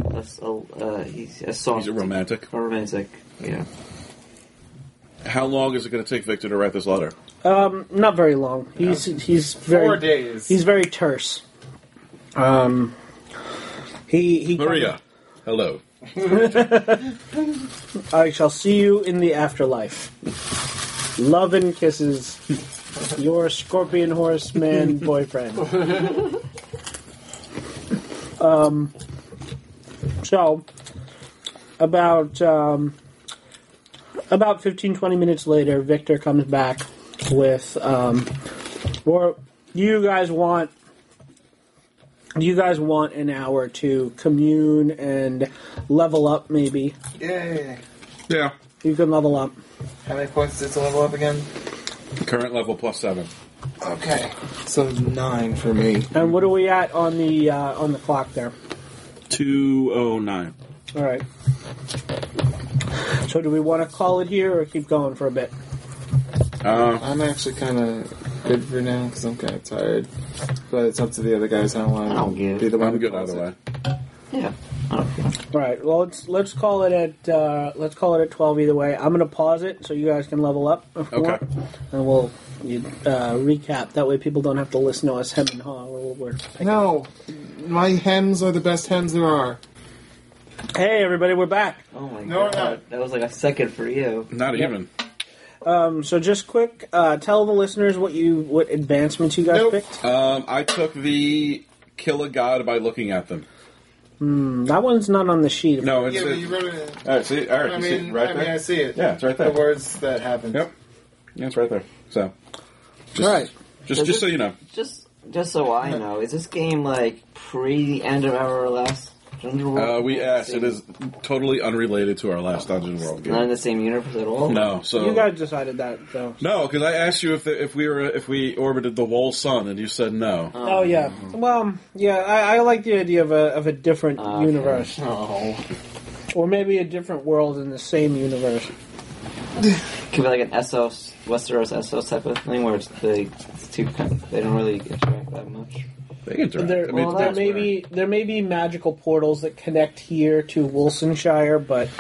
soft. He's a romantic. A romantic. Yeah. How long is it going to take Victor to write this letter? Not very long. He's very 4 days. He's very terse. He Maria, hello. I shall see you in the afterlife. Love and kisses. Your scorpion horseman boyfriend. So, about 15-20 minutes later, Victor comes back with, or do you guys want an hour to commune and level up, maybe? Yay. Yeah. You can level up. How many points is it to level up again? Current level plus 7. Okay. So 9 for me. And what are we at on the clock there? 209. All right. So do we want to call it here or keep going for a bit? I'm actually kind of good for now because I'm kind of tired. But it's up to the other guys. I don't want I don't to give. be the one I'm who good calls either way. Yeah. All right. Well, let's call it at 12 either way. I'm going to pause it so you guys can level up. If you Okay. want. And we'll recap. That way people don't have to listen to us hem and haw. No, my hems are the best hems there are. Hey, everybody, we're back. Oh my No, god. no. That was like a second for you. Not even. So just quick, tell the listeners what advancements you guys Nope. picked. I took the kill a god by looking at them. That one's not on the sheet. No, it's Yeah, but you wrote it. all right. See, all right. I You see it mean, right there. I see it. Yeah, it's right The there. words that happened. Yep. Yeah, it's right there. So, just, All right. just so you know. Just so I know, is this game like pre the end of our last Dungeon World? We asked. It is totally unrelated to our last Dungeon World Not in game. the same universe at all. No, so You guys decided that, though. no, because I asked you if we orbited the whole sun, and you said no. Oh yeah. Well, yeah. I like the idea of a different universe, Oh. or maybe a different world in the same universe. Could be like an Essos, Westeros Essos type of thing where it's two they don't really interact that much. They interact. There, I mean, there may be magical portals that connect here to Wilsonshire, but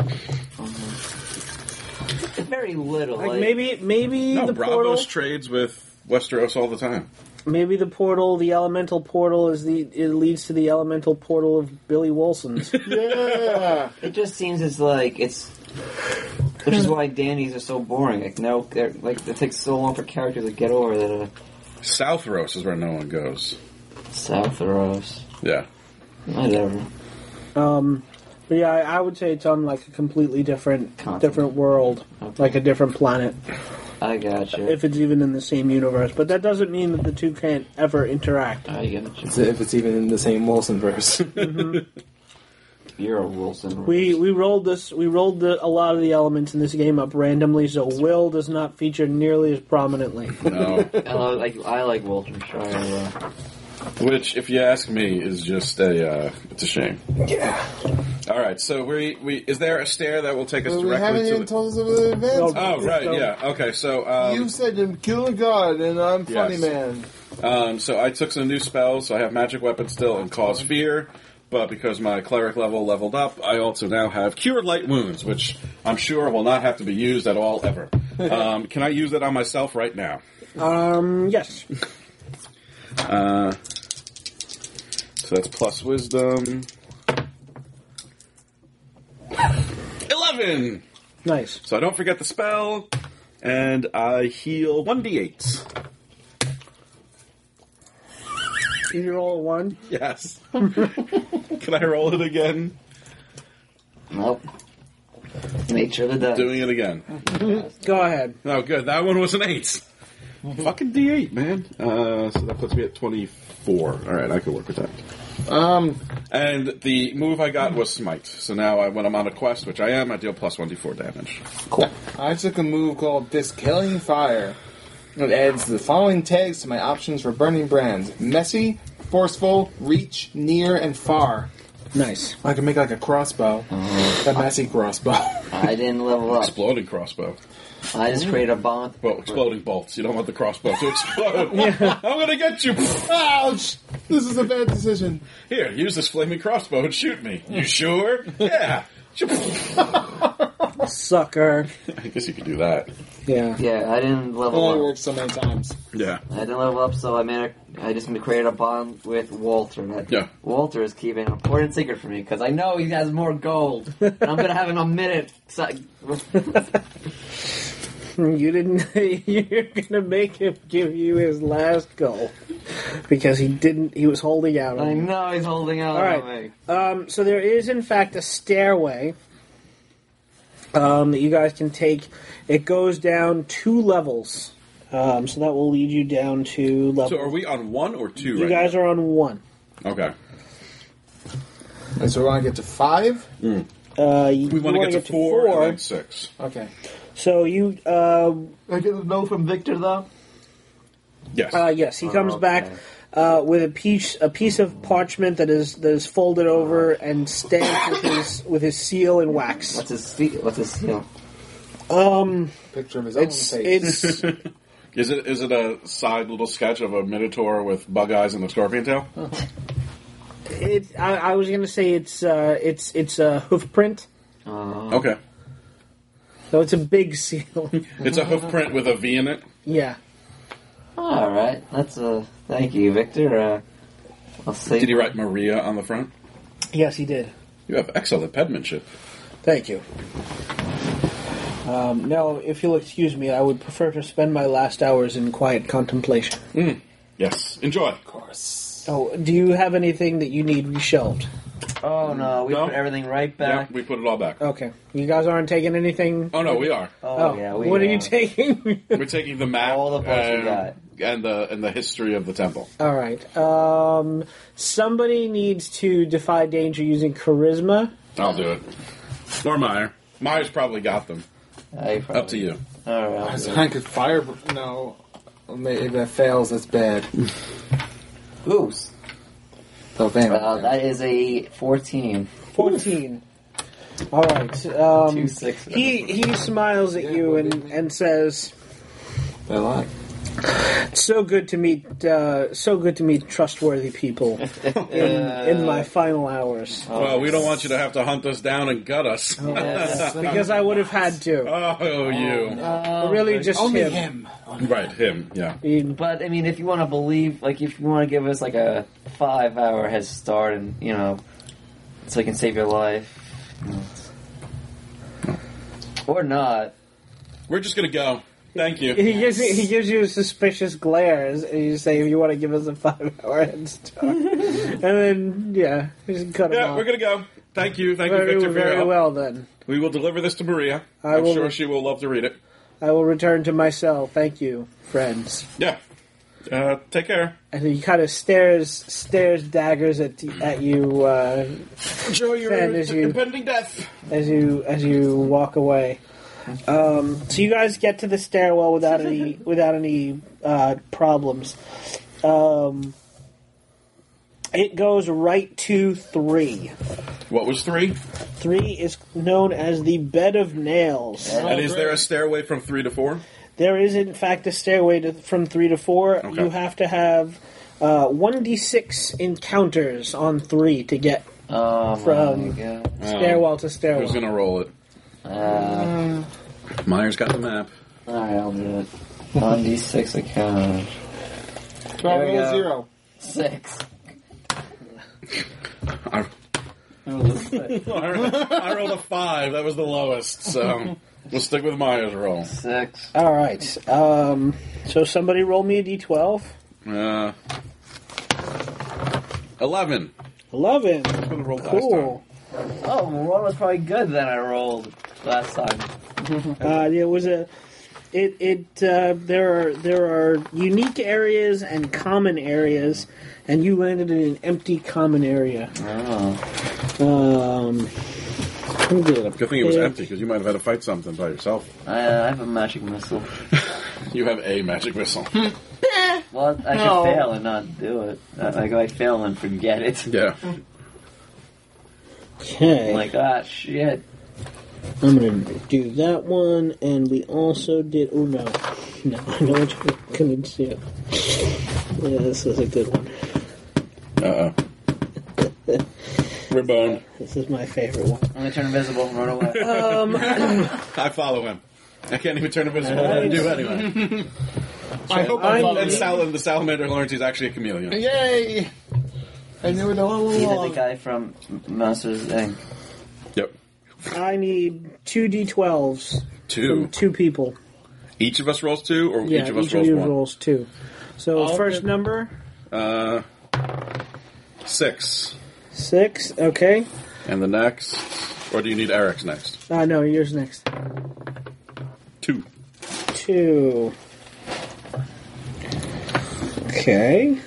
Very little. like maybe no, the Bravos portal, trades with Westeros all the time. maybe the portal, the elemental portal it leads to the elemental portal of Billy Wilson's. Yeah. It just seems which is why Danny's are so boring. Like no, it takes so long for characters to get over that. Southros is where no one goes. Southros, Yeah. whatever. But yeah, I would say it's on like a completely different Continent. world, Okay. like a different planet, I got you. if it's even in the same universe. But that doesn't mean that the two can't ever interact. I got you. If it's even in the same Wilson verse. You're a Wilson. We rolled a lot of the elements in this game up randomly, so Will does not feature nearly as prominently. No. I like Wiltshire. Which, if you ask me, is just it's a shame. Yeah. All right, so we is there a stair that will take us But we haven't directly to even the? told us of the advance. Oh, right, yeah. Okay, so You said to kill a god, and I'm funny Yes. man. so I took some new spells. So I have magic weapon still and cause fear, but because my cleric leveled up, I also now have cured light wounds, which I'm sure will not have to be used at all ever. Can I use that on myself right now? Yes. So that's plus wisdom. 11. Nice. So I don't forget the spell, and I heal 1d8. Did you roll a 1? Yes. Can I roll it again? Nope. Nature of the dead. Doing it again. Go ahead. Oh, good. That one was an 8. Fucking D8, man. So that puts me at 24. All right, I can work with that. And the move I got was Smite. So now when I'm on a quest, which I am, I deal plus 1d4 damage. Cool. I took a move called Diskilling Fire. It adds the following tags to my options for burning brands: messy, forceful, reach, near, and far. Nice. I can make like a crossbow. A messy crossbow. I didn't level up. Exploding crossbow. I just created a bond. Well, exploding bolts. You don't want the crossbow to explode. I'm gonna get you. Ouch! This is a bad decision. Here, use this flaming crossbow and shoot me. You sure? Yeah. Sucker. I guess you could do that. Yeah. Yeah, I didn't It level only up. works so many times. Yeah. I didn't level up, so I just created a bond with Walter. Yeah. Walter is keeping an important secret from me because I know he has more gold. And I'm gonna have in a minute. You didn't. You're gonna make him give you his last goal because he didn't. He was holding out on I you. know he's holding out All on right. me. So there is, in fact, a stairway that you guys can take. It goes down 2 levels, so that will lead you down to level. So are we on 1 or 2 You right guys are on 1. now? Okay. And so we want to get to 5? We You want to wanna get to 4 and then 6. Okay. So you, I get a no from Victor though. Yes. yes, he comes okay. back with a piece of parchment that is folded over and stamped with his seal in wax. What's his seal? Picture of his own It's face. it's Is it a side little sketch of a minotaur with bug eyes and a scorpion tail? I was gonna say it's a hoof print, Okay. so it's a big seal. It's a hoof print with a V in it. Yeah. All right, that's thank you, Victor. I'll say. Did he write Maria on the front? Yes, he did. You have excellent penmanship. Thank you. Now, if you'll excuse me, I would prefer to spend my last hours in quiet contemplation. Yes. Enjoy. Of course. Oh, do you have anything that you need reshelved? Oh no, we No. put everything right Yeah, back. we put it all back. Okay. You guys aren't taking anything? Oh no, we are. Oh yeah, we. What are you taking? We're taking the map All the books we got. and the history of the temple. All right. Somebody needs to defy danger using charisma. I'll do it. Or Meyer. Meyer's probably got them. Up to you. All right. I'll do it. I could fire. No. If that fails, that's bad. Goose. So, bam. That is a 14. 14. All right. 2 6. He smiles at you and says, They lie. so good to meet trustworthy people in my final hours. Well, we don't want you to have to hunt us down and gut us. Because I would have had to. Oh, you. Really just Only him. him. Right, him, yeah. But I mean, if you want to believe, like, if you want to give us like a 5-hour head start, and so I can save your life, or not. We're just going to go. Thank you. He gives you a suspicious glare and you say, if you want to give us a 5-hour head start. And then, just cut him Yeah, off. we're going to go. Thank you, Victor, for your Very help. well, then. We will deliver this to Maria. I I'm will- sure she will love to read it. I will return to my cell. Thank you, friends. Yeah. Take care. And he kind of stares daggers at you Enjoy your Fan, as you- impending death. as you walk away. So you guys get to the stairwell without any problems. It goes right to 3. What was 3? 3 is known as the Bed of Nails. And is there a stairway from 3 to 4? There is, in fact, a stairway from 3 to 4. Okay. You have to have 1d6 encounters on 3 to get Oh From- my god. stairwell to stairwell. Who's going to roll it? Myers got the map. Alright, I'll do it. 1d6 account. 12 There we go. 0. 6. I I rolled a 5. That was the lowest. So we'll stick with Myers' roll. 6. All right. So somebody roll me a d12. 11. 11. That's what I rolled last Cool. Oh, well, one was probably good than I rolled last time. There was a. There are unique areas and common areas, and you landed in an empty common area. Oh. Let me get it up. Good thing it was quick. empty, because you might have had to fight something by yourself. I have a magic missile. You have a magic missile. Well, I should fail and not do it. Like, I fail and forget it. Yeah. Okay. I'm like, ah, shit. I'm going to do that one, and we also did... Oh, no. No, I know what you're going to do. Yeah, this is a good one. Uh-oh. Ribbon. This is my favorite one. I'm gonna turn invisible and run away. I follow him. I can't even turn invisible. What do anyway? I hope I follow And the salamander learns he's actually a chameleon. Yay! I knew it all Either the along. guy from Monsters Inc. Yep. I need 2 D12s 2. from 2 people. Each of us rolls 2, or Yeah, each of us each rolls of you 1? rolls 2. So I'll first give- number, 6. 6. Okay. And the next, or do you need Eric's next? No, yours next. 2. 2. Okay.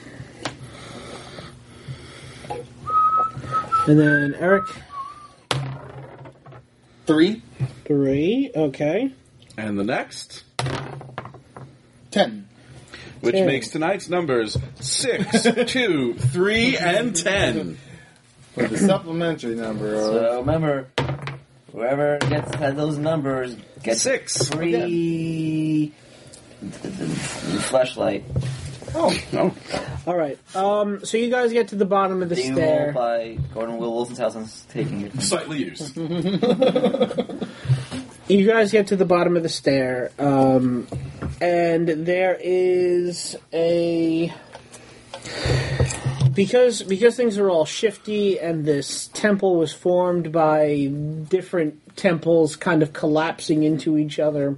And then Eric, 3, 3. Okay. And the next, 10. which 10. makes tonight's numbers 6, 2, 3, and 10. With the supplementary number. So remember, whoever has those numbers gets 6. free flashlight. Oh. All right. So you guys get to the bottom of the Being stair. rolled by Gordon Will Wilson's house and taking it. Slightly used. You guys get to the bottom of the stair, and there is a... Because things are all shifty, and this temple was formed by different temples kind of collapsing into each other.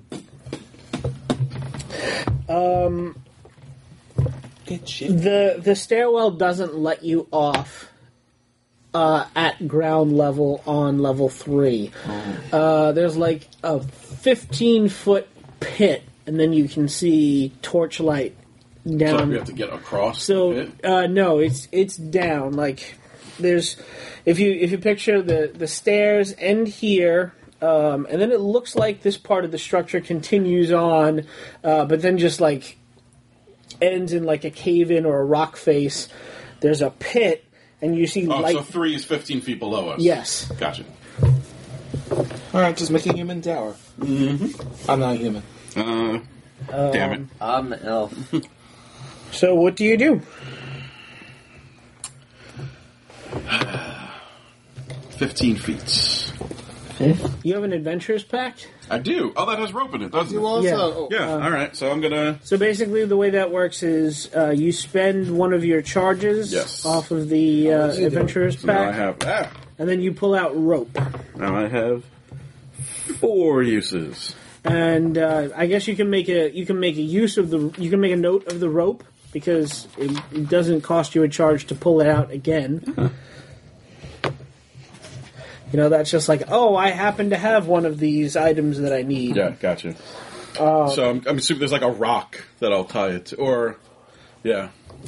The stairwell doesn't let you off at ground level on level 3. There's like a 15-foot pit, and then you can see torchlight So down. we have to get across So the pit? no, it's down. Like there's, if you picture the stairs end here, and then it looks like this part of the structure continues on, but then just like ends in like a cave in or a rock face. There's a pit, and you see Oh, light. so 3 is 15 feet below us. Yes. Gotcha. Alright, just make a human tower. Mm-hmm. I'm not human. Damn it. I'm the elf. So what do you do? 15 feet. You have an adventurer's pact. I do. Oh, that has rope in it, doesn't You it? also... Yeah. oh, Yeah, alright. So I'm gonna... So basically, the way that works is you spend one of your charges Yes. off of the you do? adventurer's So now I pact, have... and then you pull out rope. Now I have 4 uses. And I guess you can make a use of the you can make a note of the rope because it doesn't cost you a charge to pull it out again. You know, that's just like, oh, I happen to have one of these items that I need. Yeah, gotcha. So I'm assuming there's like a rock that I'll tie it to, or... Yeah.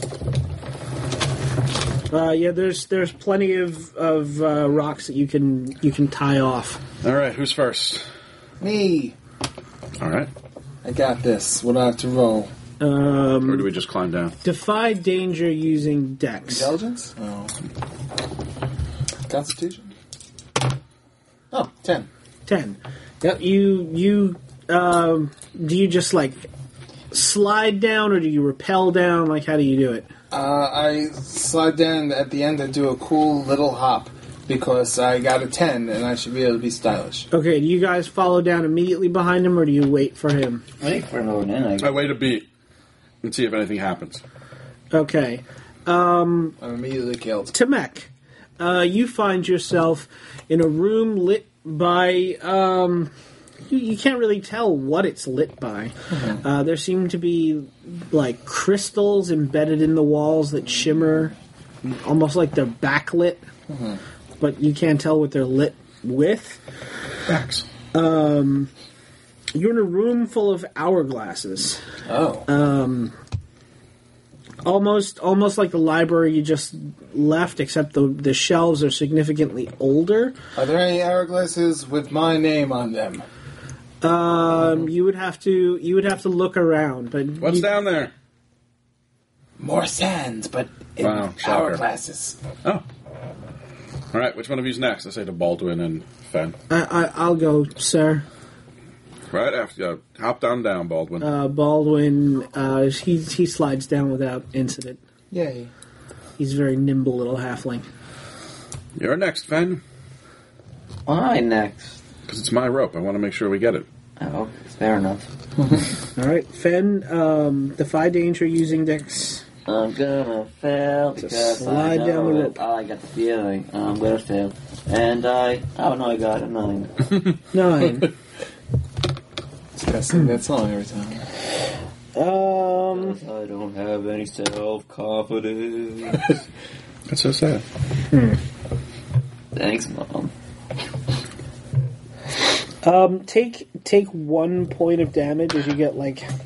Yeah, there's plenty of rocks that you can tie off. Alright, who's first? me! Alright. I got this. What do I have to roll? Or do we just climb down? Defy danger using Dex. Intelligence? Oh. Constitution? Oh, 10. 10. Yep, you do you just like slide down or do you rappel down? Like, how do you do it? I slide down at the end and do a cool little hop because I got a 10 and I should be able to be stylish. Okay, do you guys follow down immediately behind him or do you wait for him? Wait for an old in. I wait a beat and see if anything happens. Okay. I'm immediately killed. Tamek, you find yourself in a room lit by... you can't really tell what it's lit by. There seem to be like crystals embedded in the walls that shimmer, almost like they're backlit, but you can't tell what they're lit with. Facts. You're in a room full of hourglasses. Oh. Almost like the library you just left, except the shelves are significantly older. Are there any hourglasses with my name on them? You would have to look around, but What's down there? More sands, but in Wow, shocker. hourglasses. Oh. All right, which one of you's next? I say to Baldwin and Fen. I'll go, sir. Right after, hop down, Baldwin. Baldwin, he slides down without incident. Yay. He's a very nimble little halfling. You're next, Fen. Why next? Because it's my rope. I want to make sure we get it. Oh, fair enough. All right, Fen, defy danger using Dex. I'm gonna fail because slide I know down the it. rope. I got the feeling I'm gonna fail. And I got a 9. 9. Just gotta sing that song every time. I don't have any self-confidence. That's so sad. Thanks, Mom. Take 1 point of damage as you get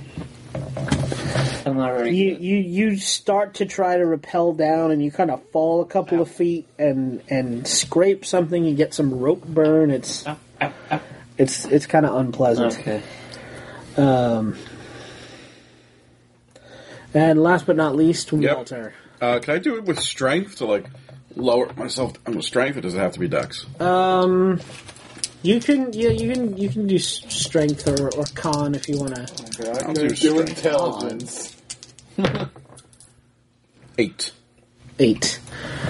I'm not ready. you start to try to rappel down and you kind of fall a couple of feet and scrape something. You get some rope burn. It's kind of unpleasant. Okay. And last but not least, Walter. Can I do it with strength to lower myself down with strength, or does it have to be Dex? You can do strength or con if you want to. I'll do strength. Intelligence. 8. 8.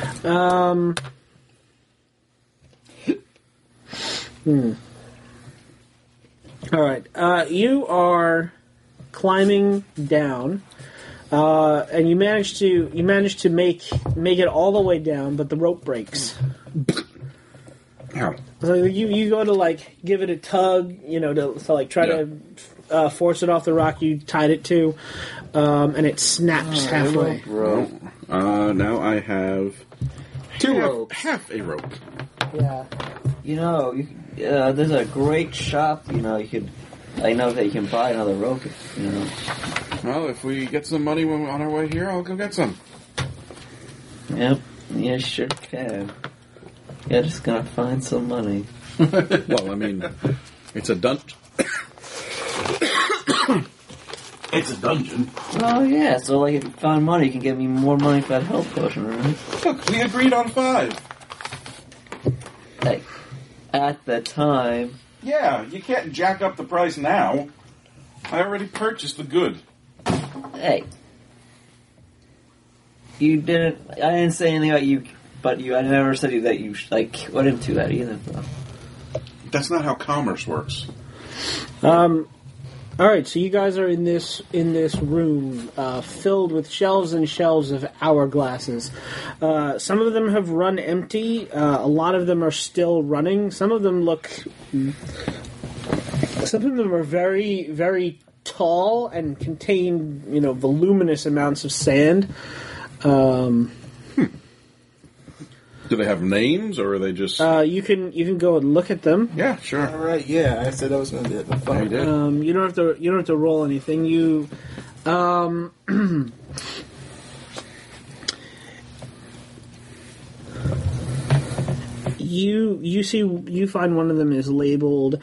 All right. You are climbing down, and you manage to make it all the way down, but the rope breaks. Ow. So you go to give it a tug, to try to force it off the rock you tied it to, and it snaps halfway. Now I have 2 ropes. half a rope. Yeah. There's a great shop. I know that you can buy another rope. Well, if we get some money when we're on our way here, I'll go get some. Yep. Yeah, sure can. Yeah, just gonna find some money. Well, I mean, it's a dungeon. It's a dungeon. Oh yeah, so if you find money, you can get me more money for that health potion, right? Look, we agreed on 5. Hey, at the time. Yeah, you can't jack up the price now. I already purchased the good. Hey, I didn't say anything about you, but I never said that you went into that either. Though. That's not how commerce works. All right, so you guys are in this room filled with shelves and shelves of hourglasses. Some of them have run empty. A lot of them are still running. Some of them are very, very tall and contain voluminous amounts of sand. Do they have names, or are they just... You can go and look at them. Yeah, sure. All right, yeah, I said I was going to do it. Yeah, you did. You don't have to roll anything. You you find one of them is labeled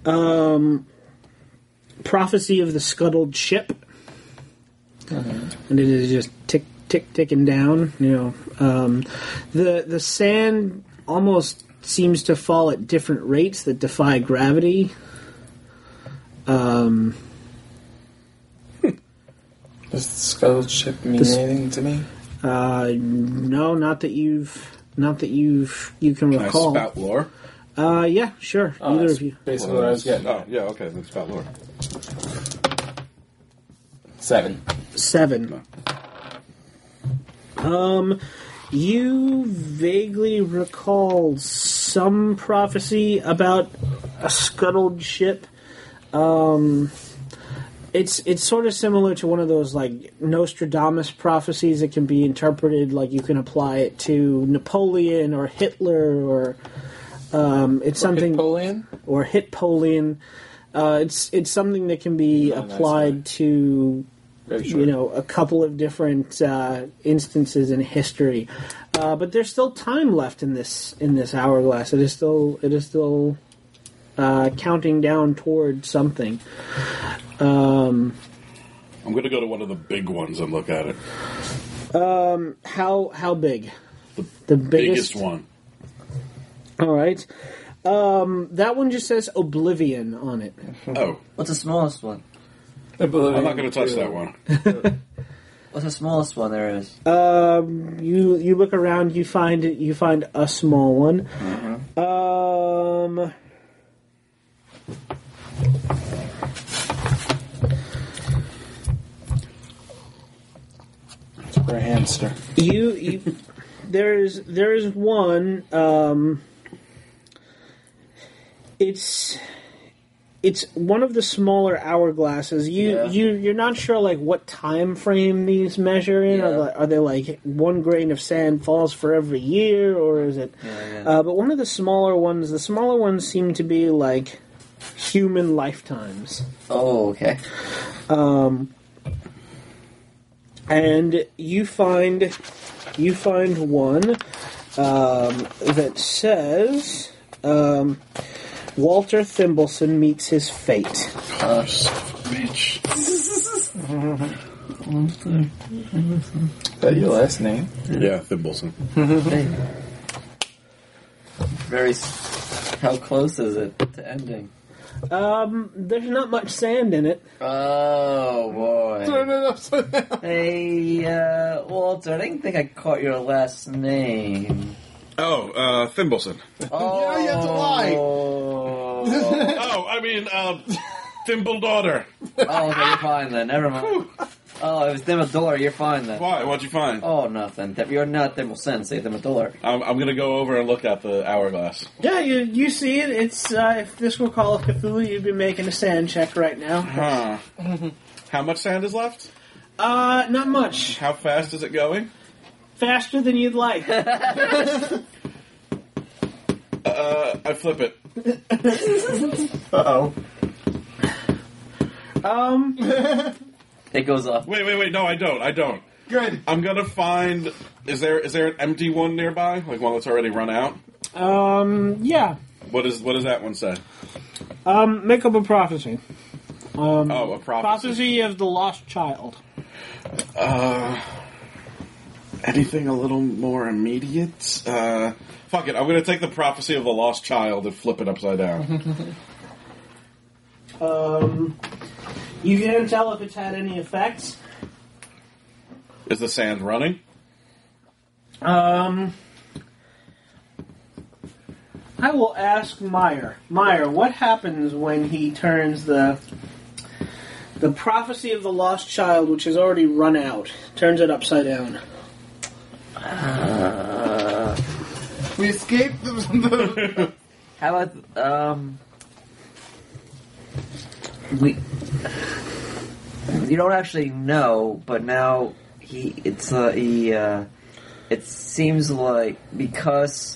Prophecy of the Scuttled Ship. And it is just ticking down. The sand almost seems to fall at different rates that defy gravity. Does the scuttled ship mean anything to me? No, not that you can Can I recall. spout lore? Yeah, sure. Either That's of you. basically what I was getting. Oh, yeah, okay, then spout lore. 7. 7. You vaguely recall some prophecy about a scuttled ship. It's sort of similar to one of those Nostradamus prophecies that can be interpreted you can apply it to Napoleon or Hitler or it's something Napoleon? or Hitpolian. It's something that can be applied to a couple of different instances in history, but there's still time left in this hourglass. It is still counting down toward something. I'm going to go to one of the big ones and look at it. How big? The biggest one. All right. That one just says Oblivion on it. Oh, What's the smallest one? I'm not going to touch that one. What's the smallest one there is? You look around. You find a small one. It's for a hamster. You there is one. It's one of the smaller hourglasses. You're not sure like what time frame these measure in. Yeah. Are they like 1 grain of sand falls for every year, or is it? Yeah. But one of the smaller ones seem to be like human lifetimes. Oh, okay. And you find one that says Walter Thimbleson meets his fate. Oh, son of a bitch. Is that your last name? Yeah, Thimbleson. How close is it to ending? There's not much sand in it. Oh boy. Turn it upside down. Hey, Walter, I didn't think I caught your last name. Oh, Thimbleson. Oh, you have to lie. Oh, I mean, Thimble daughter. Oh, okay, you're fine then. Never mind. Oh, it was Thimbledore. You're fine then. Why? What'd you find? Oh, nothing. You're not Thimblesen. Say Thimbledore. I'm going to go over and look at the hourglass. Yeah, you see it. It's if this were Call of Cthulhu, you'd be making a sand check right now. Huh. How much sand is left? Not much. How fast is it going? Faster than you'd like. I flip it. Uh-oh. It goes up. Wait. No, I don't. Good. I'm going to find... Is there an empty one nearby? Like one that's already run out? Yeah. What does that one say? Make up a prophecy. A prophecy. Prophecy of the lost child. Anything a little more immediate? Fuck it. I'm going to take the prophecy of the lost child and flip it upside down. You can't tell if it's had any effects. Is the sand running? I will ask Meyer. Meyer, what happens when he turns the prophecy of the lost child, which has already run out, turns it upside down? We escaped the... How about you don't actually know, but now it seems like because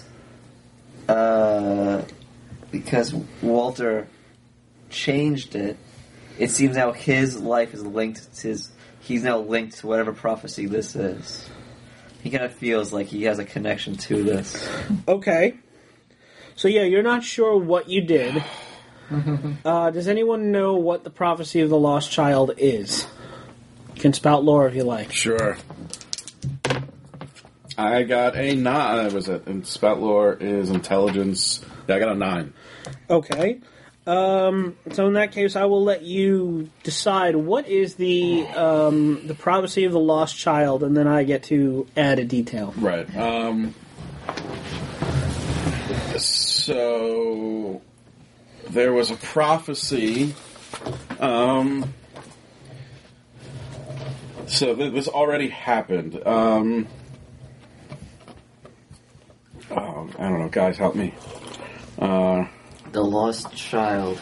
Walter changed it, it seems now his life is linked to he's now linked to whatever prophecy this is. He kind of feels like he has a connection to this. Okay. So yeah, you're not sure what you did. Does anyone know what the prophecy of the lost child is? You can spout lore if you like. Sure. I got a 9. Was it? And spout lore is intelligence. Yeah, I got a 9. Okay. So in that case, I will let you decide what is the prophecy of the lost child, and then I get to add a detail. Right. So there was a prophecy. So this already happened. I don't know, guys, help me. The lost child.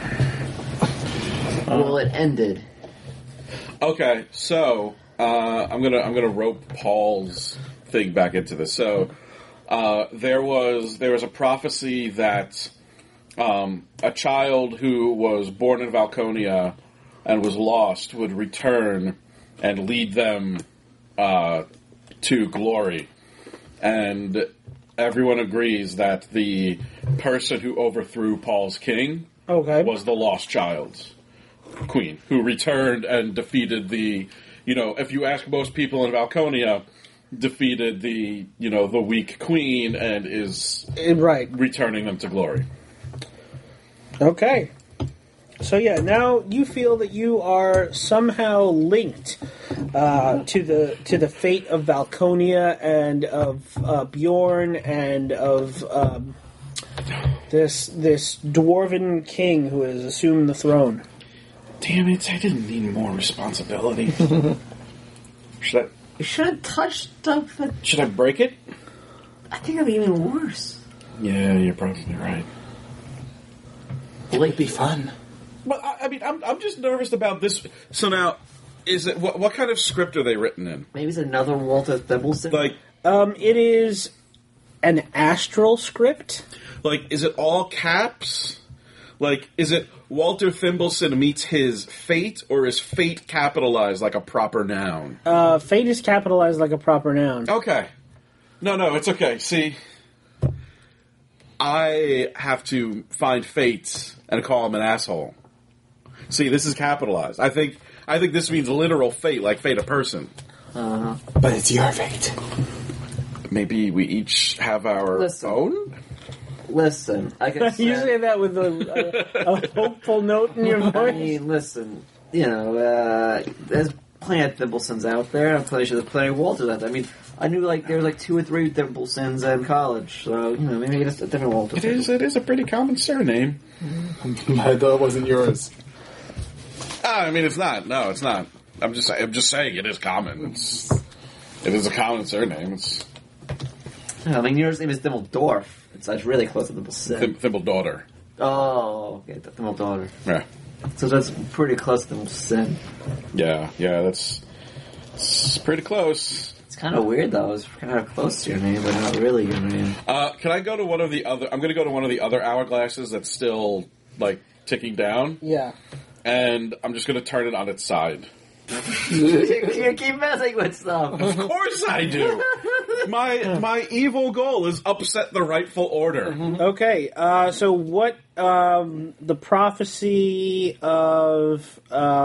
Well, it ended. Okay, so I'm gonna rope Paul's thing back into this. So there was a prophecy that a child who was born in Valconia and was lost would return and lead them to glory, and everyone agrees that the person who overthrew Paul's king was the lost child's queen, who returned and defeated the... You know, if you ask most people in Valconia, defeated the weak queen and is Right. returning them to glory. Okay. So yeah, now you feel that you are somehow linked to the fate of Valconia and of Bjorn and of this dwarven king who has assumed the throne. Damn it! I didn't need more responsibility. Should You shouldn't touch stuff that... I break it? I think it'd be even worse. Yeah, you're probably right. Will it be fun? But I mean, I'm just nervous about this. So now, is it what kind of script are they written in? Maybe it's another Walter Thimbleston. Like, It is an astral script. is it all caps? Like, is it Walter Thimbleston meets his fate, or is fate capitalized like a proper noun? Fate is capitalized like a proper noun. Okay. No, it's okay. See, I have to find fate and call him an asshole. See, this is capitalized. I think this means literal fate, like fate a person. But it's your fate. Maybe we each have our Listen. own? Listen, I can You say that with a hopeful note in your I voice. mean, listen, there's plenty of Thimblesons out there. I'm pretty sure there's plenty of Walters out there. I mean, I knew there were 2 or 3 Thimblesons in college, so maybe it's a different Walter. It is a pretty common surname. I thought it wasn't yours. I mean, it's not. No, it's not. I'm just saying it is common. It is a common surname. It's I mean, yours name is Thimbledorf. It's really close to Thimbleston. Thimble daughter. Oh, okay, Thimbledorf. Yeah. So that's pretty close to Thimbleston. Yeah, it's pretty close. It's kind of weird though. It's kind of close to your name, but not really your name. Can I go to one of the other? I'm going to go to one of the other hourglasses that's still ticking down, Yeah. and I'm just going to turn it on its side. You keep messing with stuff. Of course I do. My evil goal is upset the rightful order. Okay, so what the prophecy of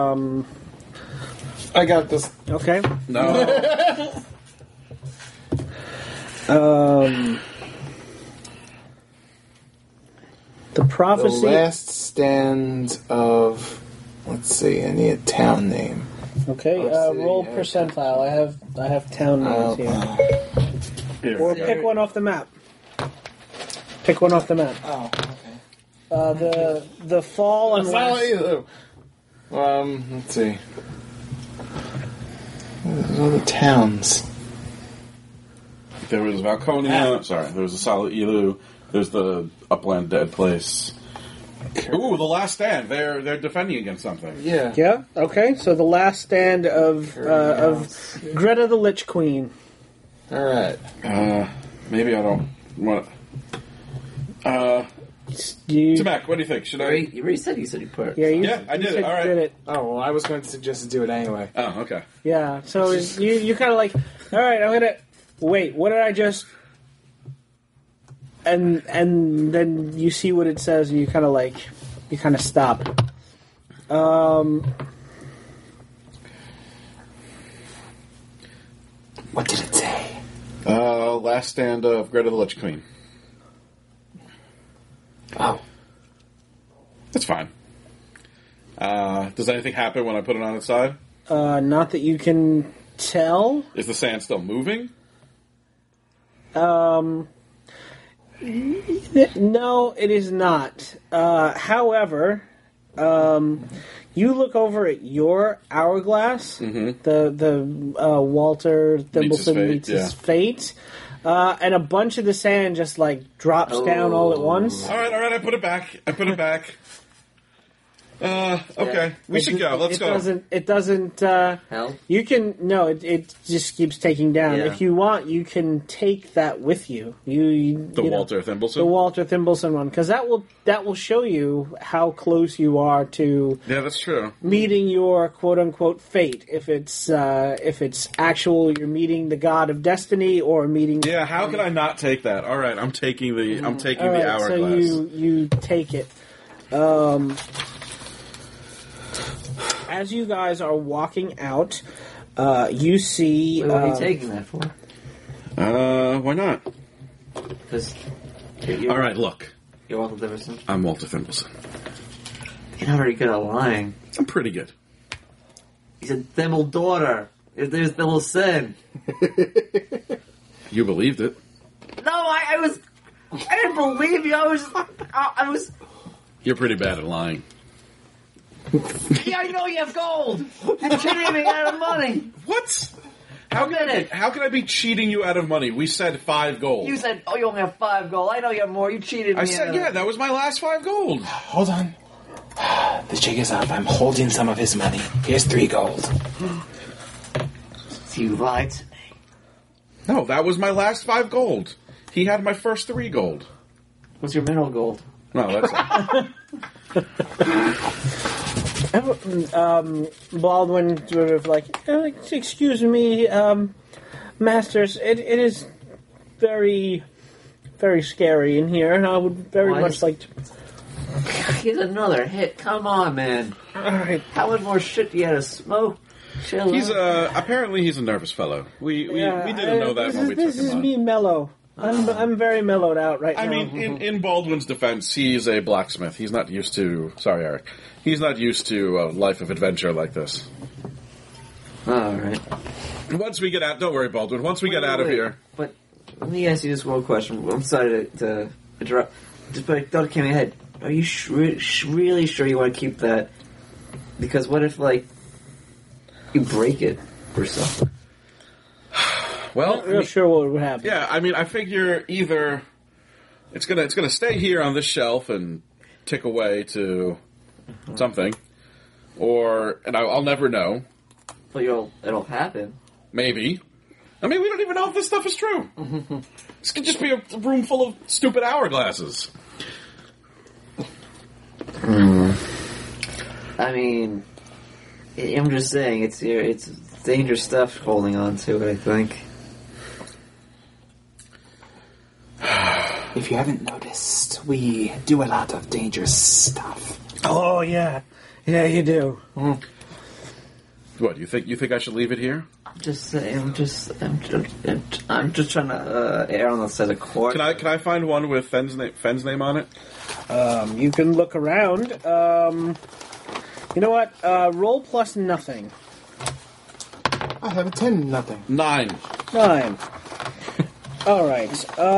I got this. okay. No. The The prophecy last stand of... Let's see, I need a town name. okay, City, roll yeah. percentile. I have town names here. Here. Or pick one off the map. Pick one off the map. Oh, okay. The fall and Silent Elu. Let's see. What are the towns? There was Valconia. Sorry, there was the Solid Elu. There's the Upland Dead Place. Ooh, the Last Stand. They're defending against something. Yeah. Yeah. Okay. So the last stand of Greta the Lich Queen. All right. Maybe I don't want. Tamak, what do you think? Should I? You already said you put. Yeah. Yeah, I you did it. said All right. you did it. Oh, well, I was going to suggest to do it anyway. Oh, okay. Yeah. So you kind of all right. I'm gonna wait. What did I just? And then you see what it says, and you kind of stop. What did it say? Last Stand of Greta the Lich Queen. Oh. That's fine. Does anything happen when I put it on its side? Not that you can tell. Is the sand still moving? No, it is not. However, you look over at your hourglass, the Walter Thimbleston meets his fate, and a bunch of the sand just drops down all at once. All right. I put it back. Okay. We should go. Let's go. It doesn't. Hell? You can it just keeps taking down. Yeah. If you want, you can take that with you. The Walter Thimbleston? the Walter Thimbleston one, because that will show you how close you are to Yeah, that's true. meeting your quote unquote fate. If it's actual, you're meeting the god of destiny, or meeting. Yeah, how can I not take that? All right, I'm taking the All right, hourglass. so you take it. As you guys are walking out, you see. What are you taking that for? Why not? Because All right, look. you're Walter Differson. I'm Walter Thimbleson. You're not very good at lying. I'm pretty good. He's a Thimble daughter. There's Thimbleson. You believed it. No, I didn't believe you. I was. You're pretty bad at lying. Yeah, I know you have gold. You're cheating me out of money. What? How can I be cheating you out of money? We said 5 gold. You said, "Oh, you only have 5 gold." I know you have more. You cheated me. I said, yeah, that was my last 5 gold. Hold on. The jig is up. I'm holding some of his money. Here's 3 gold. You lied to me. No, that was my last 5 gold. He had my first 3 gold. What's your mineral gold? No, that's Baldwin sort of like, excuse me, masters, it is very, very scary in here, and I would very much like to... Here's another hit. Come on, man. Alright. How much more shit do you have to smoke? Chill He's out. apparently he's a nervous fellow. We didn't know that when we took This him is on. me mellow. I'm very mellowed out right now. I mean, in Baldwin's defense, he's a blacksmith. He's not used to... Sorry, Eric. He's not used to a life of adventure like this. Alright. Once we get out... Don't worry, Baldwin. Once we get out of here... But let me ask you this one question. I'm sorry to interrupt. But I thought it came in my head. Are you really sure you want to keep that? Because what if, like, you break it or something? Well, I'm not real sure what would happen. yeah, I mean, I figure either it's gonna stay here on this shelf and tick away to something, or I'll never know. But it'll happen. Maybe. I mean, we don't even know if this stuff is true. This could just be a room full of stupid hourglasses. I mean, I'm just saying it's dangerous stuff holding on to it. I think. If you haven't noticed, we do a lot of dangerous stuff. Oh, yeah. Yeah, you do. What, you think I should leave it here? I'm just saying. I'm just trying to err on the side of caution. Can I find one with Fenn's name on it? You can look around. You know what? Roll plus nothing. I have a 10 nothing. 9. 9. All right.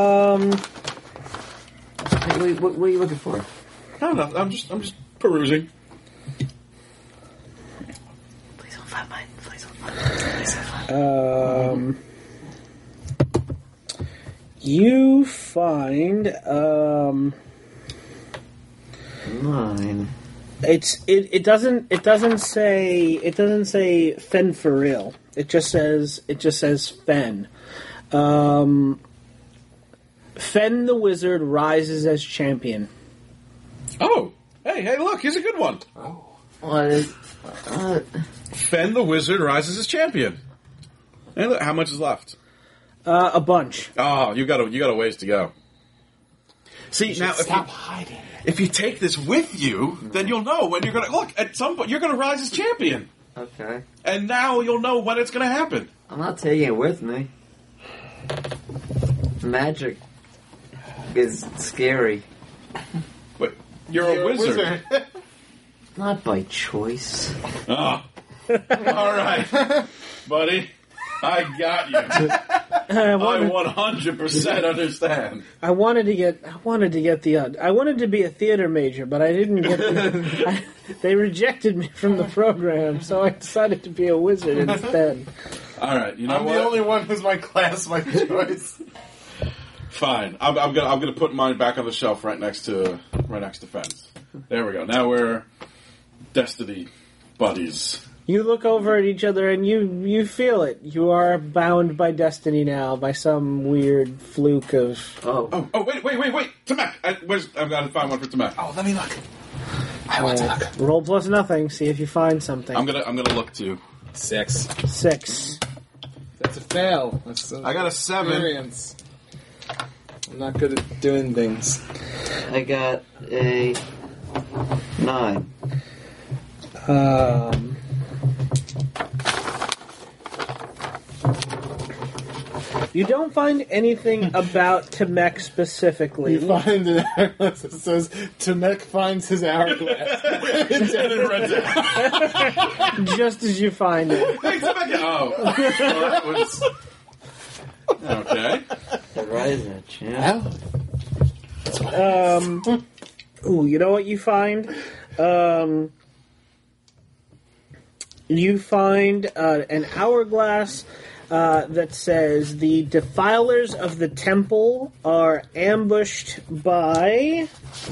What are you looking for? No, I'm just perusing. Please don't find mine. Please don't find mine. Please don't find mine. You find Mine. it doesn't say Fen for real. It just says Fen. Fen the Wizard rises as champion. Oh, hey, look, here's a good one. What is? Fen the Wizard rises as champion. Hey, look, how much is left? A bunch. Oh, you got a ways to go. See, now Stop hiding. if you take this with you, then you'll know when you're gonna look. At some point, you're gonna rise as champion, Okay. and now you'll know when it's gonna happen. I'm not taking it with me. Magic is scary. But you're a wizard. Not by choice. Oh. All right, buddy. I got you. I 100% understand. I wanted to be a theater major, but I didn't get. They rejected me from the program, so I decided to be a wizard instead. All right, you know I'm what? the only one who's my class, my choice. Fine. I'm gonna put mine back on the shelf right next to Fenn's. There we go. Now we're destiny buddies. You look over at each other and you feel it. You are bound by destiny now, by some weird fluke of... Oh. Oh, wait. Tamak! I've got to find one for Tamak. Oh, let me look. I want to look. Roll plus nothing, see if you find something. I'm gonna look too. 6. 6. That's a fail. That's I got a 7. experience. I'm not good at doing things. I got a 9. You don't find anything about Temek specifically. You find an hourglass that says, Temek finds his hourglass. And it runs out. Just as you find it. Hey, Temecula! Oh. Well, that was... Okay. Horizon, yeah. Ooh, you know what you find? You find an hourglass that says the defilers of the temple are ambushed by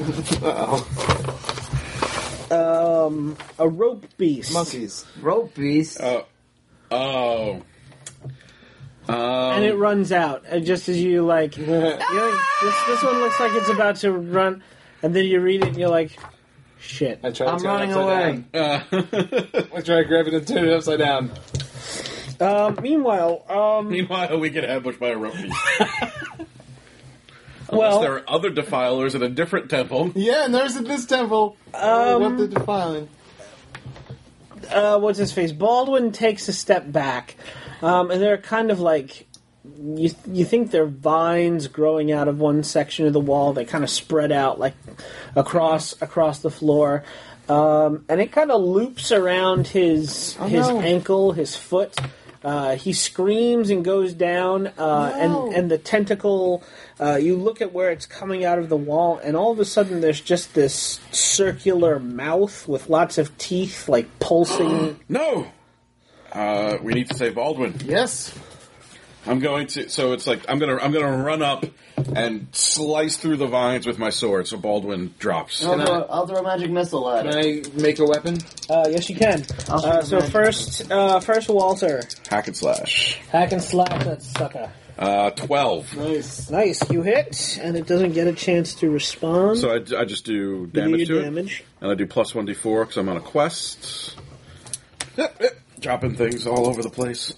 a rope beast. Monkeys. Rope beast. Oh. And it runs out. And just as you like, you're like this one looks like it's about to run, and then you read it and you're like, shit. I try to I'm turn running it away. upside down. I try to grab it and turn it upside down. Meanwhile, Meanwhile, we get ambushed by a rope beast. Unless well, there are other defilers in a different temple. Yeah, and there's at this temple. What they're defiling. What's his face? Baldwin takes a step back, and they're kind of like you think they're vines growing out of one section of the wall. They kind of spread out like across the floor, and it kind of loops around his ankle, his foot. He screams and goes down, and the tentacle. You look at where it's coming out of the wall, and all of a sudden there's just this circular mouth with lots of teeth, like pulsing. No! We need to save Baldwin. Yes. I'm going to. So it's like I'm gonna run up and slice through the vines with my sword, so Baldwin drops. I'll throw a magic missile at Can it. I make a weapon? Yes, you can. I'll shoot So the first, Walter, Hack and slash. hack and slap that sucker. 12. Nice. Nice, you hit, and it doesn't get a chance to respond. So I just do You damage do to damage. it, and I do plus 1d4 because I'm on a quest. Dropping things all over the place.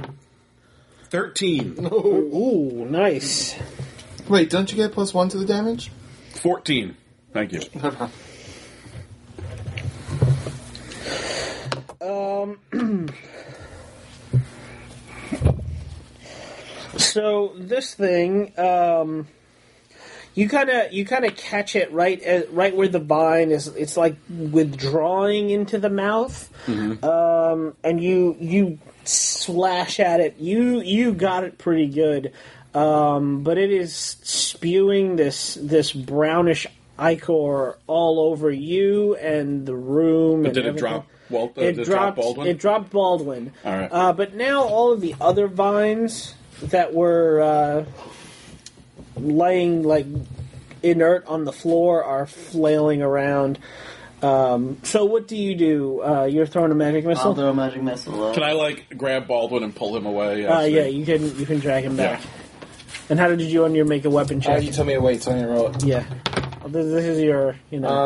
13. Ooh, nice. Wait, don't you get +1 to the damage? 14. Thank you. So this thing, you kind of catch it right where the vine is. It's like withdrawing into the mouth, and you slash at it. You got it pretty good, but it is spewing this brownish ichor all over you and the room. But and did it everything. drop? It dropped Baldwin. It dropped Baldwin. All right. But now all of the other vines that were laying like inert on the floor are flailing around. So what do? You're throwing a magic missile. I'll throw a magic missile. Can I like grab Baldwin and pull him away? Yeah, you can drag him back. Yeah. And how did you do on your make a weapon check? You told me to wait, so I didn't roll it. Yeah. Well, this is your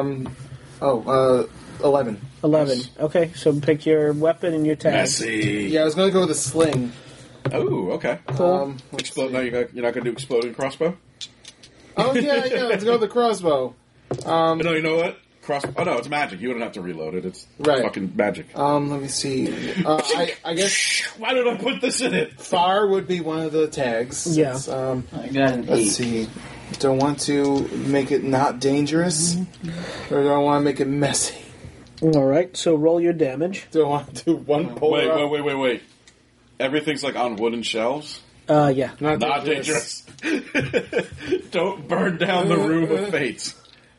11. 11. Okay, so pick your weapon and your tag. Messy. Yeah, I was going to go with a sling. Oh, okay. Cool. Explode. No, you're not going to do exploding crossbow. Oh, yeah, let's go with the crossbow. No, you know what? Oh no, it's magic. You wouldn't have to reload it. It's Right. fucking magic. Let me see. I guess Why did I put this in it? fire would be one of the tags. Yeah. It's, I got an 8. let's see. Do I want to make it not dangerous? Or do I want to make it messy? All right, so roll your damage. Do I want to do one polar up? Wait. Everything's like on wooden shelves. Yeah. Not Not dangerous. Don't burn down the room of fates.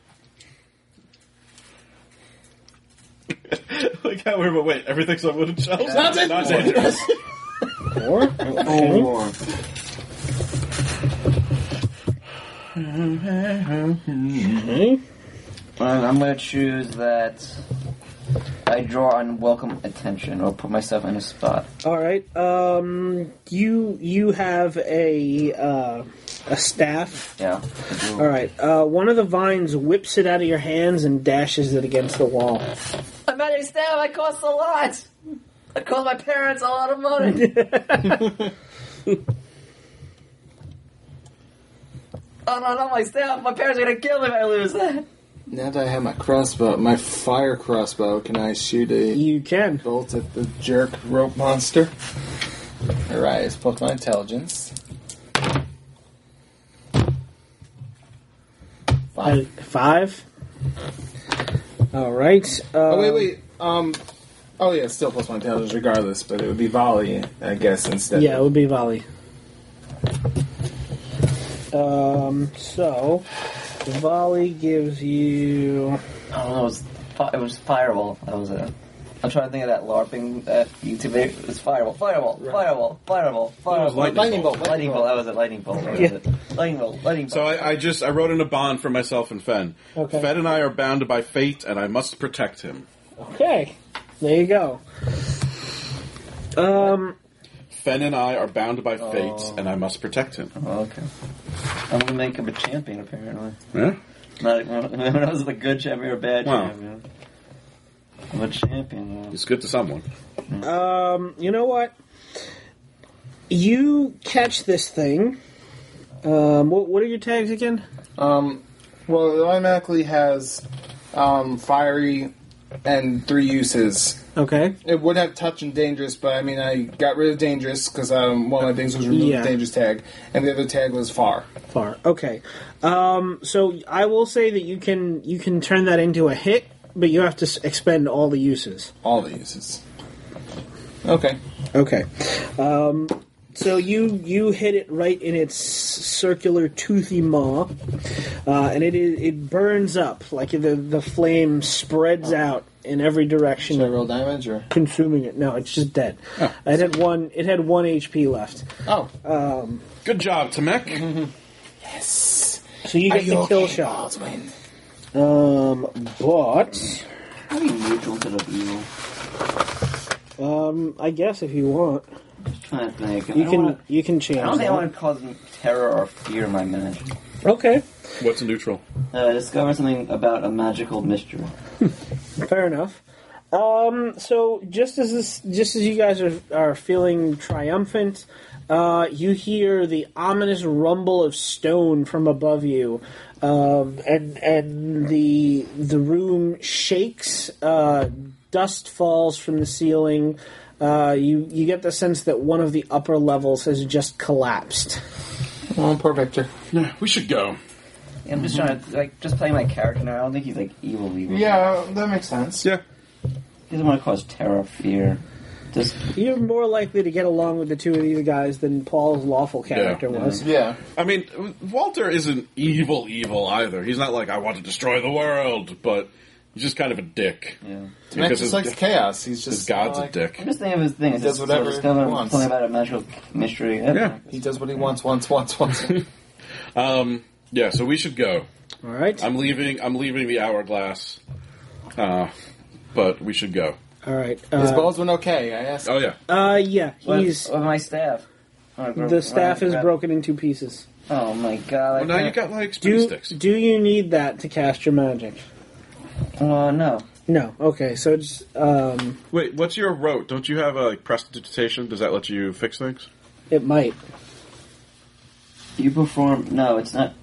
Like how we're, but wait, everything's on wooden shelves? Not dangerous. 4? Okay. Okay. I'm going to choose that I draw unwelcome attention or put myself in a spot. All right. You have a staff. Yeah. All right. One of the vines whips it out of your hands and dashes it against the wall. A magic staff, I cost a lot! I cost my parents a lot of money! Oh no, not my staff! My parents are gonna kill me if I lose that! Now that I have my crossbow, my fire crossbow, can I shoot a You can. bolt at the jerk rope monster? Alright, it's plus my intelligence. 5. 5. All right. Wait. Oh yeah, it's still +1 intelligence regardless, but it would be volley, I guess, instead. Yeah, it would be volley. So volley gives you. I don't know. It was Fireball. That was it. I'm trying to think of that LARPing that YouTube. It's Fireball. Fireball. Lightning bolt. Lightning bolt. That was it. Lightning bolt. That was it. Lightning bolt. So I wrote in a bond for myself and Fen. Okay. Fen and I are bound by fate, and I must protect him. Okay, there you go. Fen and I are bound by fate, and I must protect him. Oh, okay. I'm gonna make him a champion. Apparently, Yeah? not when I was a good champion or a bad Wow. champion. I'm a champion. It's good to someone. You know what? You catch this thing. What are your tags again? Well, it automatically has fiery and 3 uses. Okay. It would have touch and dangerous, but I mean, I got rid of dangerous because one of my things was remove Yeah. the dangerous tag, and the other tag was far. Far. Okay. So I will say that you can turn that into a hit, but you have to expend all the uses. All the uses. Okay. Okay. So you hit it right in its circular toothy maw, and it burns up like the flame spreads out in every direction, Should I roll damage or? consuming it. No, it's just dead. Oh. It had 1 HP left. Oh. Good job, Tamek. Yes. So you get the kill shot. But How are you neutral to the evil? I guess if you want, Just trying to think. you can change I don't think I that. want to cause terror or fear in my magic. Okay, What's a neutral? Discover something about a magical mystery. fair enough. So just as you guys are feeling triumphant, you hear the ominous rumble of stone from above you, and the room shakes. Dust falls from the ceiling. You get the sense that one of the upper levels has just collapsed. Oh, poor Victor. Yeah, we should go. Yeah, I'm just trying to just play my character now. I don't think he's evil. Yeah, that makes sense. Yeah. He doesn't want to cause terror or fear. Just You're more likely to get along with the two of these guys than Paul's lawful character Yeah. was. Yeah. I mean, Walter isn't evil either. He's not like, I want to destroy the world, but he's just kind of a dick. yeah. Max just likes chaos. He's His just god's like, a dick. I'm just thinking of his thing. does whatever he wants. Something about a magical mystery. Yeah. He does what he wants. Yeah, so we should go. All right. I'm leaving the hourglass. But we should go. All right. His balls went okay. I asked. Oh yeah. Yeah. He's With my staff. the staff is broken in 2 pieces. Oh my god! Well, now you got like spinny Do sticks. you need that to cast your magic? No. No. Okay. So it's Wait, what's your rote? Don't you have a prestidigitation? Does that let you fix things? it might. You perform. No, it's not.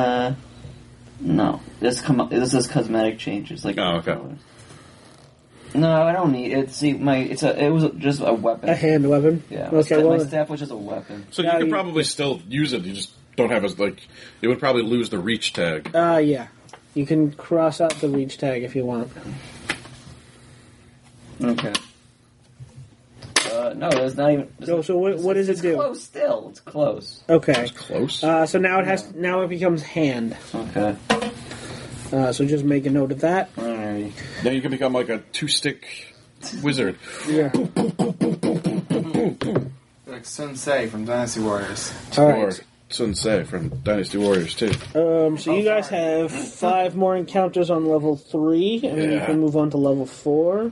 No. This is cosmetic changes. Like. Oh, okay. No, I don't need it. See, it was just a weapon. A hand weapon. Yeah. Okay. My Well, staff was just a weapon. So Yeah, you could you- probably still use it. You just don't have as like. It would probably lose the reach tag. yeah. You can cross out the reach tag if you want. Okay. No, it's not even. No. So what does it It's do? close still. It's close. Okay. Close. So now it becomes hand. Okay. So just make a note of that. Alrighty. Then you can become like a 2-stick wizard. Yeah. Like Sun Ce from Dynasty Warriors. All Or right. Sun Ce from Dynasty Warriors too. So you guys have 5 more encounters on level 3, and then you Yeah. can move on to level 4.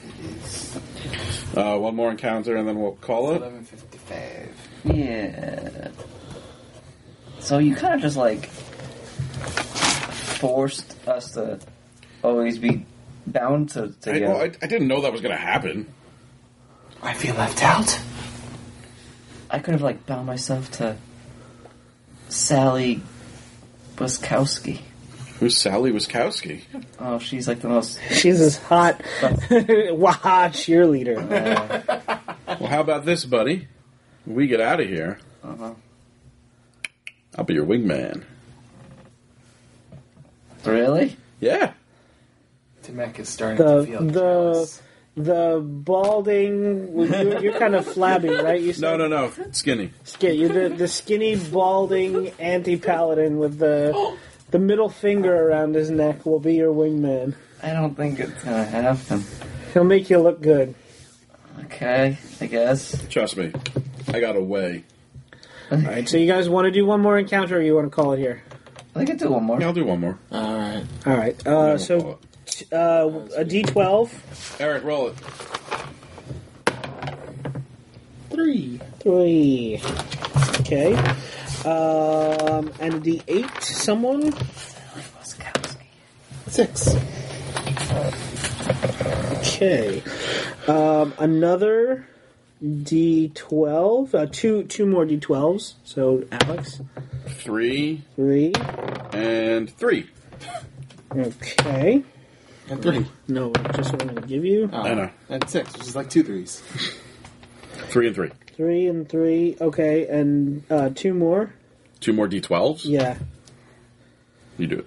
One more encounter and then we'll call it. 11:55. Yeah. So you kind of just forced us to always be bound to I didn't know that was going to happen. I feel left out. I could have bound myself to Sally Buskowski. Who's Sally Wiskowski? Oh, she's the most. She's this hot, wah cheerleader. Well, how about this, buddy? When we get out of here, I'll be your wingman. Really? Yeah. Timek is starting to feel jealous. The balding. Well, you're kind of flabby, right? You said? No. Skinny. You're the skinny, balding anti-paladin with the middle finger around his neck will be your wingman. I don't think it's gonna happen. He'll make you look good. Okay, I guess. Trust me. I got a way. Alright, so you guys want to do one more encounter or you want to call it here? I can do one more. Yeah, I'll do one more. Alright. Alright, We'll so call a D12. it. Eric, roll it. 3. Okay. And a D8, someone? 6. Okay. Another D12. Two more D12s. So, Alex. 3 3. and 3. Okay. And 3. No, just what I'm going to give you. I know. And 6, which is like 2 3s. 3 and 3. 3 and 3. Okay, and 2 more. 2 more D12s? Yeah. You do it.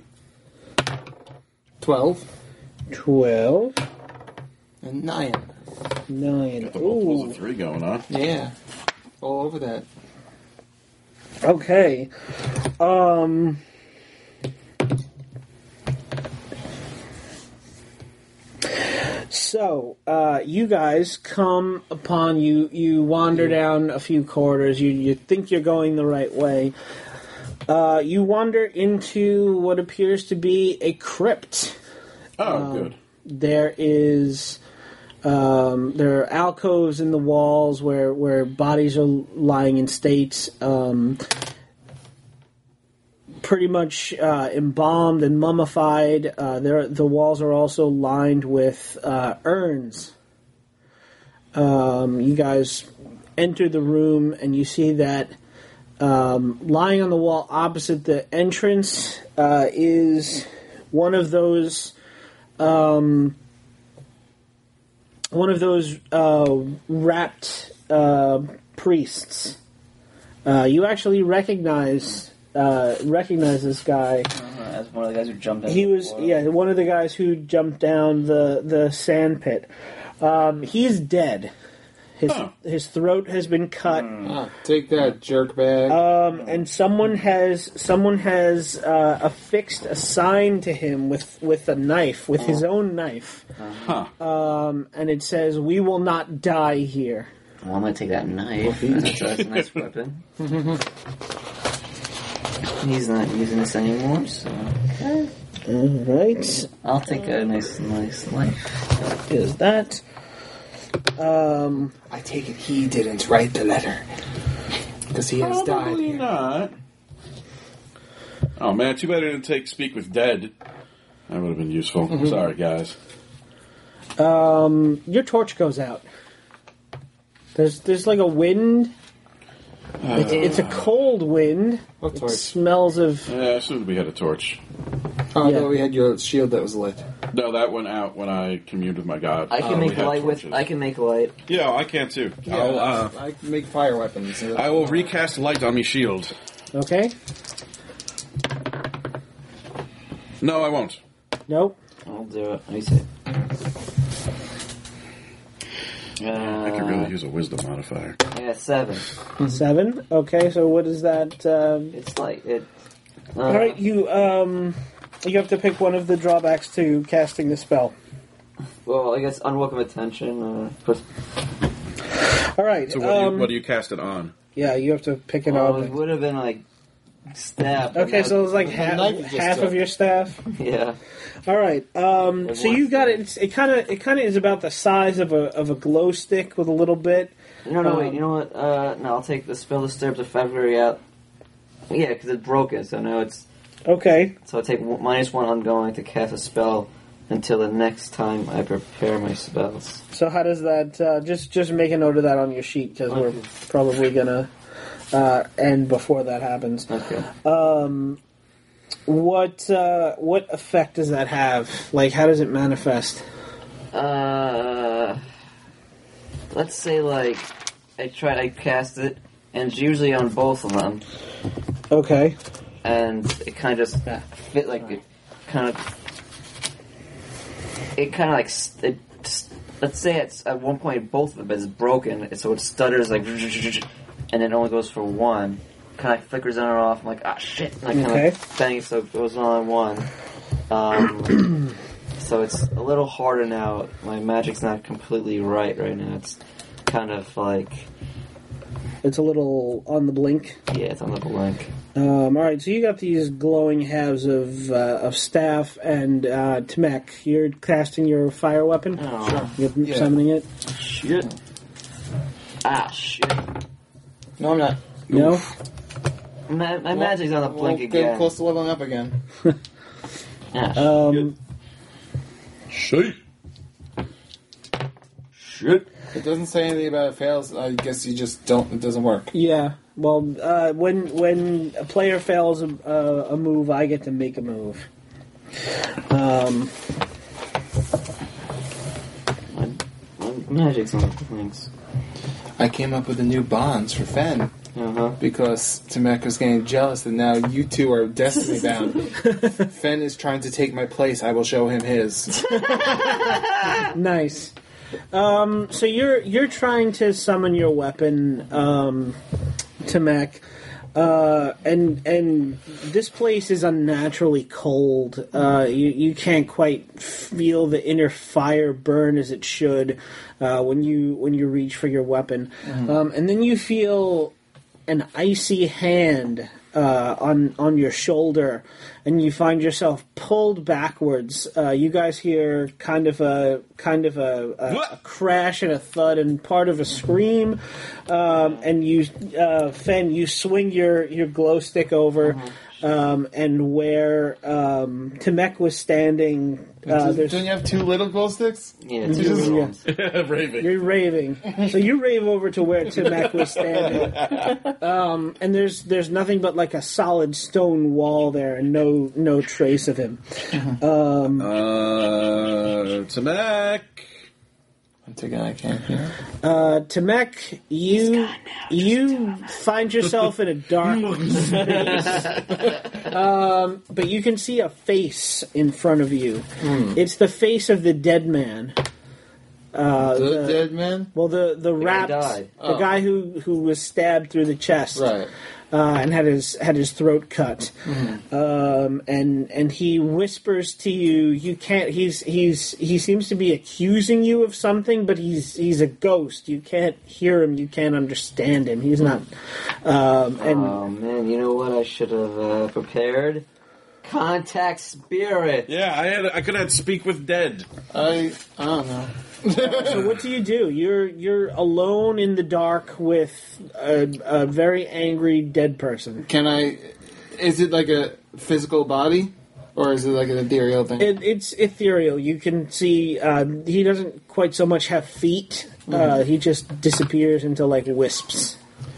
12. 12. And 9. 9. Got the multiples Ooh. of 3 going on. Yeah. All over that. Okay. So, you guys come upon you wander down a few corridors. You think you're going the right way. You wander into what appears to be a crypt. Oh, good. There are alcoves in the walls where bodies are lying in states, pretty much embalmed and mummified. The walls are also lined with urns. You guys enter the room and you see that lying on the wall opposite the entrance is one of those wrapped priests. You actually recognize this guy. As one of the guys who jumped in. He was one of the guys who jumped down the sand pit. He's dead. His throat has been cut. Take that, jerkbag. And someone has affixed a sign to him with a knife, with his own knife. And it says, "We will not die here." Well, I'm gonna take that knife. That's a nice weapon. He's not using this anymore, so All right, I'll take a nice knife. is that? I take it he didn't write the letter. Because he has died Probably here. not. Oh man, too bad I didn't speak with dead. That would have been useful. Sorry, guys. Your torch goes out. There's like a wind. It's a cold wind. What It torch? smells of. Yeah, as soon as we had a torch. Oh, I Yeah. thought we had your shield that was lit. No, that went out when I communed with my god. I can We make had light torches. with. I can make light. Yeah, I can too. I can make fire weapons. I will recast light on my shield. Okay. No, I won't. Nope. I'll do it. Let me see. I could really use a wisdom modifier. I got 7. 7. Okay, so what is that? It's like it. All right, you have to pick one of the drawbacks to casting the spell. Well, I guess unwelcome attention. All right. So what do you cast it on? Yeah, you have to pick an It object. would have been like staff. but Okay, now- so it's like knife you just half took. of your staff. yeah. All right. So you got it. It kind of is about the size of a glow stick with a little bit. No, wait. You know what? No, I'll take the spell disturb the February out. Yeah, because it's broken, so now it's. Okay. So I take -1 ongoing to cast a spell until the next time I prepare my spells. So how does that? Just make a note of that on your sheet because we're Okay. probably gonna end before that happens. Okay. What effect does that have? Like, how does it manifest? Let's say like I cast it, and it's usually on both of them, Okay. and it kind of just fit like it kind of like let's say it's at one point both of them is broken, so it stutters like, and it only goes for one. Kind of flickers on and off. I'm like, ah, shit. And I kind of bang it so it goes on one. So it's a little harder now. My magic's not completely right now. It's kind of like... It's a little on the blink. Yeah, it's on the blink. Alright, so you got these glowing halves of staff, and Tamek, you're casting your fire weapon? Oh. You're summoning it? Shit. Ah, shit. No, I'm not. No? My magic's on the blink We'll again. get close to leveling up again. Ah, Shit. shit. It doesn't say anything about it fails. I guess you just don't. It doesn't work. Yeah. Well, when a player fails a move, I get to make a move. My magic's on the blinks. I came up with the new bonds for Fen Uh-huh. because Tamek was getting jealous that now you two are destiny bound. Fen is trying to take my place. I will show him his. Nice. So you're trying to summon your weapon, Tamek, and this place is unnaturally cold. You can't quite feel the inner fire burn as it should when you reach for your weapon, and then you feel an icy hand on your shoulder, and you find yourself pulled backwards. You guys hear kind of a crash and a thud and part of a scream, and you, Fen, you swing your glow stick over, and where Tamek was standing. Don't you have two little glow sticks? Yeah, You two just- little ones. Raving. You're raving. So you rave over to where Tamek was standing. And there's nothing but like a solid stone wall there and no trace of him. Tamek. I'm thinking I can't hear. Tamek, you find yourself in a dark space. But you can see a face in front of you. It's the face of the dead man. The dead man? Well, the wrapped, died. the guy who was stabbed through the chest, Right. and had his throat cut, and he whispers to you. You can't. He seems to be accusing you of something, but he's a ghost. You can't hear him. You can't understand him. He's not. Oh man, you know what I should have prepared? Contact spirit. Yeah, I could have had speak with dead. I don't know. So what do? You're alone in the dark with a very angry dead person. Can I... Is it like a physical body? Or is it like an ethereal thing? It's ethereal. You can see he doesn't quite so much have feet. He just disappears into like wisps.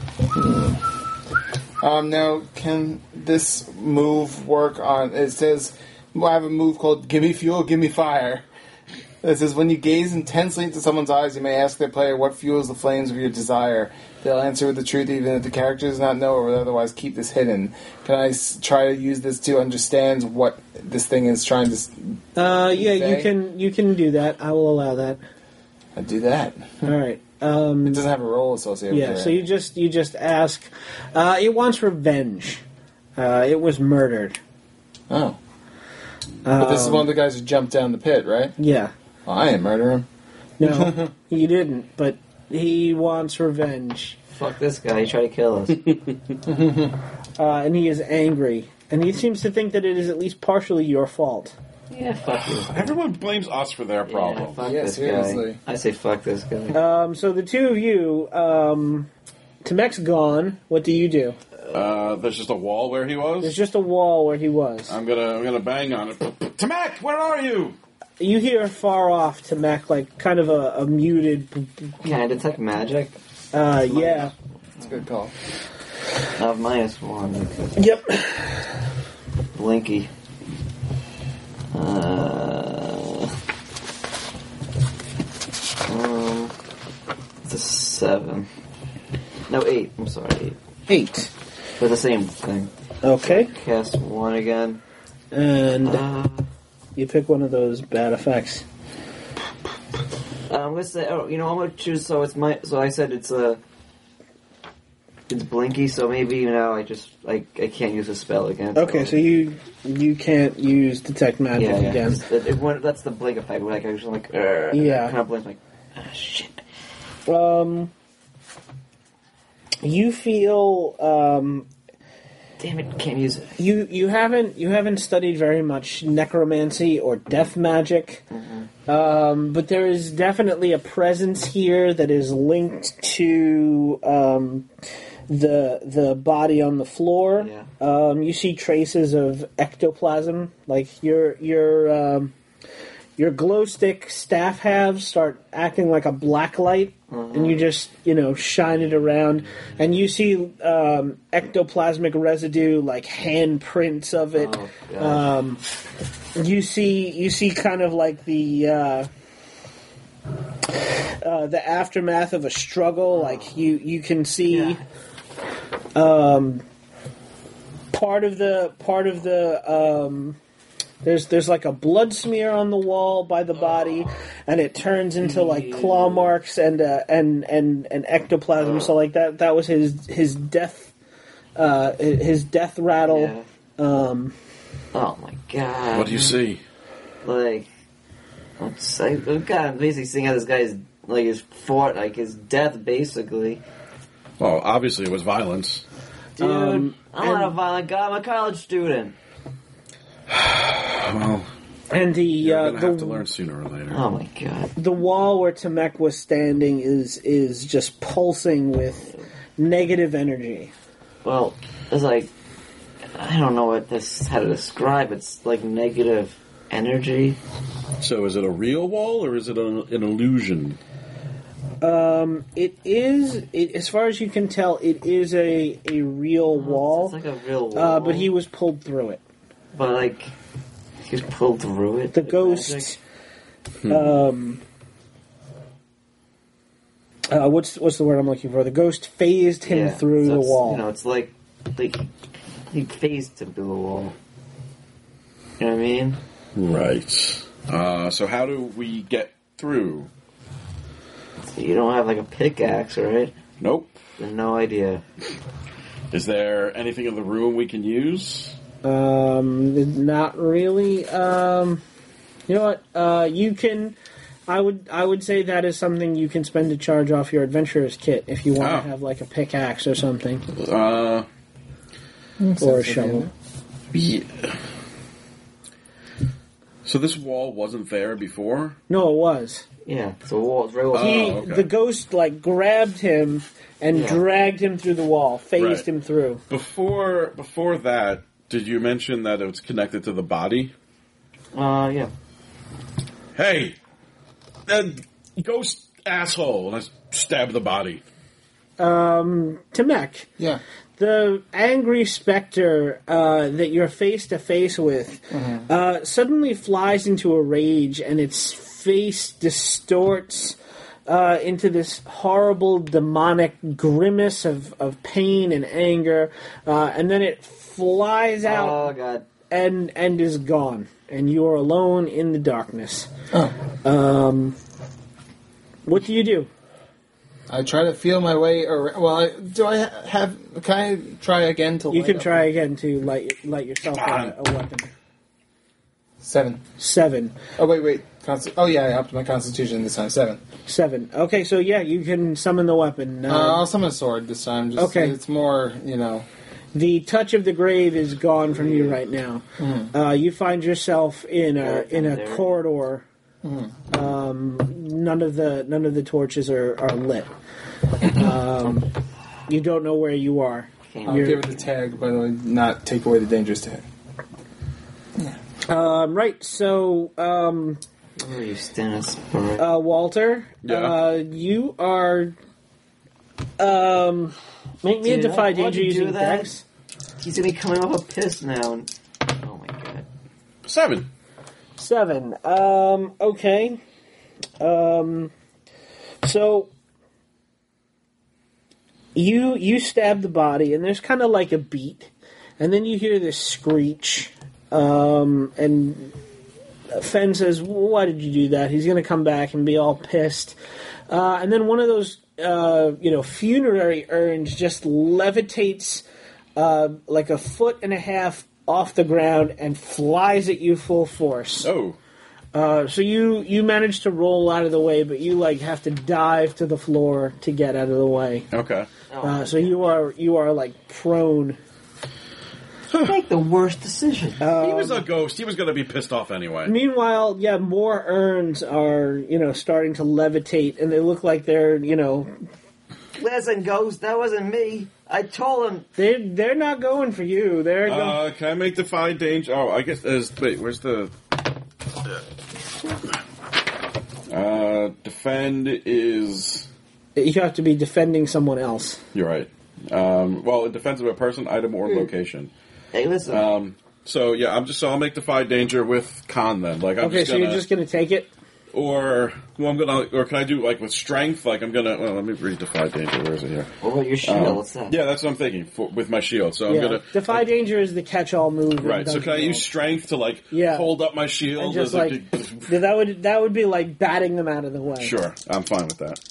Now, can this move work on... It says... I have a move called Gimme Fuel, Gimme Fire. It says, when you gaze intensely into someone's eyes, you may ask their player what fuels the flames of your desire. They'll answer with the truth even if the character does not know or will otherwise keep this hidden. Can I try to use this to understand what this thing is trying to... You can do that. I will allow that. I do that. All right. It doesn't have a role associated with it. So you just ask. It wants revenge. It was murdered. Oh. But this is one of the guys who jumped down the pit, right? Yeah. Well, I didn't murder him. No, he didn't. But he wants revenge, Fuck this guy, he tried to kill us. and he is angry, and he seems to think that it is at least partially your fault. Yeah, fuck you. Everyone blames us for their Yeah, problem. fuck Yeah, this seriously. guy. I say fuck this guy. So the two of you, Tamek's gone. What do you do? There's just a wall where he was. There's just a wall where he was. I'm gonna bang on it. Tamek, where are you? You hear far off Tamek, like kind of a muted. Can I detect magic? Yeah. That's a good call. I have -1 because Yep. Blinky. It's a 7. No, 8. I'm sorry, 8. 8. For the same thing. Okay. Cast 1 again. and you pick one of those bad effects. I'm gonna say. Oh, I'm gonna choose. So it's my. So I said it's It's blinky, so maybe now I can't use a spell again. Okay, so you can't use detect magic again. That's the blink effect. Like I was like, yeah, kind of blink, like, shit. You feel damn it, can't use it. You haven't studied very much necromancy or death magic, but there is definitely a presence here that is linked to the body on the floor. Yeah. You see traces of ectoplasm, like your glow stick staff halves start acting like a black light, and you just shine it around, and you see ectoplasmic residue, like handprints of it. Oh, You see kind of like the aftermath of a struggle. Like you can see part of the there's like a blood smear on the wall by the body, and it turns into like claw marks and ectoplasm. So like that was his death rattle. Yeah. Oh my god! What do you see? Like, I'm basically seeing how this guy is like his death basically. Well, obviously it was violence. Dude, I'm not a violent guy. I'm a college student. Well, and you're gonna have to learn sooner or later. Oh my god! The wall where Tamek was standing is just pulsing with negative energy. Well, it's like I don't know how to describe. It's like negative energy. So, is it a real wall or is it an illusion? It is. As far as you can tell, it is a real wall. It's like a real wall. But he was pulled through it. But like, he was pulled through it. The ghost. What's the word I'm looking for? The ghost phased him through the wall. It's like he phased him through the wall. You know what I mean? Right. So how do we get through? You don't have like a pickaxe, right? Nope. No idea. Is there anything in the room we can use? Not really. You know what? You can. I would say that is something you can spend to charge off your adventurer's kit if you want to have like a pickaxe or something. Or a shovel. Yeah. So this wall wasn't there before? No, it was. Yeah, it's a wall. It's very well. The ghost like grabbed him and dragged him through the wall, phased him through. Before that, did you mention that it was connected to the body? Yeah. Hey, ghost asshole! And I stab the body. Tamek. Yeah. The angry specter that you're face to face with suddenly flies into a rage, and its face distorts into this horrible demonic grimace of pain and anger, and then it flies out. Oh god! And is gone, and you are alone in the darkness. What do you do? I try to feel my way around. Well, can I try again to? You light can up? try again to light yourself a weapon. 7. Oh wait. I upped my constitution this time. 7. 7. Okay, so yeah, you can summon the weapon. I'll summon a sword this time. Okay. It's more, The touch of the grave is gone from you right now. You find yourself in a corridor. None of the torches are lit. You don't know where you are. I'll give it the tag, by the way, not take away the dangerous tag. Right. So, Where are you standing? Walter, you are. Make me a defy danger using Dex. He's gonna be coming off a piss now. Oh my god. 7. 7. Okay. So you stab the body, and there's kind of like a beat, and then you hear this screech, And Fen says, "Why did you do that?" He's going to come back and be all pissed. And then one of those, funerary urns just levitates like a foot and a half off the ground and flies at you full force. Oh. So you manage to roll out of the way, but you have to dive to the floor to get out of the way. Okay. So you are like prone. Make the worst decision. He was a ghost. He was going to be pissed off anyway. Meanwhile, more urns are starting to levitate, and they look like they're Listen, Ghost, that wasn't me. I told him. they're not going for you. They're going. Can I make defy danger? Oh, I guess there's. Wait, where's the? Defend is. You have to be defending someone else. You're right. Well, in defense of a person, item, or location. Hey, listen. I'll make defy danger with con then. Like, I'm Okay, just so gonna, you're just going to take it? or can I do with strength? Like, I'm gonna. Well, let me read defy danger. Where is it here? What about your shield? What's that? Yeah, that's what I'm thinking with my shield. So I'm gonna defy danger is the catch-all move. in Right. So can I Dungeon use World. strength to hold up my shield? And just as a big- that would be like batting them out of the way. Sure, I'm fine with that.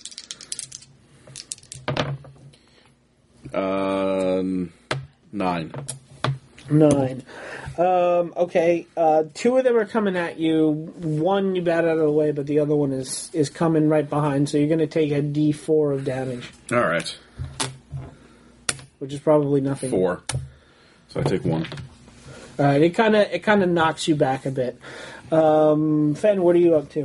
9. 9. Okay, 2 of them are coming at you. One you bat out of the way, but the other one is coming right behind. So you're going to take a D4 of damage, All right, which is probably nothing. 4. So I take 1. All right, it kind of knocks you back a bit. Fen, what are you up to?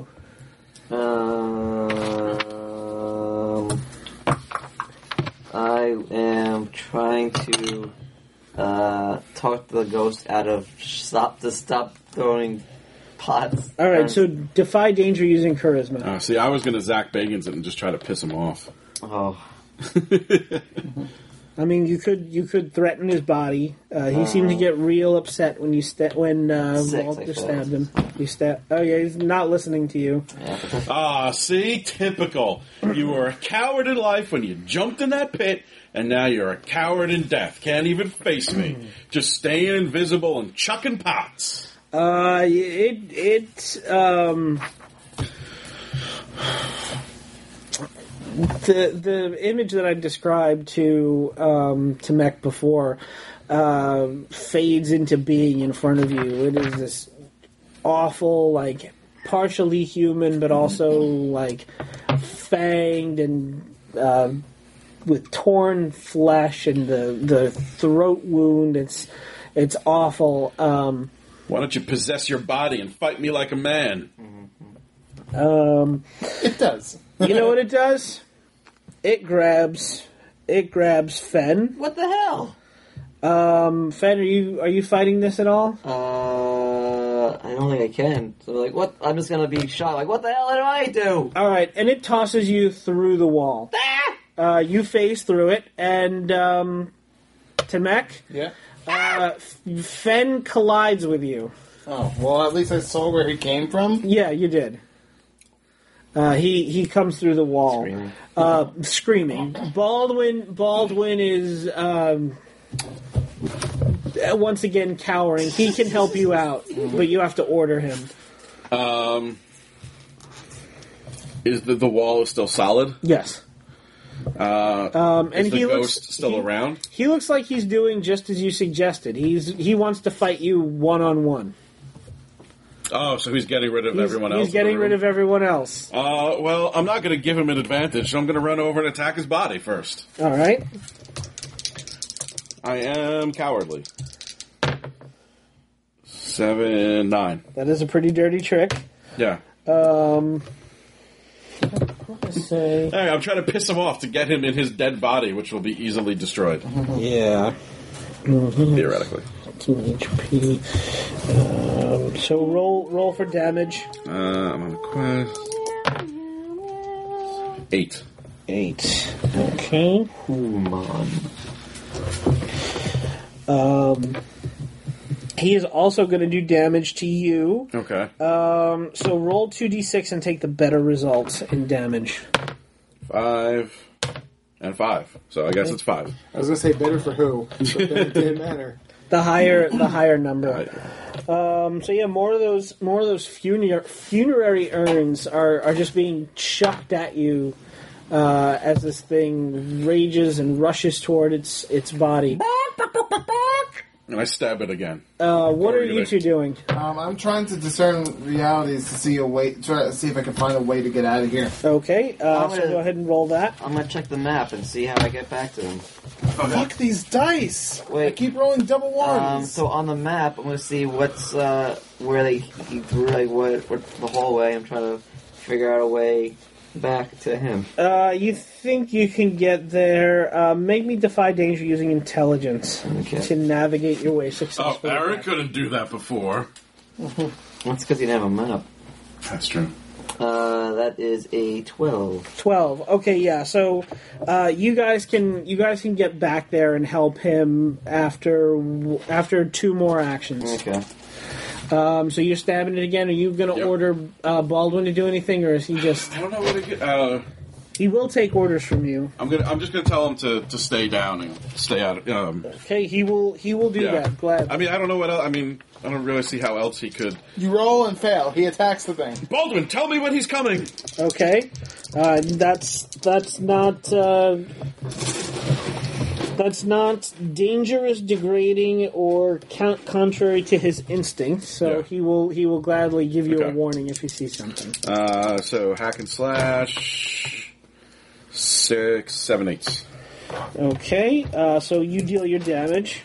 I am trying to talk the ghost out of stop throwing pots. All right, so defy danger using charisma. See, I was going to Zach Bagans it and just try to piss him off. Oh, I mean, you could threaten his body. He seemed to get real upset when Walter stabbed him. Oh yeah, he's not listening to you. See, typical. You were a coward in life when you jumped in that pit, and now you're a coward in death. Can't even face me. Just staying invisible and chucking pots. The image that I described to Mech before fades into being in front of you. It is this awful, like, partially human, but also like fanged and with torn flesh and the throat wound. It's awful. Why don't you possess your body and fight me like a man? It does. You know what it does? It grabs Fen. what the hell? Fen, are you fighting this at all? I don't think I can. So like, what? I'm just gonna be shot. Like, what the hell did I do? All right, and it tosses you through the wall. You phase through it, and Temek, Yeah. Fen collides with you. Oh, well, at least I saw where he came from. Yeah, you did. He comes through the wall, screaming. Baldwin is once again cowering. He can help you out, but you have to order him. Is the wall is still solid? Yes. And is the he ghost still around? He looks like he's doing just as you suggested. He wants to fight you one-on-one. Oh, so he's getting rid of everyone else. He's getting rid of everyone else. Well, I'm not going to give him an advantage, so I'm going to run over and attack his body first. All right. I am cowardly. 7, 9. That is a pretty dirty trick. Yeah. Say. Hey, I'm trying to piss him off to get him in his dead body, which will be easily destroyed. Yeah. Theoretically. 2 HP. So roll for damage. I'm on a quest. 8. 8. Okay. He is also going to do damage to you. Okay. So roll 2d6 and take the better result in damage. 5 and 5. So I guess it's 5. I was going to say better for who, but then it didn't matter. The higher number. So yeah, more of those funerary urns are just being chucked at you as this thing rages and rushes toward its body. And I stab it again. What are you two doing? I'm trying to discern realities to see try to see if I can find a way to get out of here. Okay, so go ahead and roll that. I'm gonna check the map and see how I get back to him. Fuck these dice! Wait. I keep rolling double ones. So on the map, I'm gonna see what's where he threw what the hallway. I'm trying to figure out a way back to him. You think you can get there? Make me defy danger using intelligence to navigate your way successfully. Eric couldn't do that before. That's because he didn't have a map. That's true. That is a 12. 12. Okay, yeah. So you guys can get back there and help him after 2 more actions. Okay. So you're stabbing it again. Are you going to order Baldwin to do anything, or is he just? I don't know what to get. He will take orders from you. I'm just gonna tell him to stay down and stay out. Okay, he will do that. Glad. I mean, I don't know what else. I mean, I don't really see how else he could. You roll and fail. He attacks the thing. Baldwin, tell me when he's coming. Okay, that's not dangerous, degrading, or contrary to his instincts. So he will gladly give you a warning if he sees something. So hack and slash 6, 7, 8. Okay, so you deal your damage.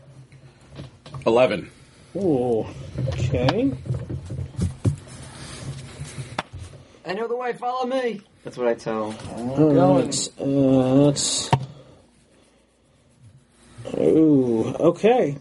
11. Oh, okay. I know the way. Follow me. That's what I tell. Let's. Ooh, okay.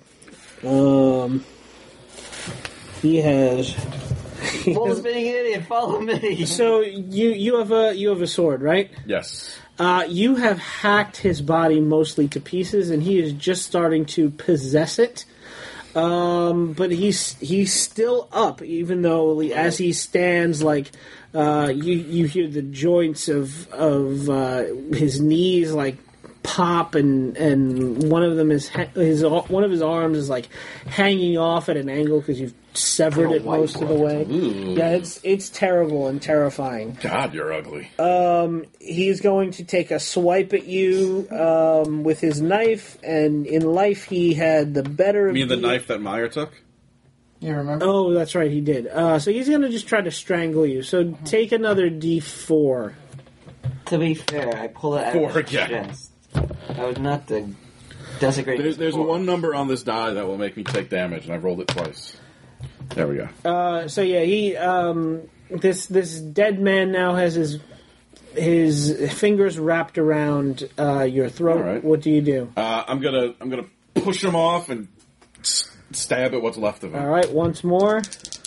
He has. Bull's being an idiot. Follow me. So you have a sword, right? Yes. You have hacked his body mostly to pieces, and he is just starting to possess it. But he's still up, even though as he stands, like you hear the joints of his knees like pop, and one of them is one of his arms is like hanging off at an angle because you've severed it most of the way. Ooh. Yeah, it's terrible and terrifying. God, you're ugly. He's going to take a swipe at you with his knife, and in life he had the better of You mean the knife that Meyer took? You remember? Oh, that's right, he did. So he's going to just try to strangle you. So take another D4. To be fair, I pull it out of my chest. I would not desecrate. There's one number on this die that will make me take damage, and I've rolled it twice. There we go. So yeah, he this dead man now has his fingers wrapped around your throat. All right. What do you do? I'm gonna push him off and stab at what's left of him. All right, once more.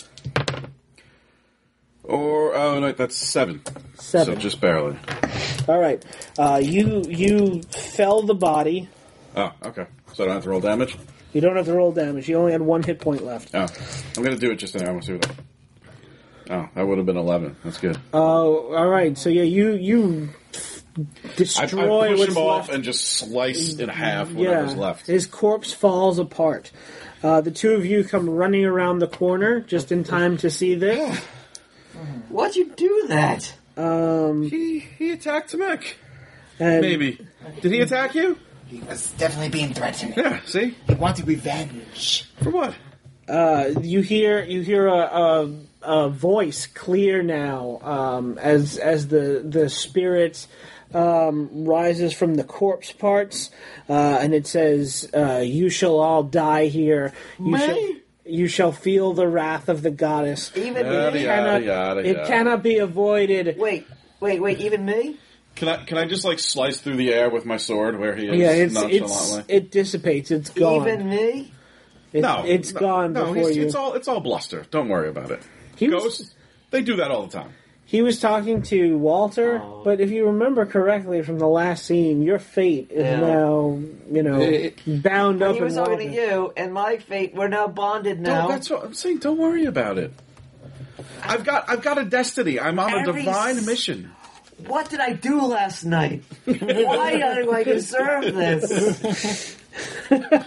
No, that's 7. 7. So just barely. All right, you fell the body. Oh, okay. So I don't have to roll damage? You don't have to roll damage. You only had 1 hit point left. Oh. I'm going to do it just now. I want to see what that would have been 11. That's good. Oh, all right. So yeah, you destroy I push what's him off left. and just slice in half whatever's left. His corpse falls apart. The two of you come running around the corner just in time to see this. Why'd you do that? He attacked Tamek. And Maybe. Did he attack you? He was definitely being threatened. Yeah, see? He wanted revenge. For what? you hear a voice clear now as the spirit rises from the corpse parts, and it says, "You shall all die here. You shall feel the wrath of the goddess. Even It cannot be avoided." Wait. Even me? Can I just like slice through the air with my sword where he is Yeah, nonchalantly? it dissipates. It's gone. Even me? It's gone before you. It's all bluster. Don't worry about it. He was- Ghosts, they do that all the time. He was talking to Walter, but if you remember correctly from the last scene, your fate is now, bound up He in was talking to Walter. you, and my fate, we're now bonded now. That's what I'm saying. Don't worry about it. I've got a destiny. I'm on a divine mission. What did I do last night? Why do I deserve this?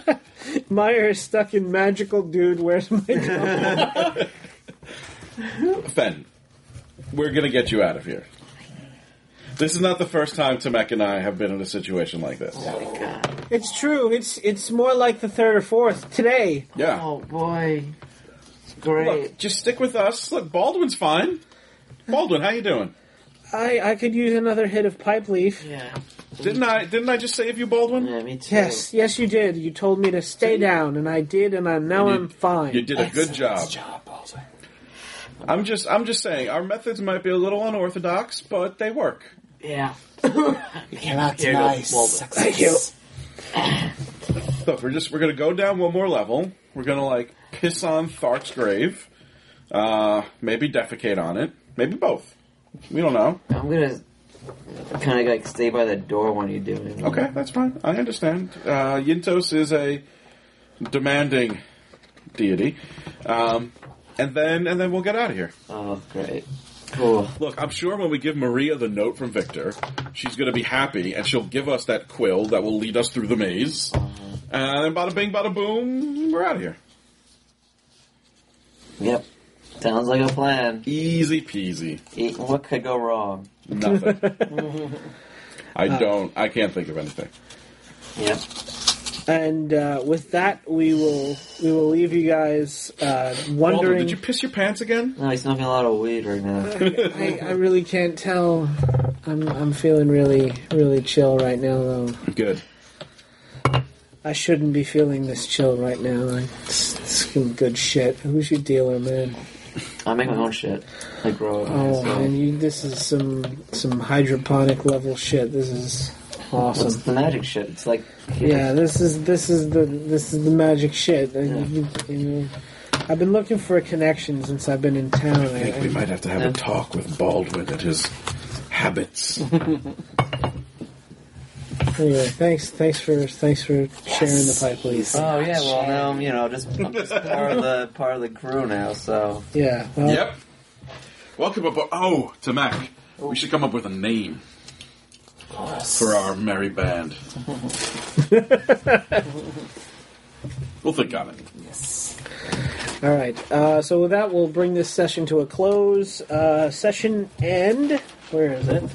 Meyer is stuck in magical dude. Where's my dog? Fen, we're going to get you out of here. This is not the first time Tamek and I have been in a situation like this. It's true. It's more like the third or fourth today. Yeah. Oh boy. Great. Look, just stick with us. Look, Baldwin's fine. Baldwin, how you doing? I could use another hit of pipe leaf. Yeah. Didn't I just save you, Baldwin? Yeah, me too. Yes, you did. You told me to stay down, and I did, and I'm fine. You did a good job. Baldwin. I'm just saying, our methods might be a little unorthodox, but they work. Yeah. You cannot Here deny goes Walden. success. Look, we're gonna go down one more level. We're gonna piss on Thark's grave, maybe defecate on it, maybe both. We don't know. I'm gonna kind of stay by the door when you do it. Okay, that's fine. I understand. Yintos is a demanding deity, and then we'll get out of here. Oh, great. Cool. Look, I'm sure when we give Maria the note from Victor, she's going to be happy, and she'll give us that quill that will lead us through the maze. And then bada bing, bada boom, we're out of here. Yep. Sounds like a plan. Easy peasy. What could go wrong? Nothing. I can't think of anything. Yep. And with that, we will leave you guys Walden, wondering. did you piss your pants again? No, he's smoking a lot of weed right now. I really can't tell. I'm feeling really, really chill right now, though. Good. I shouldn't be feeling this chill right now. It's some good shit. Who's your dealer, man? I make my own shit. I grow it. Oh so. man, this is some hydroponic level shit. This is It's awesome. the magic shit. It's like Yeah, this is the magic shit. You know, I've been looking for a connection since I've been in town. I think we might have to have a talk with Baldwin and his habits. Anyway, thanks for sharing the pipe, please. Oh yeah, well now I'm just part of the crew now. So Yeah. Well, Yep. Welcome aboard. Oh, Tamek. We should come up with a name for our merry band. We'll think on it. All right. So with that, we'll bring this session to a close. Session end. Where is it?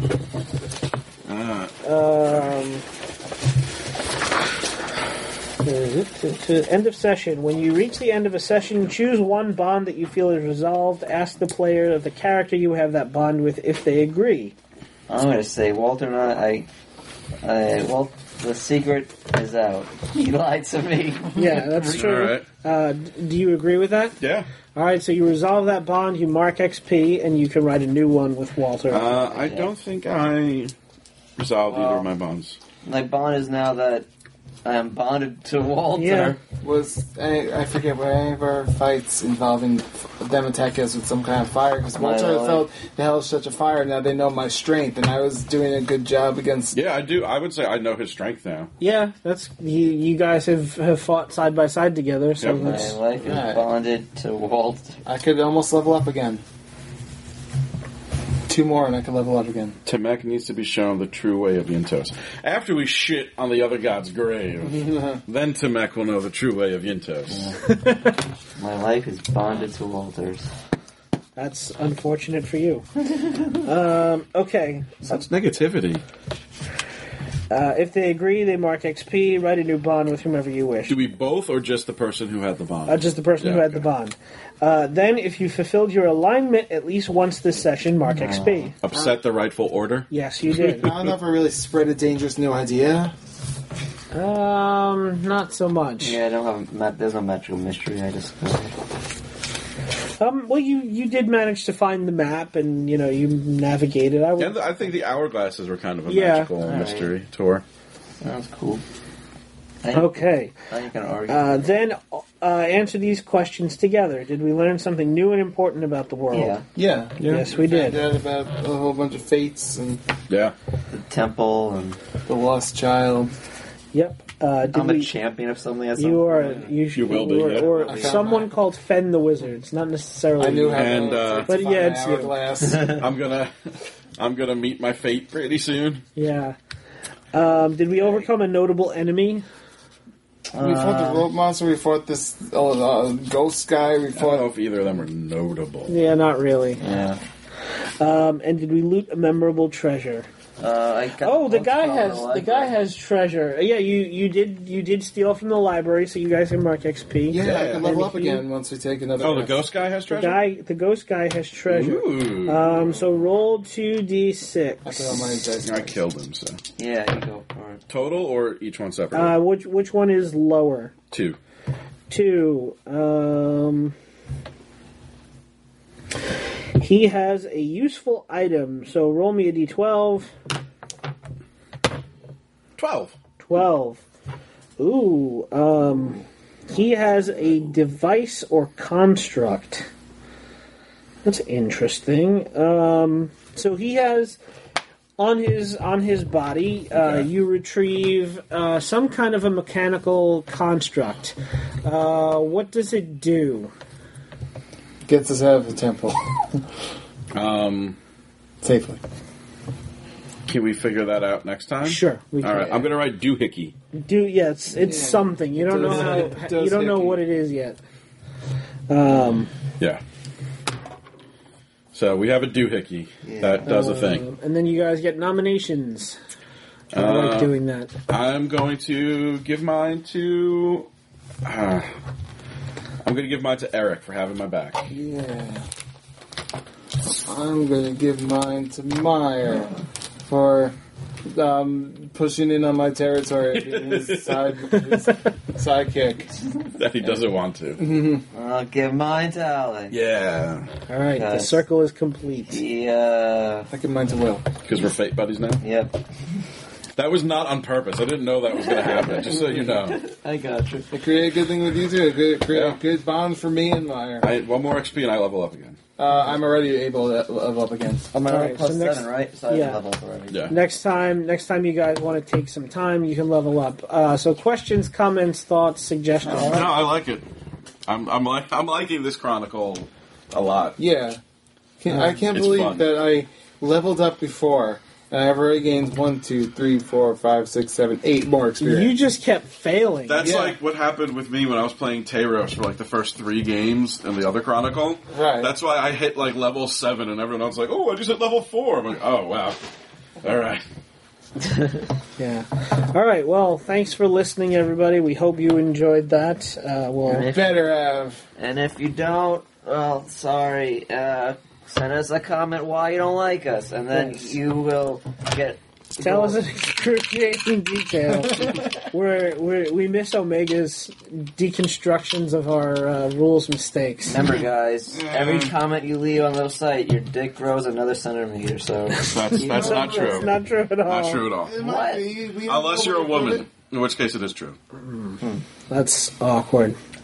Where is it? To end of session. When you reach the end of a session, choose one bond that you feel is resolved. Ask the player of the character you have that bond with if they agree. I'm gonna say Walter and I the secret is out. He lied to me. Yeah, that's true. All right. Do you agree with that? Yeah. All right, so you resolve that bond, you mark XP, and you can write a new one with Walter. I don't think I resolved either of my bonds. My bond is now that I am bonded to Walter. Yeah. I forget, were any of our fights involving them attacking us with some kind of fire? Because Walter No. felt the hell is such a fire. Now they know my strength, and I was doing a good job against. Yeah, I do. I would say I know his strength now. Yeah, that's you guys have fought side by side together, so Yep. My that's life is Right. bonded to Walter. I could almost level up again. 2 more, and I could level up again. Tamek needs to be shown the true way of Yintos. After we shit on the other god's grave, then Tamek will know the true way of Yintos. My life is bonded to Walter's. that's unfortunate for you. Okay, Such negativity. if they agree, they mark XP. Write a new bond with whomever you wish. Do we both, or just the person who had the bond? Just the person who Yeah, had the okay. bond. Then, if you fulfilled your alignment at least once this session, mark XP. Upset the rightful order? Yes, you did. I don't know if I really spread a dangerous new idea. Not so much. Yeah, I don't have. There's no magical mystery. I just. Well, you did manage to find the map, and you navigated. And I think the hourglasses were kind of a Yeah. magical Alright. mystery tour. Sounds cool. Okay. Now you can argue. Then answer these questions together. Did we learn something new and important about the world? Yeah. Yeah. Yes, we did. Found out about a whole bunch of fates and Yeah. The temple and the lost child. Yep. Did I'm a we? champion of something. At some You are. point. You will be, Or, yeah. or I found someone mine. called Fen the Wizard. It's not necessarily. I knew how And, to but find yeah, an it's you. hourglass. I'm gonna meet my fate pretty soon. Yeah. Did we overcome a notable enemy? We fought the rope monster. We fought this ghost guy. We I don't fought. know if either of them were notable. Yeah, not really. Yeah. And did we loot a memorable treasure? I got Oh, the one guy from has the the guy has treasure. Yeah, you did steal from the library, so you guys can mark XP. Yeah, I can level up And he- again once we take another. Oh, the rest. ghost guy has treasure? The ghost guy has treasure. Ooh. So roll 2d6. I put on my dice. I killed him, so. Yeah, you go for it. Total or each one separate? Which one is lower? 2. 2. He has a useful item, so roll me a d12. 12. 12. Ooh, he has a device or construct. That's interesting. So he has on his body, you retrieve some kind of a mechanical construct. What does it do? Gets us out of the temple safely. Can we figure that out next time? Sure, we All can. right, I'm going to write doohickey. It's Yeah. something. You don't know It does you don't know hickey. what it is yet. Yeah. So we have a doohickey that does a thing. And then you guys get nominations. I like doing that. I'm going to give mine to. I'm going to give mine to Eric for having my back. Yeah. I'm gonna give mine to Meyer for pushing in on my territory, being his sidekick. That he doesn't want to. I'll give mine to Alec. Yeah. All right, the Yes. circle is complete. Yeah. I give mine to Will. Because we're fate buddies now? Yep. That was not on purpose. I didn't know that was going to happen, just so you know. I got you. I create a good thing with you too. Create Yeah. a good bond for me and Meyer. One more XP and I level up again. I'm already able to level up again. I'm All already right, plus so next- 7, right? So I yeah. have levels already. Yeah. Next time you guys want to take some time, you can level up. So questions, comments, thoughts, suggestions. No, I like it. I'm liking this chronicle a lot. Yeah. I can't It's believe fun. that I leveled up before and I've already gained 1, 2, 3, 4, 5, 6, 7, 8 more experience. You just kept failing. That's Yeah. like what happened with me when I was playing Teyros for like the first 3 games in the other Chronicle. Right. That's why I hit like level 7 and everyone else was like, oh, I just hit level 4. I'm like, oh, wow. All right. Yeah. All right. Well, thanks for listening, everybody. We hope you enjoyed that. We'll Better have. And if you don't, well, sorry. Send us a comment why you don't like us, and then Yes. you will get. tell us in excruciating detail. We miss Omega's deconstructions of our rules mistakes. Remember, guys, every comment you leave on the site, your dick grows another centimeter. So That's not true. That's not true at all. Not true at all. What? Unless you're a woman, in which case it is true. That's awkward.